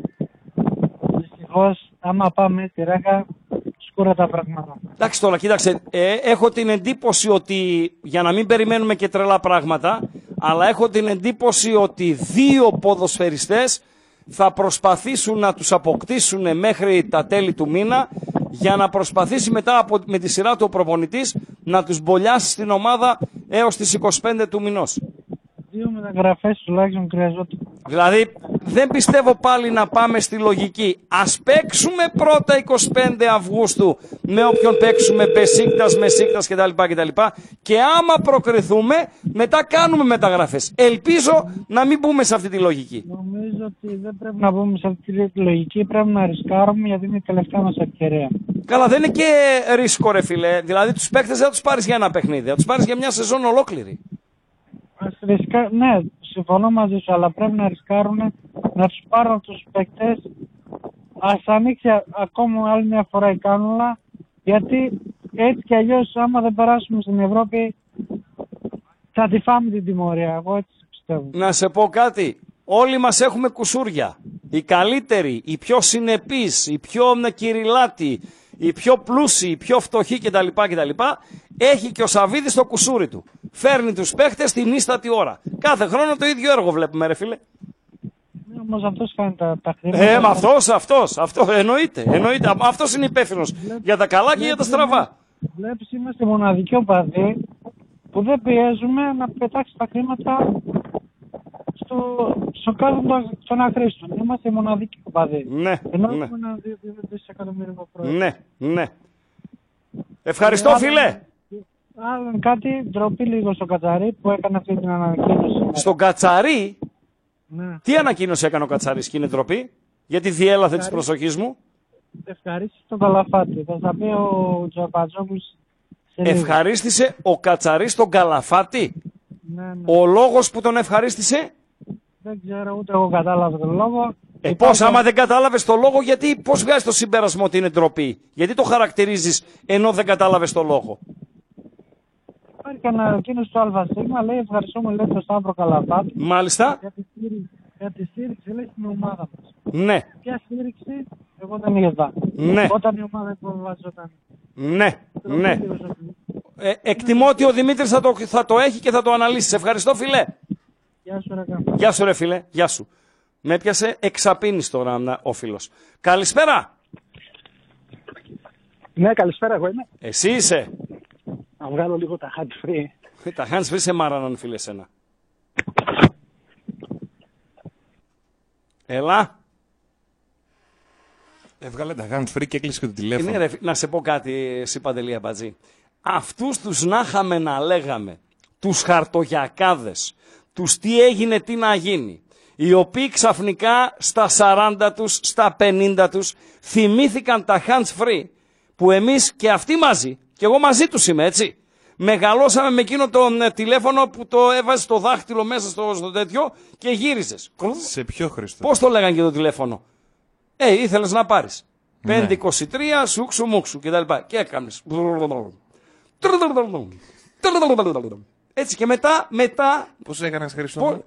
Δυστυχώς, άμα πάμε στη Ράγα, σκούρα τα πράγματα. Εντάξει τώρα, κοίταξε, ε, έχω την εντύπωση ότι, για να μην περιμένουμε και τρελά πράγματα, αλλά έχω την εντύπωση ότι δύο ποδοσφαιριστές θα προσπαθήσουν να τους αποκτήσουν μέχρι τα τέλη του μήνα, για να προσπαθήσει μετά από, με τη σειρά του ο προπονητής να τους μπολιάσει στην ομάδα έως τις είκοσι πέντε του μηνός. Δύο μεταγραφές τουλάχιστον χρειαζόταν. Δηλαδή δεν πιστεύω πάλι να πάμε στη λογική. Ας παίξουμε πρώτα είκοσι πέντε Αυγούστου με όποιον παίξουμε, Μπεσίκτας, Μεσίκτας κτλ. κτλ. Και άμα προκριθούμε μετά κάνουμε μεταγραφές. Ελπίζω να μην μπούμε σε αυτή τη λογική. Νομίζω ότι δεν πρέπει να μπούμε σε αυτή τη λογική. Πρέπει να ρισκάρουμε γιατί είναι η τελευταία μας ευκαιρία. Καλά, δεν είναι και ρίσκο ρε φίλε. Δηλαδή τους παίκτες δεν θα τους πάρεις για ένα παιχνίδι. Θα τους πάρεις για μια σεζόν ολόκληρη. Ας ρισκά... Ναι, συμφωνώ μαζί σου, αλλά πρέπει να ρισκάρουν να τους πάρουν τους παίκτες. Ας ανοίξει ακόμα άλλη μια φορά η κάνουλα, γιατί έτσι κι αλλιώς άμα δεν περάσουμε στην Ευρώπη θα τη φάμε την τιμωρία. Εγώ έτσι πιστεύω. Να σε πω κάτι. Όλοι μας έχουμε κουσούρια. Οι καλύτεροι, οι πιο συνεπείς, οι πιο κυριλάτοι, οι πιο πλούσιοι, οι πιο φτωχοί κτλ. κτλ. Έχει και ο Σαββίδης το κουσούρι του. Φέρνει τους παίχτες την ίστατη ώρα. Κάθε χρόνο το ίδιο έργο βλέπουμε, ρε φίλε. Όμως αυτός κάνει τα, τα χρήματα. Ε, μα αυτός, αυτός, αυτό εννοείται. εννοείται. Αυτός είναι υπεύθυνος για τα καλά και για τα στραβά. Βλέπεις, είμαστε μοναδικοί οπαδοί που δεν πιέζουμε να πετάξει τα χρήματα στο, στο κάδο των αχρήστων. Είμαστε μοναδικοί οπαδοί. Ναι, ενώ ναι. έχουμε ένα δισεκατομμύριο πρόεδρο. Ναι, ναι. Ευχαριστώ, φίλε. Άλλο κάτι, ντροπή λίγο στο Κατσαρί που έκανε αυτή την ανακοίνωση. Στον Κατσαρί, ναι. Τι ανακοίνωση έκανε ο Κατσαρής και είναι ντροπή, γιατί διέλαθε της προσοχής μου. Ευχαρίστησε τον Καλαφάτη. Θα τα πει ο Τζαπατζόγλους. Ευχαρίστησε ο Κατσαρής τον Καλαφάτη. Ναι, ναι. Ο λόγος που τον ευχαρίστησε. Δεν ξέρω, ούτε εγώ κατάλαβα τον λόγο. Ε, πώς, άμα δεν κατάλαβες τον λόγο, γιατί πώς βγάζεις το συμπέρασμα ότι είναι ντροπή? Γιατί το χαρακτηρίζεις ενώ δεν κατάλαβες τον λόγο? Υπάρχει ανακοίνωση του ΑΣ, λέει ευχαριστούμε, λέει, τον Σταύρο Καλαφάτη. Μάλιστα. Για τη στήριξη, για τη στήριξη λέει, στην ομάδα μας. Ναι. Ποια στήριξη, εγώ δεν είδα. Ναι. Όταν η ομάδα υποβάζονταν. Ναι, ναι. Ε, εκτιμώ ότι ο Δημήτρης θα το, θα το έχει και θα το αναλύσει. Σε ευχαριστώ, φίλε. Γεια σου, ρε, Γεια σου, ρε φίλε. Γεια σου. Με έπιασε εξαπίνης τώρα ο φίλος. Καλησπέρα. Ναι, καλησπέρα, εγώ είμαι. Εσύ είσαι. Να βγάλω λίγο τα hands free. Τα hands free σε μάραναν, φίλε, σένα. Έλα. Έβγαλε τα hands free και έκλεισε και το τηλέφωνο. Είναι, ρε, να σε πω κάτι, εσύ Παντελή Αμπατζή. Αυτούς τους να είχαμε να λέγαμε, τους χαρτογιακάδες, τους τι έγινε, τι να γίνει, οι οποίοι ξαφνικά στα σαράντα τους, στα πενήντα τους, θυμήθηκαν τα hands free, που εμείς και αυτοί μαζί, και εγώ μαζί τους είμαι, έτσι, μεγαλώσαμε με εκείνο το ε, τηλέφωνο που το έβαζες το δάχτυλο μέσα στο, στο τέτοιο και γύριζες. Σε ποιο, Χρήστο? Πώς το λέγανε και το τηλέφωνο? Ε, ήθελες να πάρεις. Ναι. πέντε είκοσι τρία, σούξου μουξου κτλ. Και έκανες. Έτσι και μετά, μετά... Πώς έκανες, Χρήστο?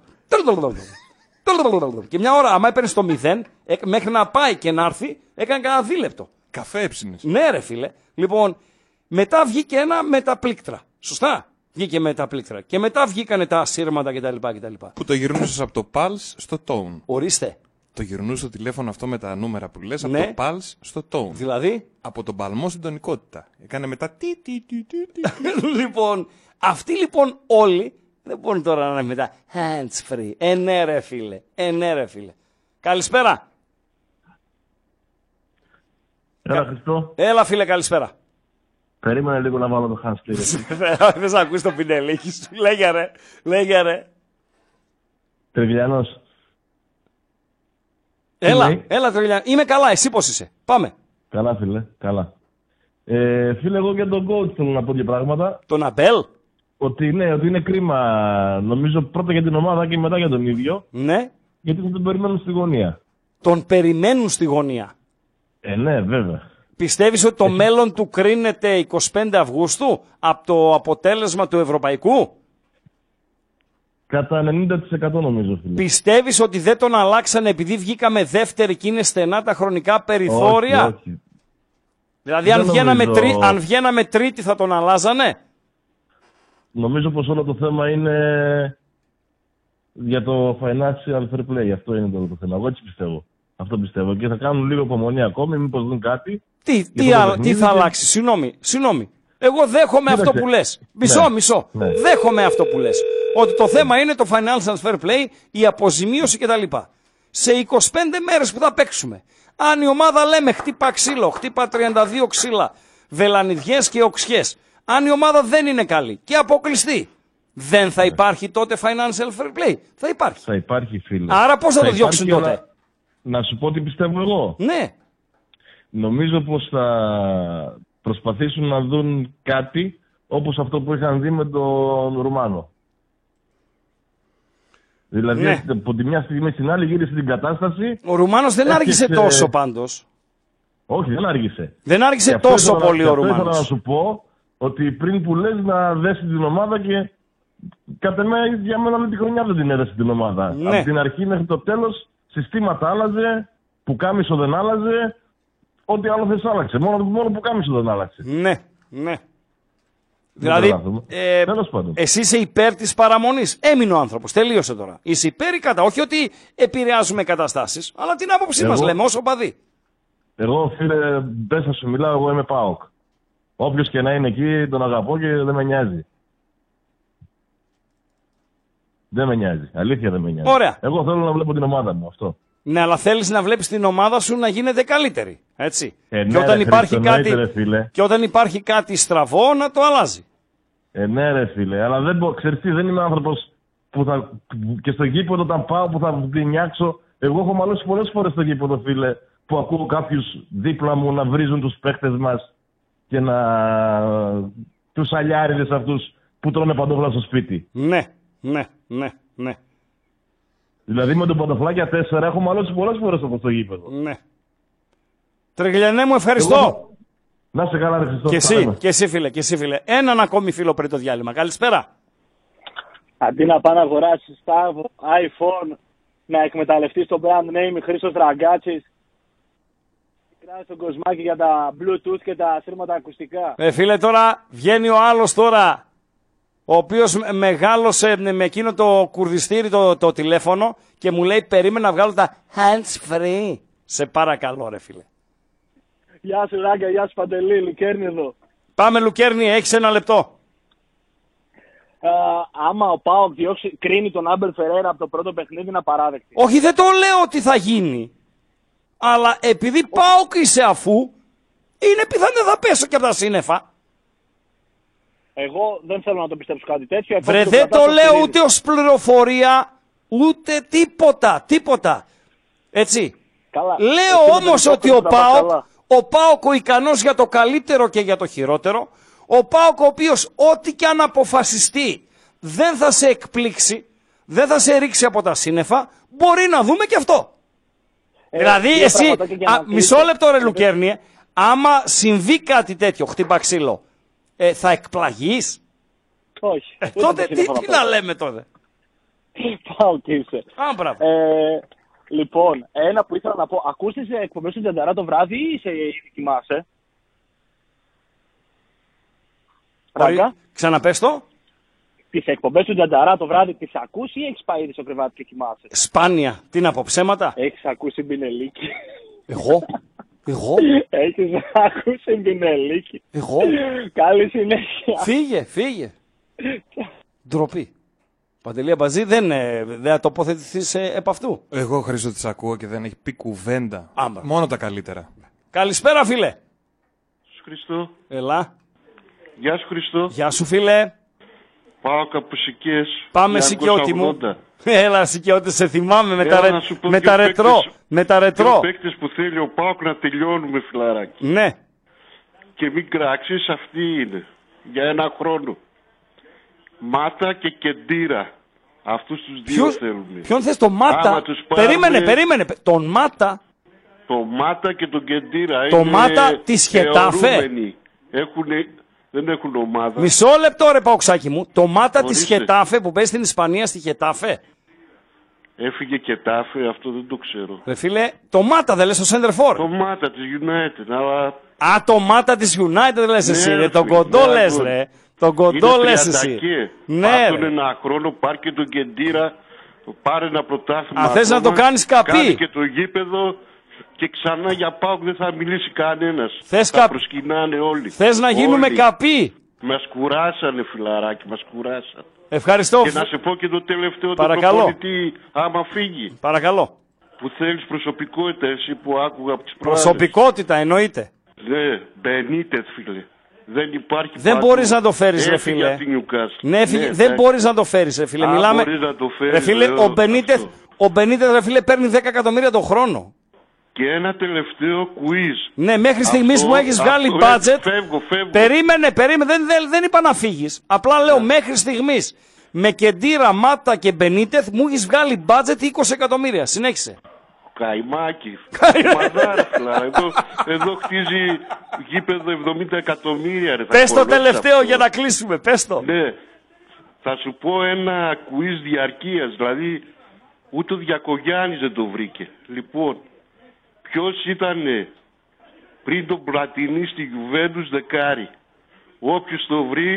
Και μια ώρα, άμα έπαιρνες το μηδέν, μέχρι να πάει και να έρθει, έκανε κανένα δίλεπτο. Καφέ έψινες. Ναι, ρε φίλε. Λοιπόν, μετά βγήκε ένα με τα πλήκτρα. Σωστά. Βγήκε με τα πλήκτρα. Και μετά βγήκανε τα σύρματα κτλ. Που το γυρνούσες από το Pulse στο Tone. Ορίστε. Το γυρνούσε το τηλέφωνο αυτό με τα νούμερα που λες, Ναι. από το Pulse στο Tone. Δηλαδή? Από τον παλμό στην τονικότητα. Έκανε μετά τι, τι, τι, τι, τι. Λοιπόν, αυτοί λοιπόν όλοι δεν μπορούν τώρα να είναι μετά hands free. Ε, ναι, ρε φίλε. Ε, ναι, ρε φίλε. Καλησπέρα. Έλα, Χριστό. Έλα, φίλε, καλησπέρα. Περίμενε λίγο να βάλω το hands free. Δεν σ' ακούς το πινελίκι σου. Λέγε ρε. Λέγε ρε. Τρεβιλιανός. Έλα, λέει? έλα Τρεβιλιανό. Είμαι καλά, εσύ πώς είσαι? Πάμε. Καλά, φίλε, καλά. Ε, φίλε, εγώ για τον coach θέλω να πω δύο πράγματα. Τον Αμπέλ? Ότι ναι, ότι είναι κρίμα, νομίζω πρώτα για την ομάδα και μετά για τον ίδιο. Ναι. Γιατί θα τον περιμένουν στη γωνία. Τον περιμένουν στη γωνία. Ε, ναι, βέβαια. Πιστεύεις ότι το μέλλον του κρίνεται εικοστή πέμπτη Αυγούστου από το αποτέλεσμα του Ευρωπαϊκού? Κατά ενενήντα τοις εκατό νομίζω, φίλε. Πιστεύεις ότι δεν τον αλλάξανε επειδή βγήκαμε δεύτερη και είναι στενά τα χρονικά περιθώρια? Όχι, όχι. Δηλαδή Δεν αν βγαίναμε, νομίζω... τρί... αν βγαίναμε τρίτη θα τον αλλάζανε? Νομίζω πως όλο το θέμα είναι για το financial fair play. Αυτό είναι το, το θέμα. Εγώ έτσι πιστεύω. Αυτό πιστεύω. Και θα κάνουν λίγο υπομονή ακόμη, μήπως δουν κάτι. Τι, τι, α, τι θα και... αλλάξει, συγγνώμη, συγγνώμη. Εγώ δέχομαι Κοίταξε. αυτό που λες. Μισό, ναι. μισό. Ναι. Δέχομαι αυτό που λες. Ότι το θέμα είναι το financial fair play, η αποζημίωση κτλ. Σε είκοσι πέντε μέρες που θα παίξουμε, αν η ομάδα λέμε χτύπα ξύλο, χτύπα τριάντα δύο ξύλα, βελανιδιές και οξιές, αν η ομάδα δεν είναι καλή και αποκλειστεί, δεν θα υπάρχει τότε financial fair play? Θα υπάρχει. Θα υπάρχει, φίλε. Άρα πώς θα, θα το διώξουν τότε? Αλλά... Να σου πω τι πιστεύω εγώ. Ναι. Νομίζω πως θα προσπαθήσουν να δουν κάτι όπως αυτό που είχαν δει με τον Ρουμάνο. Δηλαδή ναι. από τη μια στιγμή στην άλλη γύρισε την κατάσταση. Ο Ρουμάνος δεν άργησε έφτιαξε... τόσο πάντως. Όχι, δεν άργησε. Δεν άργησε τόσο πολύ να... ο Ρουμάνος. Ήθελα να σου πω ότι πριν που λες να δέσει την ομάδα και κατά μένα για μένα όλη τη χρονιά δεν την έδεσε την ομάδα. Ναι. Από την αρχή μέχρι το τέλος συστήματα άλλαζε, που κάμισο δεν άλλαζε, ό,τι άλλο θες άλλαξε. Μόνο, μόνο που κάμισο δεν άλλαξε. Ναι, ναι. Δηλαδή, ε, εσύ είσαι υπέρ της παραμονής. Έμεινε ο άνθρωπος. Τελείωσε τώρα. Είσαι υπέρ ή κατά. Όχι ότι επηρεάζουμε καταστάσεις, αλλά την άποψή εγώ... μας λέμε όσο παδί. Εγώ, φίλε, δεν θα σου μιλάω, εγώ είμαι ΠΑΟΚ. Όποιος και να είναι εκεί, τον αγαπώ και δεν με νοιάζει. Δεν με νοιάζει. Αλήθεια δεν με νοιάζει. Ωραία. Εγώ θέλω να βλέπω την ομάδα μου, αυτό. Ναι, αλλά θέλεις να βλέπεις την ομάδα σου να γίνεται καλύτερη. Έτσι. Ε, και, ναι, όταν ρε, υπάρχει κάτι, ρε, φίλε. και όταν υπάρχει κάτι στραβό, να το αλλάζει. Ε, ναι, ρε φίλε. Αλλά δεν μπορώ. Ξέρεις τι, δεν είμαι άνθρωπος που θα. Και στο γήπεδο όταν πάω που θα την νιάξω. Εγώ έχω μαλώσει πολλές φορές στο γήπεδο, φίλε. Που ακούω κάποιους δίπλα μου να βρίζουν τους παίχτες μας και να. Τους αλιάριδες αυτούς που τρώνε παντόφλα στο σπίτι. Ναι, ναι, ναι, ναι. Δηλαδή με τον παντοφλάκια τέσσερα έχω μαλώσει πολλές φορές από το γήπεδο. Ναι. Τριγλιανέ μου, ευχαριστώ. Εγώ... Να σε καλά, ρε Χριστό. Και εσύ, και εσύ φίλε, και εσύ φίλε. Έναν ακόμη φίλο πριν το διάλειμμα. Καλησπέρα. Αντί να πάει να αγοράσεις τα iPhone, να εκμεταλλευτείς το brand name Χρήστος Ραγκάτσης, κράζεις τον κοσμάκι για τα Bluetooth και τα σύρματα ακουστικά. Ε, φίλε, τώρα βγαίνει ο άλλος τώρα, ο οποίος μεγάλωσε με εκείνο το κουρδιστήρι το, το τηλέφωνο και μου λέει περίμενα να βγάλω τα hands free. Σε παρακαλώ ρε φίλε. Γεια σου Ράγκα, γεια σου Παντελή, Λουκέρνη εδώ. Πάμε Λουκέρνη, έχεις ένα λεπτό. Uh, άμα ο ΠΑΟΚ διώξει, κρίνει τον Άμπερ Φερέρα από το πρώτο παιχνίδι, είναι απαράδεκτη. Όχι, δεν το λέω ότι θα γίνει. Αλλά επειδή ΠΑΟΚ είσαι αφού, είναι πιθανό θα πέσω και από τα σύννεφα. Εγώ δεν θέλω να το πιστέψω κάτι τέτοιο. Βρε, δεν το λέω ούτε ως πληροφορία, ούτε τίποτα, τίποτα. Έτσι. Καλά. Λέω όμως ότι ο ΠΑΟΚ, ο ΠΑΟΚ ο ικανός για το καλύτερο και για το χειρότερο, ο ΠΑΟΚ ο οποίος ό,τι και αν αποφασιστεί δεν θα σε εκπλήξει, δεν θα σε ρίξει από τα σύννεφα, μπορεί να δούμε και αυτό. Ε, δηλαδή εσύ, α, μισό λεπτό ρε Λουκέρνη, άμα συμβεί κάτι τέτοιο, χτύπα ξύλο, ε, θα εκπλαγείς? Όχι. Ε, τότε τι, τι να λέμε τότε. Πάω και είσαι. Α, μπράβο. Ε, λοιπόν, ένα που ήθελα να πω, ακούς τις εκπομπές του Τζανταρά το βράδυ ή σε κοιμάσαι? Ράγκα. Ξαναπες το. Τις εκπομπές του Τζανταρά το βράδυ τις ακούς ή έχεις πάει ήδη στο κρεβάτι και κοιμάσαι? Σπάνια. Τι να πω, ψέματα. Έχεις ακούσει Μπινελίκη? Εγώ. Εγώ. Έχεις ακούσει Μπινελίκη? Εγώ. Καλή συνέχεια. Φύγε, φύγε. Ντροπή. Παντελή Αμπαζή, δεν, δεν θα τοποθετηθείς επ' αυτού. Εγώ Χρήστο τις ακούω και δεν έχει πει κουβέντα. Άμπα. Μόνο τα καλύτερα. Καλησπέρα φίλε. Σου Χριστό. Έλα. Γεια σου Χριστό. Γεια σου φίλε. Πάω κάπου Σικιές. Πάμε Σικιώτη μου. Έλα Σικιώτη, σε θυμάμαι με, τα, ρε... με τα ρετρό. Παίκτες, με τα ρετρό. Δύο παίκτες που θέλει ο Πάοκ να τελειώνουμε φιλαράκι. Ναι. Και μην κράξεις, αυτή είναι. Για ένα χρόνο. Μάτα και Κεντήρα. Αυτούς τους δύο Ποιος... θέλουμε. Ποιον θες, το Μάτα? Περίμενε, πάρουμε... περίμενε. Τον Μάτα. Το Μάτα και τον Κεντήρα. Το Μάτα της Χετάφε. Έχουνε... Δεν έχουν ομάδα. Μισό λεπτό ρε Παοξάκι μου. Το Μάτα της Χετάφε που παίζει στην Ισπανία στη Χετάφε. Έφυγε Χετάφε, αυτό δεν το ξέρω. Ρε φίλε, το Μάτα δεν λες στο Center For. Το Μάτα της United. Αλλά... Α, το Μάτα της United δεν λες εσύ, ναι, ρε. Τον κοντό λες ρε. Τον κοντό λες εσύ. Ναι, πάρτον ένα χρόνο, πάρει και τον Κεντήρα, πάρε ένα πρωτάθλημα. Αν θες να το κάνεις καπί. Κάνει και το γήπεδο. Και ξανά για ΠΑΟΚ δεν θα μιλήσει κανένας. Θες θα κα... προσκυνάνε όλοι. Θες να γίνουμε όλοι. Καπί. Μας κουράσανε φιλαράκι, μας κουράσανε. Ευχαριστώ. Και να σε πω και το τελευταίο, Παρακαλώ. το προπονητή άμα φύγει. Παρακαλώ. Που θέλεις προσωπικότητα, εσύ που άκουγα από τις προάλλες. Προσωπικότητα εννοείται. Ναι, Μπενίτεθ φίλε. Δεν υπάρχει. Δεν μπορείς να το φέρεις ρε φίλε. Ναι, ναι, δεν μπορείς να το φέρεις ρε φίλε. Α, Μιλάμε. Να το φέρεις, ρε φίλε, ο Μπενίτεθ, ο Μπενίτεθ ρε φίλε παίρνει δέκα εκατομμύρια το χρόνο. Και ένα τελευταίο quiz. Ναι, μέχρι στιγμής μου έχεις βγάλει budget. Φεύγω, φεύγω. Περίμενε, περίμενε. Δεν, δεν, δεν είπα να φύγεις. Απλά λέω yeah. μέχρι στιγμής με Κεντήρα, Μάτα και Μπενίτεθ μου έχεις βγάλει budget είκοσι εκατομμύρια. Συνέχισε. Καϊμάκι. Μαδάρα, εδώ, εδώ χτίζει γήπεδο εβδομήντα εκατομμύρια. Ρε, πες το τελευταίο αυτό. Για να κλείσουμε. Πες το. Ναι. Θα σου πω ένα quiz διαρκείας. Δηλαδή ούτε ο Διακογιάννης δεν το βρήκε. Λοιπόν. Ποιος ήταν πριν τον Πλατινί στη Γιουβέντους δεκάρι. Όποιος το βρει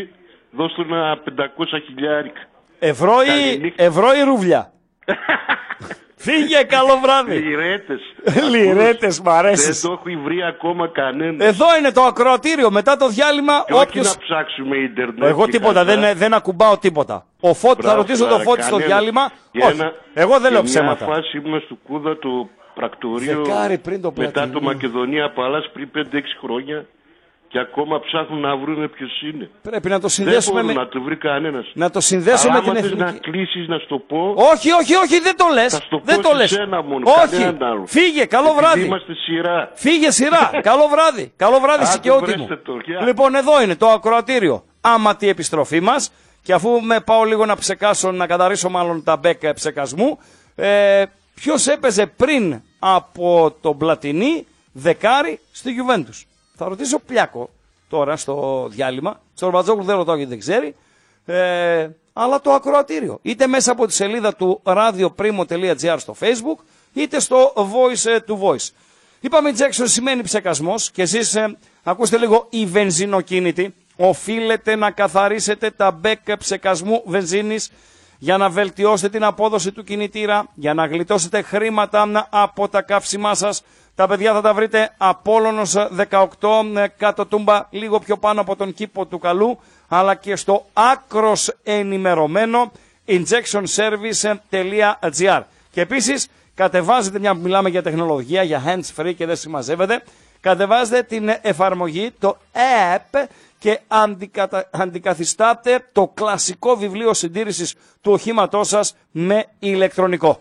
Δώσ' του ένα πεντακόσια χιλιάρικα. Ευρώ ή, ευρώ ή ρούβλια. Φύγε, καλό βράδυ. Λιρέτες. Λιρέτες, μ' αρέσεις. Δεν το έχει βρει ακόμα κανένα. Εδώ είναι το ακροατήριο. Μετά το διάλειμμα. Και όποιος... όχι να ψάξουμε ίντερνετ. Εγώ τίποτα, δεν, δεν ακουμπάω τίποτα. Ο Φώτη, θα ρωτήσω το Φώτη στο διάλειμμα. Όχι, ένα... εγώ δεν λέω ψέματα. Μια φάση ήμουν στο Κούδα το πρακτορείο. Δεκάρι πριν το μετά το Μακεδονία Παλάς πριν πέντε έξι χρόνια. Και ακόμα ψάχνουν να βρουν ποιος είναι. Πρέπει να το συνδέσουμε με... με... να το βρει κανένας. Να το συνδέσουμε με την εθνική. Να κλείσεις να στο πω. Όχι, όχι, όχι, δεν το λες. Θα στο δεν πω το λες. Μόνο, όχι. Φύγε, καλό βράδυ. Είμαστε σειρά. Φύγε σειρά. Καλό βράδυ. Καλό βράδυ Σικαιώτη μου. Λοιπόν, εδώ είναι το ακροατήριο. Άματη επιστροφή μας. Και αφού με πάω λίγο να ψεκάσω, να καταρρίσω μάλλον τα μπέκα ψεκασμού. Ε, ποιος έπαιζε πριν από τον Πλατινί δεκάρι στη Γιουβέντους. Θα ρωτήσω Πλιάκο τώρα στο διάλειμμα. Στον Ρομπατζόγλου δεν ρωτάω γιατί δεν ξέρει. Ε, αλλά το ακροατήριο. Είτε μέσα από τη σελίδα του radioprimo τελεία gr στο Facebook, είτε στο voice to voice. Είπαμε Jackson σημαίνει ψεκασμός και εσείς ε, ακούστε λίγο η βενζινοκίνητη. Οφείλετε να καθαρίσετε τα μπέκ ψεκασμού βενζίνης για να βελτιώσετε την απόδοση του κινητήρα, για να γλιτώσετε χρήματα από τα καύσιμά σας. Τα παιδιά θα τα βρείτε Απόλλωνος δεκαοκτώ, κάτω Τούμπα, λίγο πιο πάνω από τον κήπο του Καλού, αλλά και στο άκρος ενημερωμένο injection service τελεία gr. Και επίσης κατεβάζετε, μια που μιλάμε για τεχνολογία, για hands free και δεν συμμαζεύετε, κατεβάζετε την εφαρμογή, το app, και αντικατα... αντικαθιστάτε το κλασικό βιβλίο συντήρησης του οχήματός σας με ηλεκτρονικό.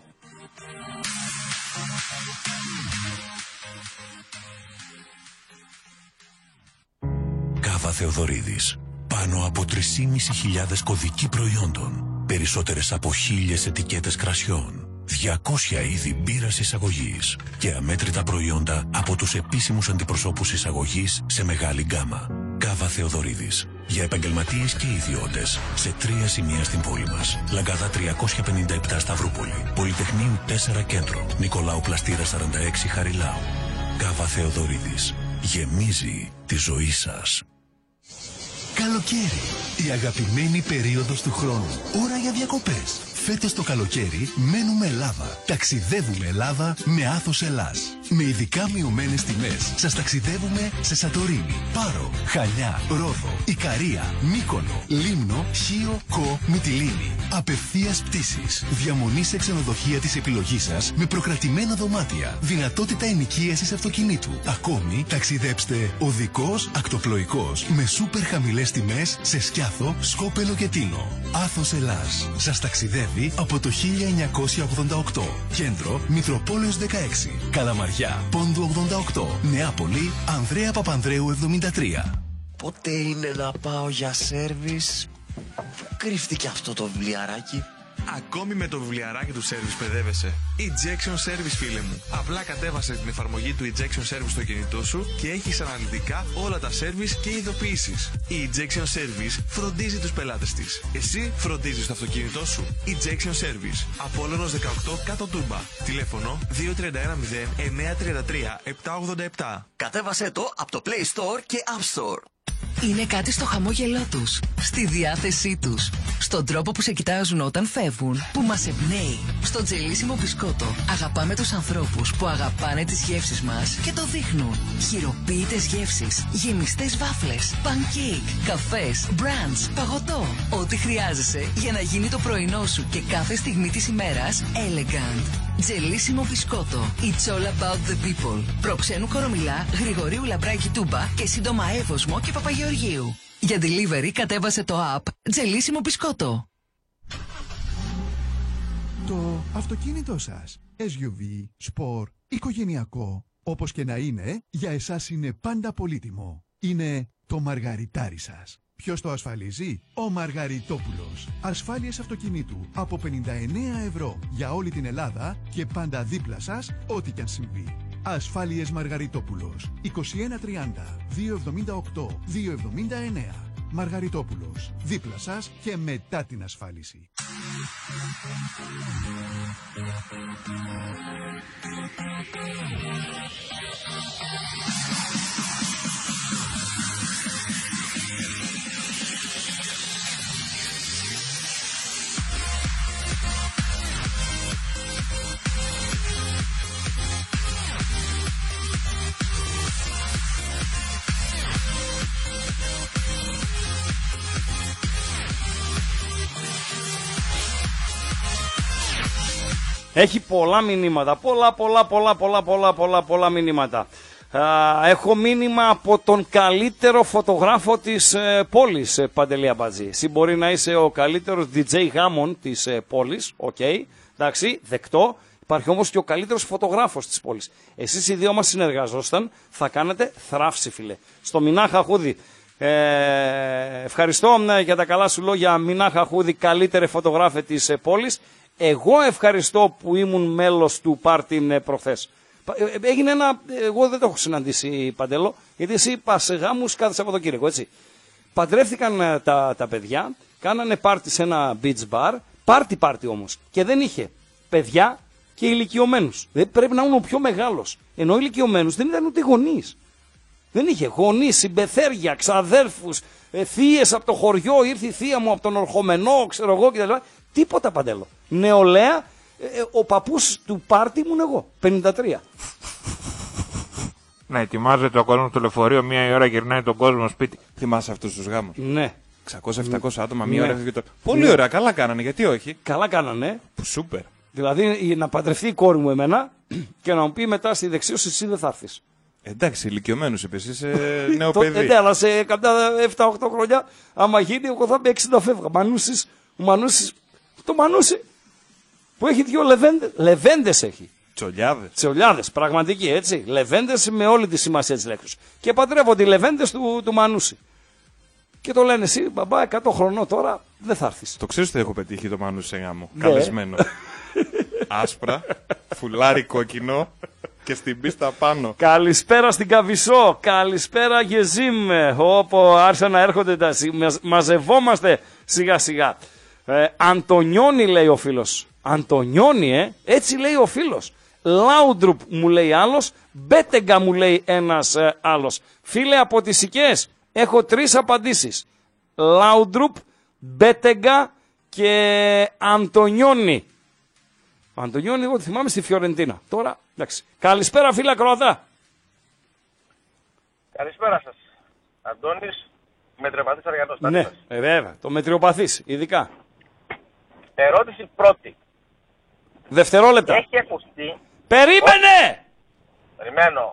Κάβα Θεοδωρίδης. Πάνω από τρεις χιλιάδες πεντακόσιοι κωδικοί προϊόντων. Περισσότερες από χίλιες ετικέτες κρασιών. διακόσια είδη μπύρας εισαγωγής. Και αμέτρητα προϊόντα από τους επίσημους αντιπροσώπους εισαγωγής σε μεγάλη γκάμα. Κάβα Θεοδωρίδης. Για επαγγελματίες και ιδιώτες. Σε τρία σημεία στην πόλη μας. Λαγκάδα τριακόσια πενήντα επτά Σταυρούπολη. Πολυτεχνείου τέσσερα Κέντρο. Νικολάου Πλαστήρα σαράντα έξι Χαριλάου. Κάβα Θεοδωρίδης. Γεμίζει τη ζωή σας. Καλοκαίρι. Η αγαπημένη περίοδος του χρόνου. Ώρα για διακοπές. Φέτος το καλοκαίρι μένουμε Ελλάδα. Ταξιδεύουμε Ελλάδα με Άθος Ελλάς. Με ειδικά μειωμένες τιμές σας ταξιδεύουμε σε Σαντορίνη, Πάρο, Χαλιά, Ρόδο, Ικαρία, Μύκονο, Λίμνο, Χίο, Κο, Μυτιλήνη. Απευθείας πτήσεις. Διαμονή σε ξενοδοχεία της επιλογής σας με προκρατημένα δωμάτια. Δυνατότητα ενοικίασης αυτοκινήτου. Ακόμη ταξιδέψτε οδικός, ακτοπλοϊκός με σούπερ χαμηλές τιμές σε Σκιάθο, Σκόπελο και Τίνο. Άθος Ελλάς. Σας ταξιδεύει από το χίλια εννιακόσια ογδόντα οκτώ. Κέντρο Μητροπόλεως δεκαέξι. Καλαμαριά Πόντου ογδόντα οκτώ. Νεάπολη Ανδρέα Παπανδρέου εβδομήντα τρία. Πότε είναι να πάω για σέρβις? Κρύφτηκε αυτό το βιβλιαράκι. Ακόμη με το βιβλιαράκι του Service παιδεύεσαι. Injection Service, φίλε μου. Απλά κατέβασε την εφαρμογή του Injection Service στο κινητό σου και έχεις αναλυτικά όλα τα service και ειδοποιήσεις. Η Injection Service φροντίζει τους πελάτες της. Εσύ φροντίζεις το αυτοκίνητό σου. Injection Service. Απόλλωνος δεκαοκτώ κάτω Τούμπα. Τηλέφωνο δύο τρία ένα μηδέν εννιά τρία τρία επτά ογδόντα επτά. Κατέβασε το από το Play Store και App Store. Είναι κάτι στο χαμόγελό τους, στη διάθεσή τους, στον τρόπο που σε κοιτάζουν όταν φεύγουν, που μας εμπνέει. Στο τζελίσιμο μπισκότο αγαπάμε τους ανθρώπους που αγαπάνε τις γεύσεις μας και το δείχνουν. Χειροποίητες γεύσεις, γεμιστές βάφλες, pancake, καφές, brunch, παγωτό. Ό,τι χρειάζεσαι για να γίνει το πρωινό σου και κάθε στιγμή της ημέρας elegant. Τζελίσιμο μπισκότο. It's all about the people. Προξένου Κορομιλά, Γρηγορίου Λαμπράκη Τούμπα και σύντομα Εύωσμο και Παπαγεωργίου. Για delivery κατέβασε το app Τζελίσιμο μπισκότο. Το αυτοκίνητό σας, ες γιου βι, σπορ, οικογενειακό, όπως και να είναι, για εσάς είναι πάντα πολύτιμο. Είναι το μαργαριτάρι σας. Ποιος το ασφαλίζει? Ο Μαργαριτόπουλος. Ασφάλειες αυτοκινήτου από πενήντα εννέα ευρώ για όλη την Ελλάδα και πάντα δίπλα σας, ό,τι κι αν συμβεί. Ασφάλειες Μαργαριτόπουλος. είκοσι ένα τριάντα διακόσια εβδομήντα οκτώ διακόσια εβδομήντα εννέα. Μαργαριτόπουλος. Δίπλα σας και μετά την ασφάλιση. Έχει πολλά μηνύματα, πολλά, πολλά, πολλά, πολλά, πολλά, πολλά, πολλά μηνύματα. Α, έχω μήνυμα από τον καλύτερο φωτογράφο της ε, πόλης, ε, Παντελή Αμπατζή. Εσύ μπορεί να είσαι ο καλύτερος ντι τζέι γάμων της ε, πόλης, οκ, okay, εντάξει, δεκτό. Υπάρχει όμως και ο καλύτερος φωτογράφος της πόλης. Εσείς οι δύο μας συνεργαζόσταν, θα κάνετε θράψη, φίλε. Στο Μινά Χαχούδη. Ε, ευχαριστώ ε, για τα καλά σου λόγια, Μινά Χαχούδη, καλύτερε φωτογράφε της ε, πόλης. Εγώ ευχαριστώ που ήμουν μέλος του πάρτι ε, προχθές. Έγινε ένα, εγώ δεν το έχω συναντήσει, Παντέλο, γιατί εσύ πας σε γάμους κάθε Σαββατοκύριακο, έτσι. Παντρεύτηκαν ε, τα, τα παιδιά, κάνανε πάρτι σε ένα beach bar, πάρτι πάρτι όμως, και δεν είχε παιδιά και ηλικιωμένους. Δεν πρέπει να είναι ο πιο μεγάλος. Ενώ οι ηλικιωμένους δεν ήταν ούτε γονείς. Δεν είχε γονείς, συμπεθέρια, ξαδέρφους, ε, θείες από το χωριό, ήρθε η θεία μου από τον Ορχομενό, ξέρω εγώ κτλ. Τίποτα, Παντέλο. Νεολαία, ε, ο παππούς του πάρτι ήμουν εγώ, πενήντα τρία. Να ετοιμάζεται ο κόσμος στο λεωφορείο, μία ώρα γυρνάει τον κόσμο σπίτι. Θυμάσαι αυτούς τους γάμους? Ναι. εξακόσια επτακόσια άτομα, μία Ναι. ώρα έφυγε το. Πολύ Ναι. ωραία, καλά κάνανε, γιατί όχι? Καλά κάνανε. Σούπερ. Δηλαδή να παντρευτεί η κόρη μου εμένα και να μου πει μετά στη δεξίωση εσύ δεν θα έρθεις. Εντάξει, ηλικιωμένους είπες, είσαι νέο Το- παιδί. ε, ναι, αλλά σε κατά επτά οκτώ χρόνια, άμα γίνει, εγώ θα πει εξήντα φεύγα. Μανούσης, ο Μανούσης, το Μανούσι που έχει δύο λεβέντες, λεβέντες έχει. Τσολιάδες. Τσολιάδες, πραγματικοί, έτσι. Λεβέντες με όλη τη σημασία της λέξης. Και παντρεύονται οι λεβέντες του, του Μανούση. Και το λένε εσύ, μπαμπά, εκατό χρονών τώρα δεν θα έρθεις. Το ξέρεις ότι έχω πετύχει το Μάνου σε γάμο. Ναι. Καλεσμένο. Άσπρα, φουλάρι κόκκινο και στην πίστα πάνω. Καλησπέρα στην Καβισό, καλησπέρα Γεζίμ, όπου άρχισαν να έρχονται τα συ- μαζ- μαζευόμαστε σιγά σιγά. Ε, Αντωνιώνη λέει ο φίλος, Αντωνιώνη ε, έτσι λέει ο φίλος. Λάουντρουπ μου λέει άλλος, Μπέτεγκα μου λέει ένας ε, άλλος. Φίλε από τις Σικές, έχω τρεις απαντήσεις. Λάουντρουπ, Μπέτεγκα και Αντωνιώνη. Ο Αντωνιώνη, εγώ τη θυμάμαι στη Φιωρεντίνα. Τώρα, εντάξει. Καλησπέρα, φίλα Κροατά. Καλησπέρα σας. Αντώνης, μετριοπαθής Αργανός. Ναι, ε, βέβαια. Το μετριοπαθής, ειδικά. Ερώτηση πρώτη. Δευτερόλεπτα. Έχει ακουστεί... Περίμενε! Περιμένω.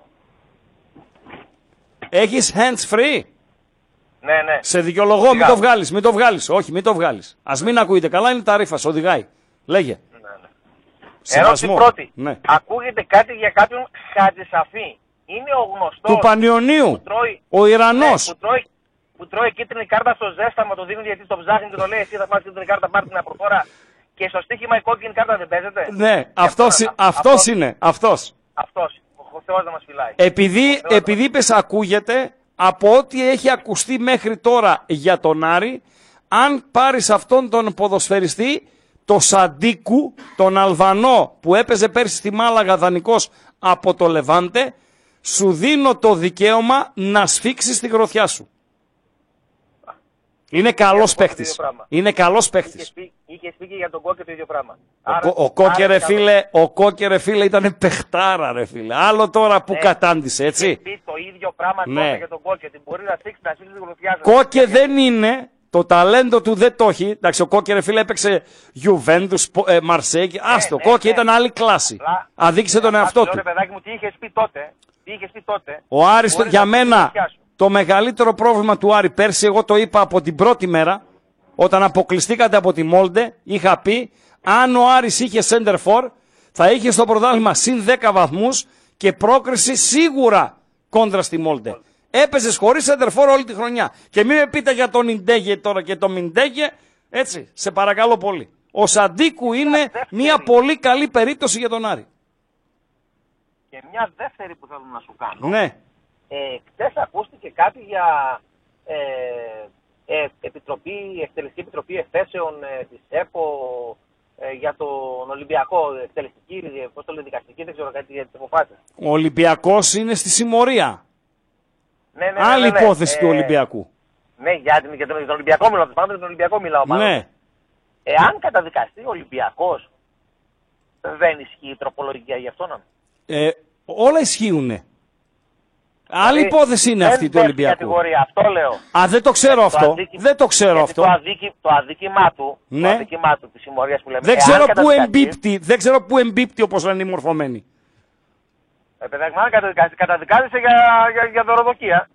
Έχεις hands free. Ναι, ναι. Σε δικαιολογώ, μην το βγάλεις, μην το βγάλεις. Όχι, μην το βγάλεις. Ας μην ακούγεται καλά, είναι τα ρήφα, οδηγάει. Λέγε. Ερώτηση Σεβασμό. πρώτη. Ναι. Ακούγεται κάτι για κάποιον Χατζησαφή. Είναι ο γνωστός... Του Πανιωνίου. που τρώει- Ο Ιρανός. Ναι, που, τρώει, που τρώει κίτρινη κάρτα στο ζέσταμα, το δίνουν γιατί το ψάχνει και το λέει εσύ θα πάρεις κίτρινη κάρτα, πάρ' την από τώρα. Και στο στοίχημα η κόκκινη κάρτα δεν παίζεται. Ναι, αυτός, αυτό- αυτός αυτό- είναι, αυτός. Αυτός. Ο Θεός να μας φυλάει. Επειδή, επειδή είπες ακούγεται, από ό,τι έχει ακουστεί μέχρι τώρα για τον Άρη, αν πάρεις αυτόν τον ποδοσφαιριστή, το Σαντίκου, τον Αλβανό που έπαιζε πέρσι στη Μάλαγα δανεικός από το Λεβάντε, σου δίνω το δικαίωμα να σφίξεις τη γροθιά σου. Είναι καλός παίχτης. Είναι καλός παίχτης. Είχες πει, είχες πει και για τον Κόκκε το ίδιο πράγμα. Ο, Κο- ο Κόκκε ρε φίλε, ο Κόκκε ρε φίλε ήταν παιχτάρα ρε φίλε. Άλλο τώρα που Ναι. κατάντησε, έτσι. Είχες πει το ίδιο πράγμα Ναι. τότε για τον Κόκκε. Ότι μπορεί να σφίξει, να σφίξει τη γροθιά σου. Κόκκε δεν είναι, το ταλέντο του δεν το έχει. Εντάξει, ο Κόκκε ρε φίλε έπαιξε Γιουβέντους, Μαρσέκ. Άστο, ναι, Κόκκε ναι. ήταν άλλη κλάση. Απλά- Αδίκησε τον Απλά εαυτό σου λέω, του. ρε παιδάκι μου, τι είχες πει τότε. Τι είχες πει τότε. Ο Άρης, Μπορεί για να σφίξει τη μένα, γροθιά σου. το μεγαλύτερο πρόβλημα του Άρη πέρσι, εγώ το είπα από την πρώτη μέρα, όταν αποκλειστήκατε από τη Μόλντε, είχα πει, αν ο Άρης είχε center for, θα είχε στο πρωτάθλημα συν δέκα βαθμούς και πρόκριση σίγουρα κόντρα στη Μόλντε. Έπαιζες χωρίς center for όλη τη χρονιά. Και μην με πείτε για τον Ιντέγε τώρα και τον Μιντέγε, έτσι, σε παρακαλώ πολύ. Ο Σαντίκου είναι μια πολύ καλή περίπτωση για τον Άρη. Και μια δεύτερη που θέλω να σου κάνω. Ναι. Ε, χτες ακούστηκε κάτι για ε, ε, επιτροπή, εκτελεστική επιτροπή εκθέσεων ε, της ΕΠΟ ε, για τον Ολυμπιακό, εκτελεστική, ε, πώς το λένε, δικαστική, δεν ξέρω κάτι για τις αποφάσεις. Ο Ολυμπιακός είναι στη συμμορία. Ναι, ναι, ναι, Άλλη ναι, ναι. υπόθεση του Ε, Ολυμπιακού. Ναι, για, την, για, τον, για τον Ολυμπιακό μιλάω, πάνω για τον Ολυμπιακό μιλάω. μάλλον. Ναι. Εάν καταδικαστεί ο Ολυμπιακός, δεν ισχύει η τροπολογία γι' αυτόν. Ε, όλα ισχύουν. Άλλη δηλαδή, υπόθεση είναι αυτή του Ολυμπιακού. Κατηγορία, αυτό λέω. Α, δεν το ξέρω το αυτό. αδίκη... Δεν το ξέρω αυτό. Το, αδίκη... το αδίκημά του, ναι. το αδίκημά του, τη συμμορία που λέμε. Δεν ξέρω πού εμπίπτει, δεν ξέρω πού εμπίπτει όπως λένε οι μορφωμένοι. Επιδεγμένα καταδικάζεσαι για, για, για δωροδοκία.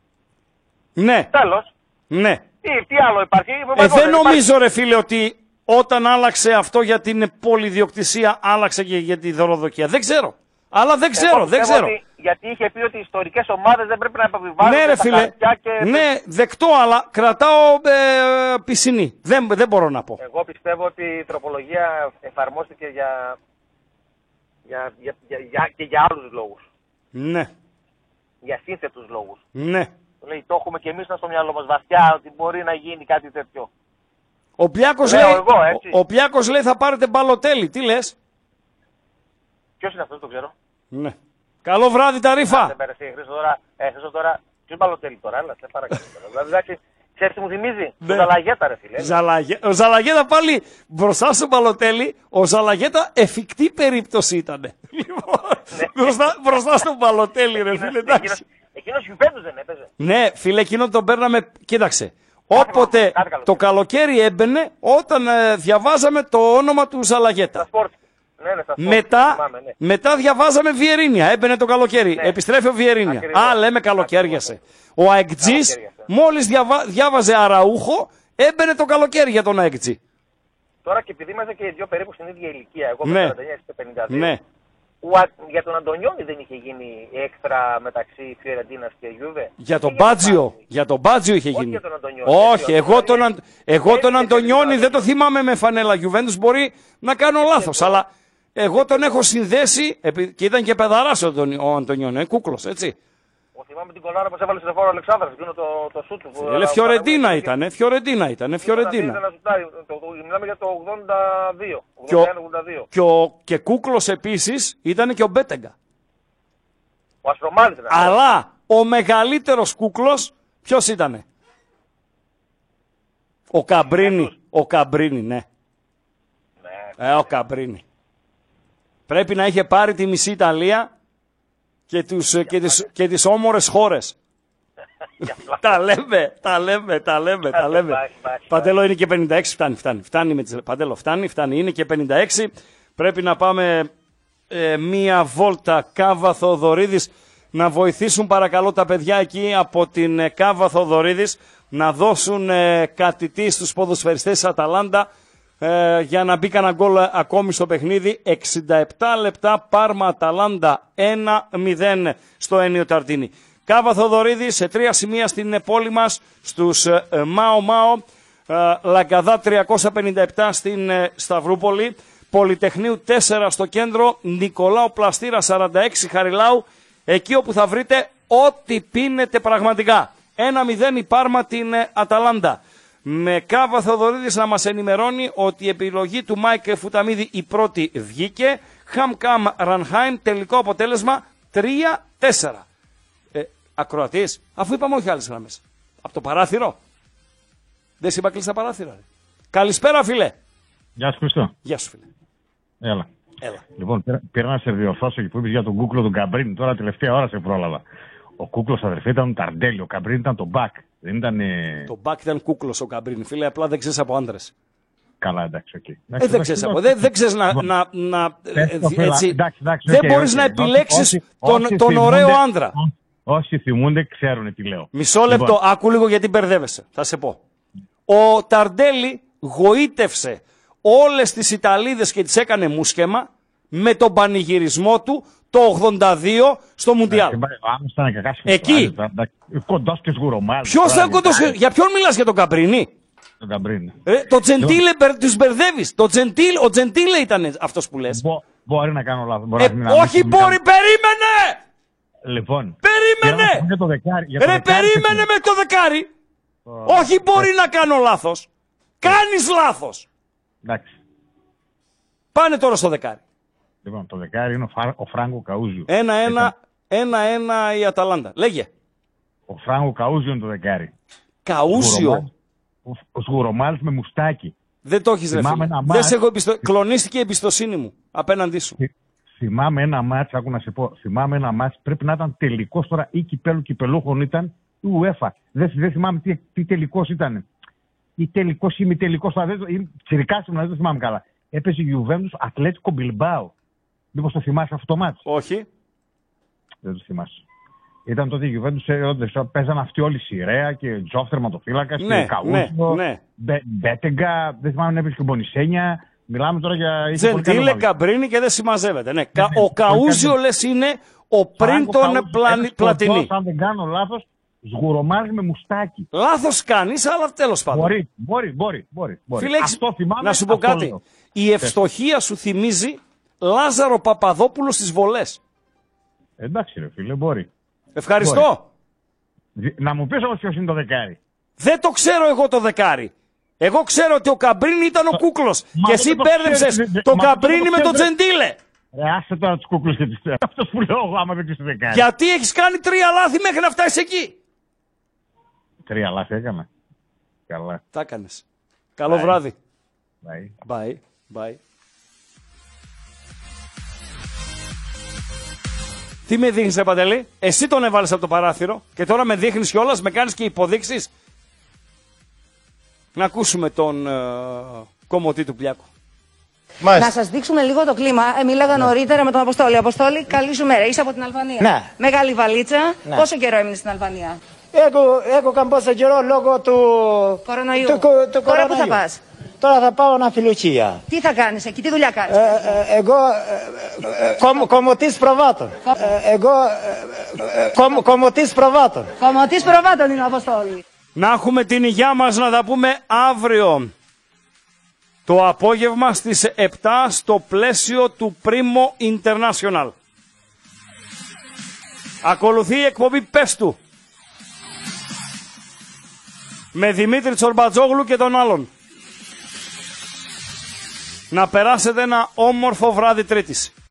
Ναι. Τέλος. Ναι. Τι, τι άλλο υπάρχει. Ε, δεν νομίζω ρε φίλε ότι όταν άλλαξε αυτό για την πολυδιοκτησία άλλαξε και για τη δωροδοκία. Δεν ξέρω. Αλλά δεν ξέρω, Εγώ δεν ξέρω. Ότι, γιατί είχε πει ότι οι ιστορικές ομάδες δεν πρέπει να επιβάλλουν ναι, ρε, τα φίλε. χαρτιά και... Ναι, δεκτό, αλλά κρατάω ε, πισινή. Δεν, δεν μπορώ να πω. Εγώ πιστεύω ότι η τροπολογία εφαρμόστηκε για, για, για, για, για, και για άλλους λόγους. Ναι. Για σύνθετους λόγους. Ναι. Λέει, το έχουμε και εμείς στο μυαλό μας βαθιά ότι μπορεί να γίνει κάτι τέτοιο. Ο Πλιάκος λέει, εγώ, ο, ο Πλιάκος λέει θα πάρετε Μπαλοτέλη. Τι λες? Ποιος είναι αυτός, το ξέρω. Ναι. Καλό βράδυ τα ρήφα. Δεν πέρασε, Χρήστο τώρα. Ε, Χρήστο τώρα. Ποιος Μπαλοτέλη τώρα, έλα, σε παρακαλώ. Δηλαδή, εντάξει, ξέρεις τι μου θυμίζει. Ναι. Ο Ζαλαγέτα, ρε φίλε. Ζαλαγέ... Ο Ζαλαγέτα πάλι μπροστά στο Μπαλοτέλη, ο Ζαλαγέτα εφικτή περίπτωση ήταν. Λοιπόν, ναι. μπροστά, μπροστά στον Μπαλοτέλη, ρε φίλε, εντάξει. Εκείνος Γιουβέντους δεν έπαιζε. Ναι, φίλε, εκείνο τον παίρναμε. Κοίταξε. Όποτε κάτι καλό, το καλοκαίρι έμπαινε, όταν ε, διαβάζαμε το όνομα του Ζαλαγέτα. Ναι, ναι, σπορ, μετά, θυμάμαι, ναι. μετά διαβάζαμε Βιερίνια. Έμπαινε το καλοκαίρι. Ναι. Επιστρέφει ο Βιερίνια. Ακριβώς. Α, λέμε καλοκαίριασε. Ο Αεκτζής μόλις διαβα... διάβαζε Αραούχο, έμπαινε το καλοκαίρι για τον Αεκτζή. Τώρα και επειδή είμαστε και οι δύο περίπου στην ίδια ηλικία, εγώ ναι. με σαράντα εννιά και πενήντα δύο. Ναι. Α... Για τον Αντωνιόνι δεν είχε γίνει έξτρα μεταξύ Φιωρεντίνας και Γιούβε. Για τον Μπάτζιο. Για τον Μπάτζιο είχε γίνει. Όχι, για τον Αντωνιόνι. Όχι, εγώ τον, αν... εγώ τον Αντωνιόνι δεν το θυμάμαι με φανέλα Γιουβέντους. Μπορεί να κάνω λάθος, αλλά εγώ τον έχω συνδέσει και ήταν και παιδαράς ο Αντωνιόνι, ε, κούκλος, έτσι. Θυμάμαι την κολάρα που έβαλε στο φόρο ο Αλεξάνδρας, εκείνο το, το σούτ του. Ελε Φιωρεντίνα ήταν, Φιωρεντίνα ήταν, Φιωρεντίνα. Μιλάμε για το ογδόντα δύο. Και, ο, και, ο, και κούκλος επίσης ήταν και ο Μπέτεγκα. Ο Αστρομάλης ήταν. Αλλά ο μεγαλύτερος κούκλος ποιος ήτανε? Ο Καμπρίνι. Ο Καμπρίνι, ναι. ναι. Ε, ο Καμπρίνι. Πρέπει να είχε πάρει τη μισή Ιταλία και, τους, και, τις, και τις όμορες χώρες. τα λέμε, τα λέμε, τα λέμε, τα λέμε. Παντέλο είναι και πενήντα έξι, φτάνει, φτάνει. φτάνει με τις, Παντέλο, φτάνει, φτάνει, είναι και πενήντα έξι. Πρέπει να πάμε ε, μία βόλτα. Κάβα Θοδωρίδης, να βοηθήσουν παρακαλώ τα παιδιά εκεί από την ε, Κάβα Θοδωρίδης να δώσουν ε, κατητή στους ποδοσφαιριστές της Αταλάντα ε, για να μπει κανένα γκολ ακόμη στο παιχνίδι. εξήντα επτά λεπτά, Πάρμα Αταλάντα ένα μηδέν στο Ένιο Ταρτίνι. Κάβα Θοδωρίδη σε τρία σημεία στην πόλη μας, στους ε, Μάο Μάο, ε, Λαγκαδά τριακόσια πενήντα επτά στην ε, Σταυρούπολη, Πολυτεχνείου τέσσερα στο κέντρο, Νικολάου Πλαστήρα σαράντα έξι Χαριλάου, εκεί όπου θα βρείτε ό,τι πίνετε πραγματικά. ένα μηδέν η Πάρμα την ε, Αταλάντα. Με Κάβα Θοδωρίδης να μας ενημερώνει ότι η επιλογή του Μάικ Φουταμίδη η πρώτη βγήκε. Χαμκάμ Ρανχάιμ, τελικό αποτέλεσμα τρία τέσσερα. Ε, ακροατής, αφού είπαμε όχι άλλες γραμμές. Από το παράθυρο. Δεν σε είπα κλείσει τα παράθυρα. Ρε. Καλησπέρα φίλε. Γεια σου Χριστό. Γεια σου φίλε. Έλα. Έλα. Λοιπόν, πήρα, πήρα να σε διορθώσω που είπες για τον κούκλο του Καμπρίνη. Τώρα τελευταία ώρα σε πρόλαβα. Ο κούκλος αδερφέ ήταν ο Ταρντέλη, ο Καμπρίνη ήταν το μπακ. Δεν ήταν. Το μπακ ήταν κούκλος ο Καμπρίνη, φίλε, απλά δεν ξέρεις από άντρες. Καλά, εντάξει, οκ. Okay. Ε, δεν ξέρεις από. Δεν, δεν ξέρεις να. να, να έτσι, εντάξει, εντάξει, δεν okay, μπορείς okay. να επιλέξεις όσοι, τον, όσοι τον ωραίο θυμούνται, άντρα. Όσοι θυμούνται ξέρουν τι λέω. Μισό λεπτό, λοιπόν. Άκου λίγο γιατί μπερδεύεσαι. Θα σε πω. Ο Ταρντέλη γοήτευσε όλες τις Ιταλίδες και τις έκανε μουσκεμα με τον πανηγυρισμό του το ογδόντα δύο στο Μουντιάλ. Εκεί. Κοντός και σγουρομάλ. Ποιος ήταν κοντός και... Για ποιον μιλάς, για τον Καμπρίνη? Τον Καμπρίνη. Ε, το Τζεντίλε τους μπερδεύεις. Το Τζεντίλε, ο Τζεντίλε ήταν αυτός που λες. Μπο, μπορεί να κάνω λάθος. Ε, να όχι μπορεί, κάνω... περίμενε! Λοιπόν. Περίμενε! Για το δεκάρι, για το Ρε, δεκάρι περίμενε με το δεκάρι. Oh. Όχι μπορεί oh. να κάνω λάθος. Κάνεις λάθος. Εντάξει. Πάνε τώρα στο δεκάρι. Λοιπόν, το δεκάρι είναι ο, Φα... ο Φράγκο Καούζιο. Ένα-ένα, ένα-ένα η Αταλάντα. Λέγε. Ο Φράγκο Καούζιο είναι το δεκάρι. Καούζιο. Ο Σγουρομάλης με μουστάκι. Δεν το έχεις ρε φίλε. Δεν σε έχω εμπιστο... Κλονίστηκε η εμπιστοσύνη μου απέναντί σου. θυμάμαι ένα μάτς, άκου να σε πω, θυμάμαι ένα μάτς, πρέπει να ήταν τελικός τώρα ή κυπέλου κυπελούχων ήταν η UEFA. Δεν, δεν θυμάμαι τι, τι τελικός ήταν. Ή τελικός ή μη τελικός, τσιρικάσιμο, δεν θυμάμαι καλά. Έπαιζε η Juventus Ατλέτικο Μπιλμπάο. Μήπως το θυμάσαι αυτό το μάτς? Όχι. Δεν το θυμάσαι. Ήταν τότε η Juventus, παίζαν αυτοί όλοι Σιρέα και Τζόφ τερματοφύλακας ναι, και Καούζο, ναι, ναι. Μπε, Μπέτεγκα, δεν θυμάμαι αν έπαιζε και Μπονισένια. Μιλάμε τώρα για... Τζεντίλε, Καμπρίνη και δεν συμμαζεύεται. Ναι. Ναι, ο Καούζιο λες είναι ο πριν τον Πλατινί. Αν δεν κάνω λάθος, σγουρομάζει με μουστάκι. Λάθος κάνεις, αλλά τέλος πάντων. Μπορεί, μπορεί, μπορεί. μπορεί, μπορεί. Φίλε, αυτό θυμάμαι, να σου πω κάτι. Λέω. Η ευστοχία σου θυμίζει Λάζαρο Παπαδόπουλο στις βολές. Εντάξει ρε φίλε, μπορεί. Ευχαριστώ. Μπορεί. Να μου πεις όμως ποιος είναι το δεκάρι. Δεν το ξέρω εγώ το δεκάρι. Εγώ ξέρω ότι ο Καμπρίνη ήταν ο Κούκλος. Και εσύ μπέρδεψες τον Καμπρίνη με τον Τζεντίλε. Ρε άσε τώρα τους Κούκλους και τους... Αυτός που λέω εγώ άμα δεν ξέρεις το δεκάρι. Γιατί έχεις κάνει τρία λάθη μέχρι να φτάσεις εκεί. Τρία λάθη έκανα. Καλά. Τα έκανες. Καλό Bye. βράδυ. Bye. Bye. Bye. Τι με δείχνεις ρε Παντελή, εσύ τον έβαλες από το παράθυρο και τώρα με δείχνεις κιόλας, με κάνεις και υποδείξεις. Να ακούσουμε τον uh, κομμωτή του Πλιάκου. Μάλιστα. Να σας δείξουμε λίγο το κλίμα. Ε, μίλαγα ναι. νωρίτερα με τον Αποστόλη. Αποστόλη, καλή σου μέρα. Είσαι από την Αλβανία. Ναι. Μεγάλη βαλίτσα. Ναι. Πόσο καιρό έμεινες στην Αλβανία? Εγώ καμπόσα καιρό λόγω του κορονοϊού. Του, του, του Τώρα κορονοϊού. πού θα πας? Τώρα θα πάω αμφιλοχεία. Τι θα κάνεις εκεί, τι δουλειά κάνεις? Ε, ε, εγώ κομ, κομμωτής προβάτων. Ε, εγώ κομ, κομμωτής προβάτων. Κομμωτής προβάτων είναι ο Αποστόλη. Να έχουμε την υγειά μας, να τα πούμε αύριο το απόγευμα στις επτά στο πλαίσιο του Primo International. Ακολουθεί η εκπομπή Πες Του με Δημήτρη Τσορμπατζόγλου και τον άλλον. Να περάσετε ένα όμορφο βράδυ Τρίτης.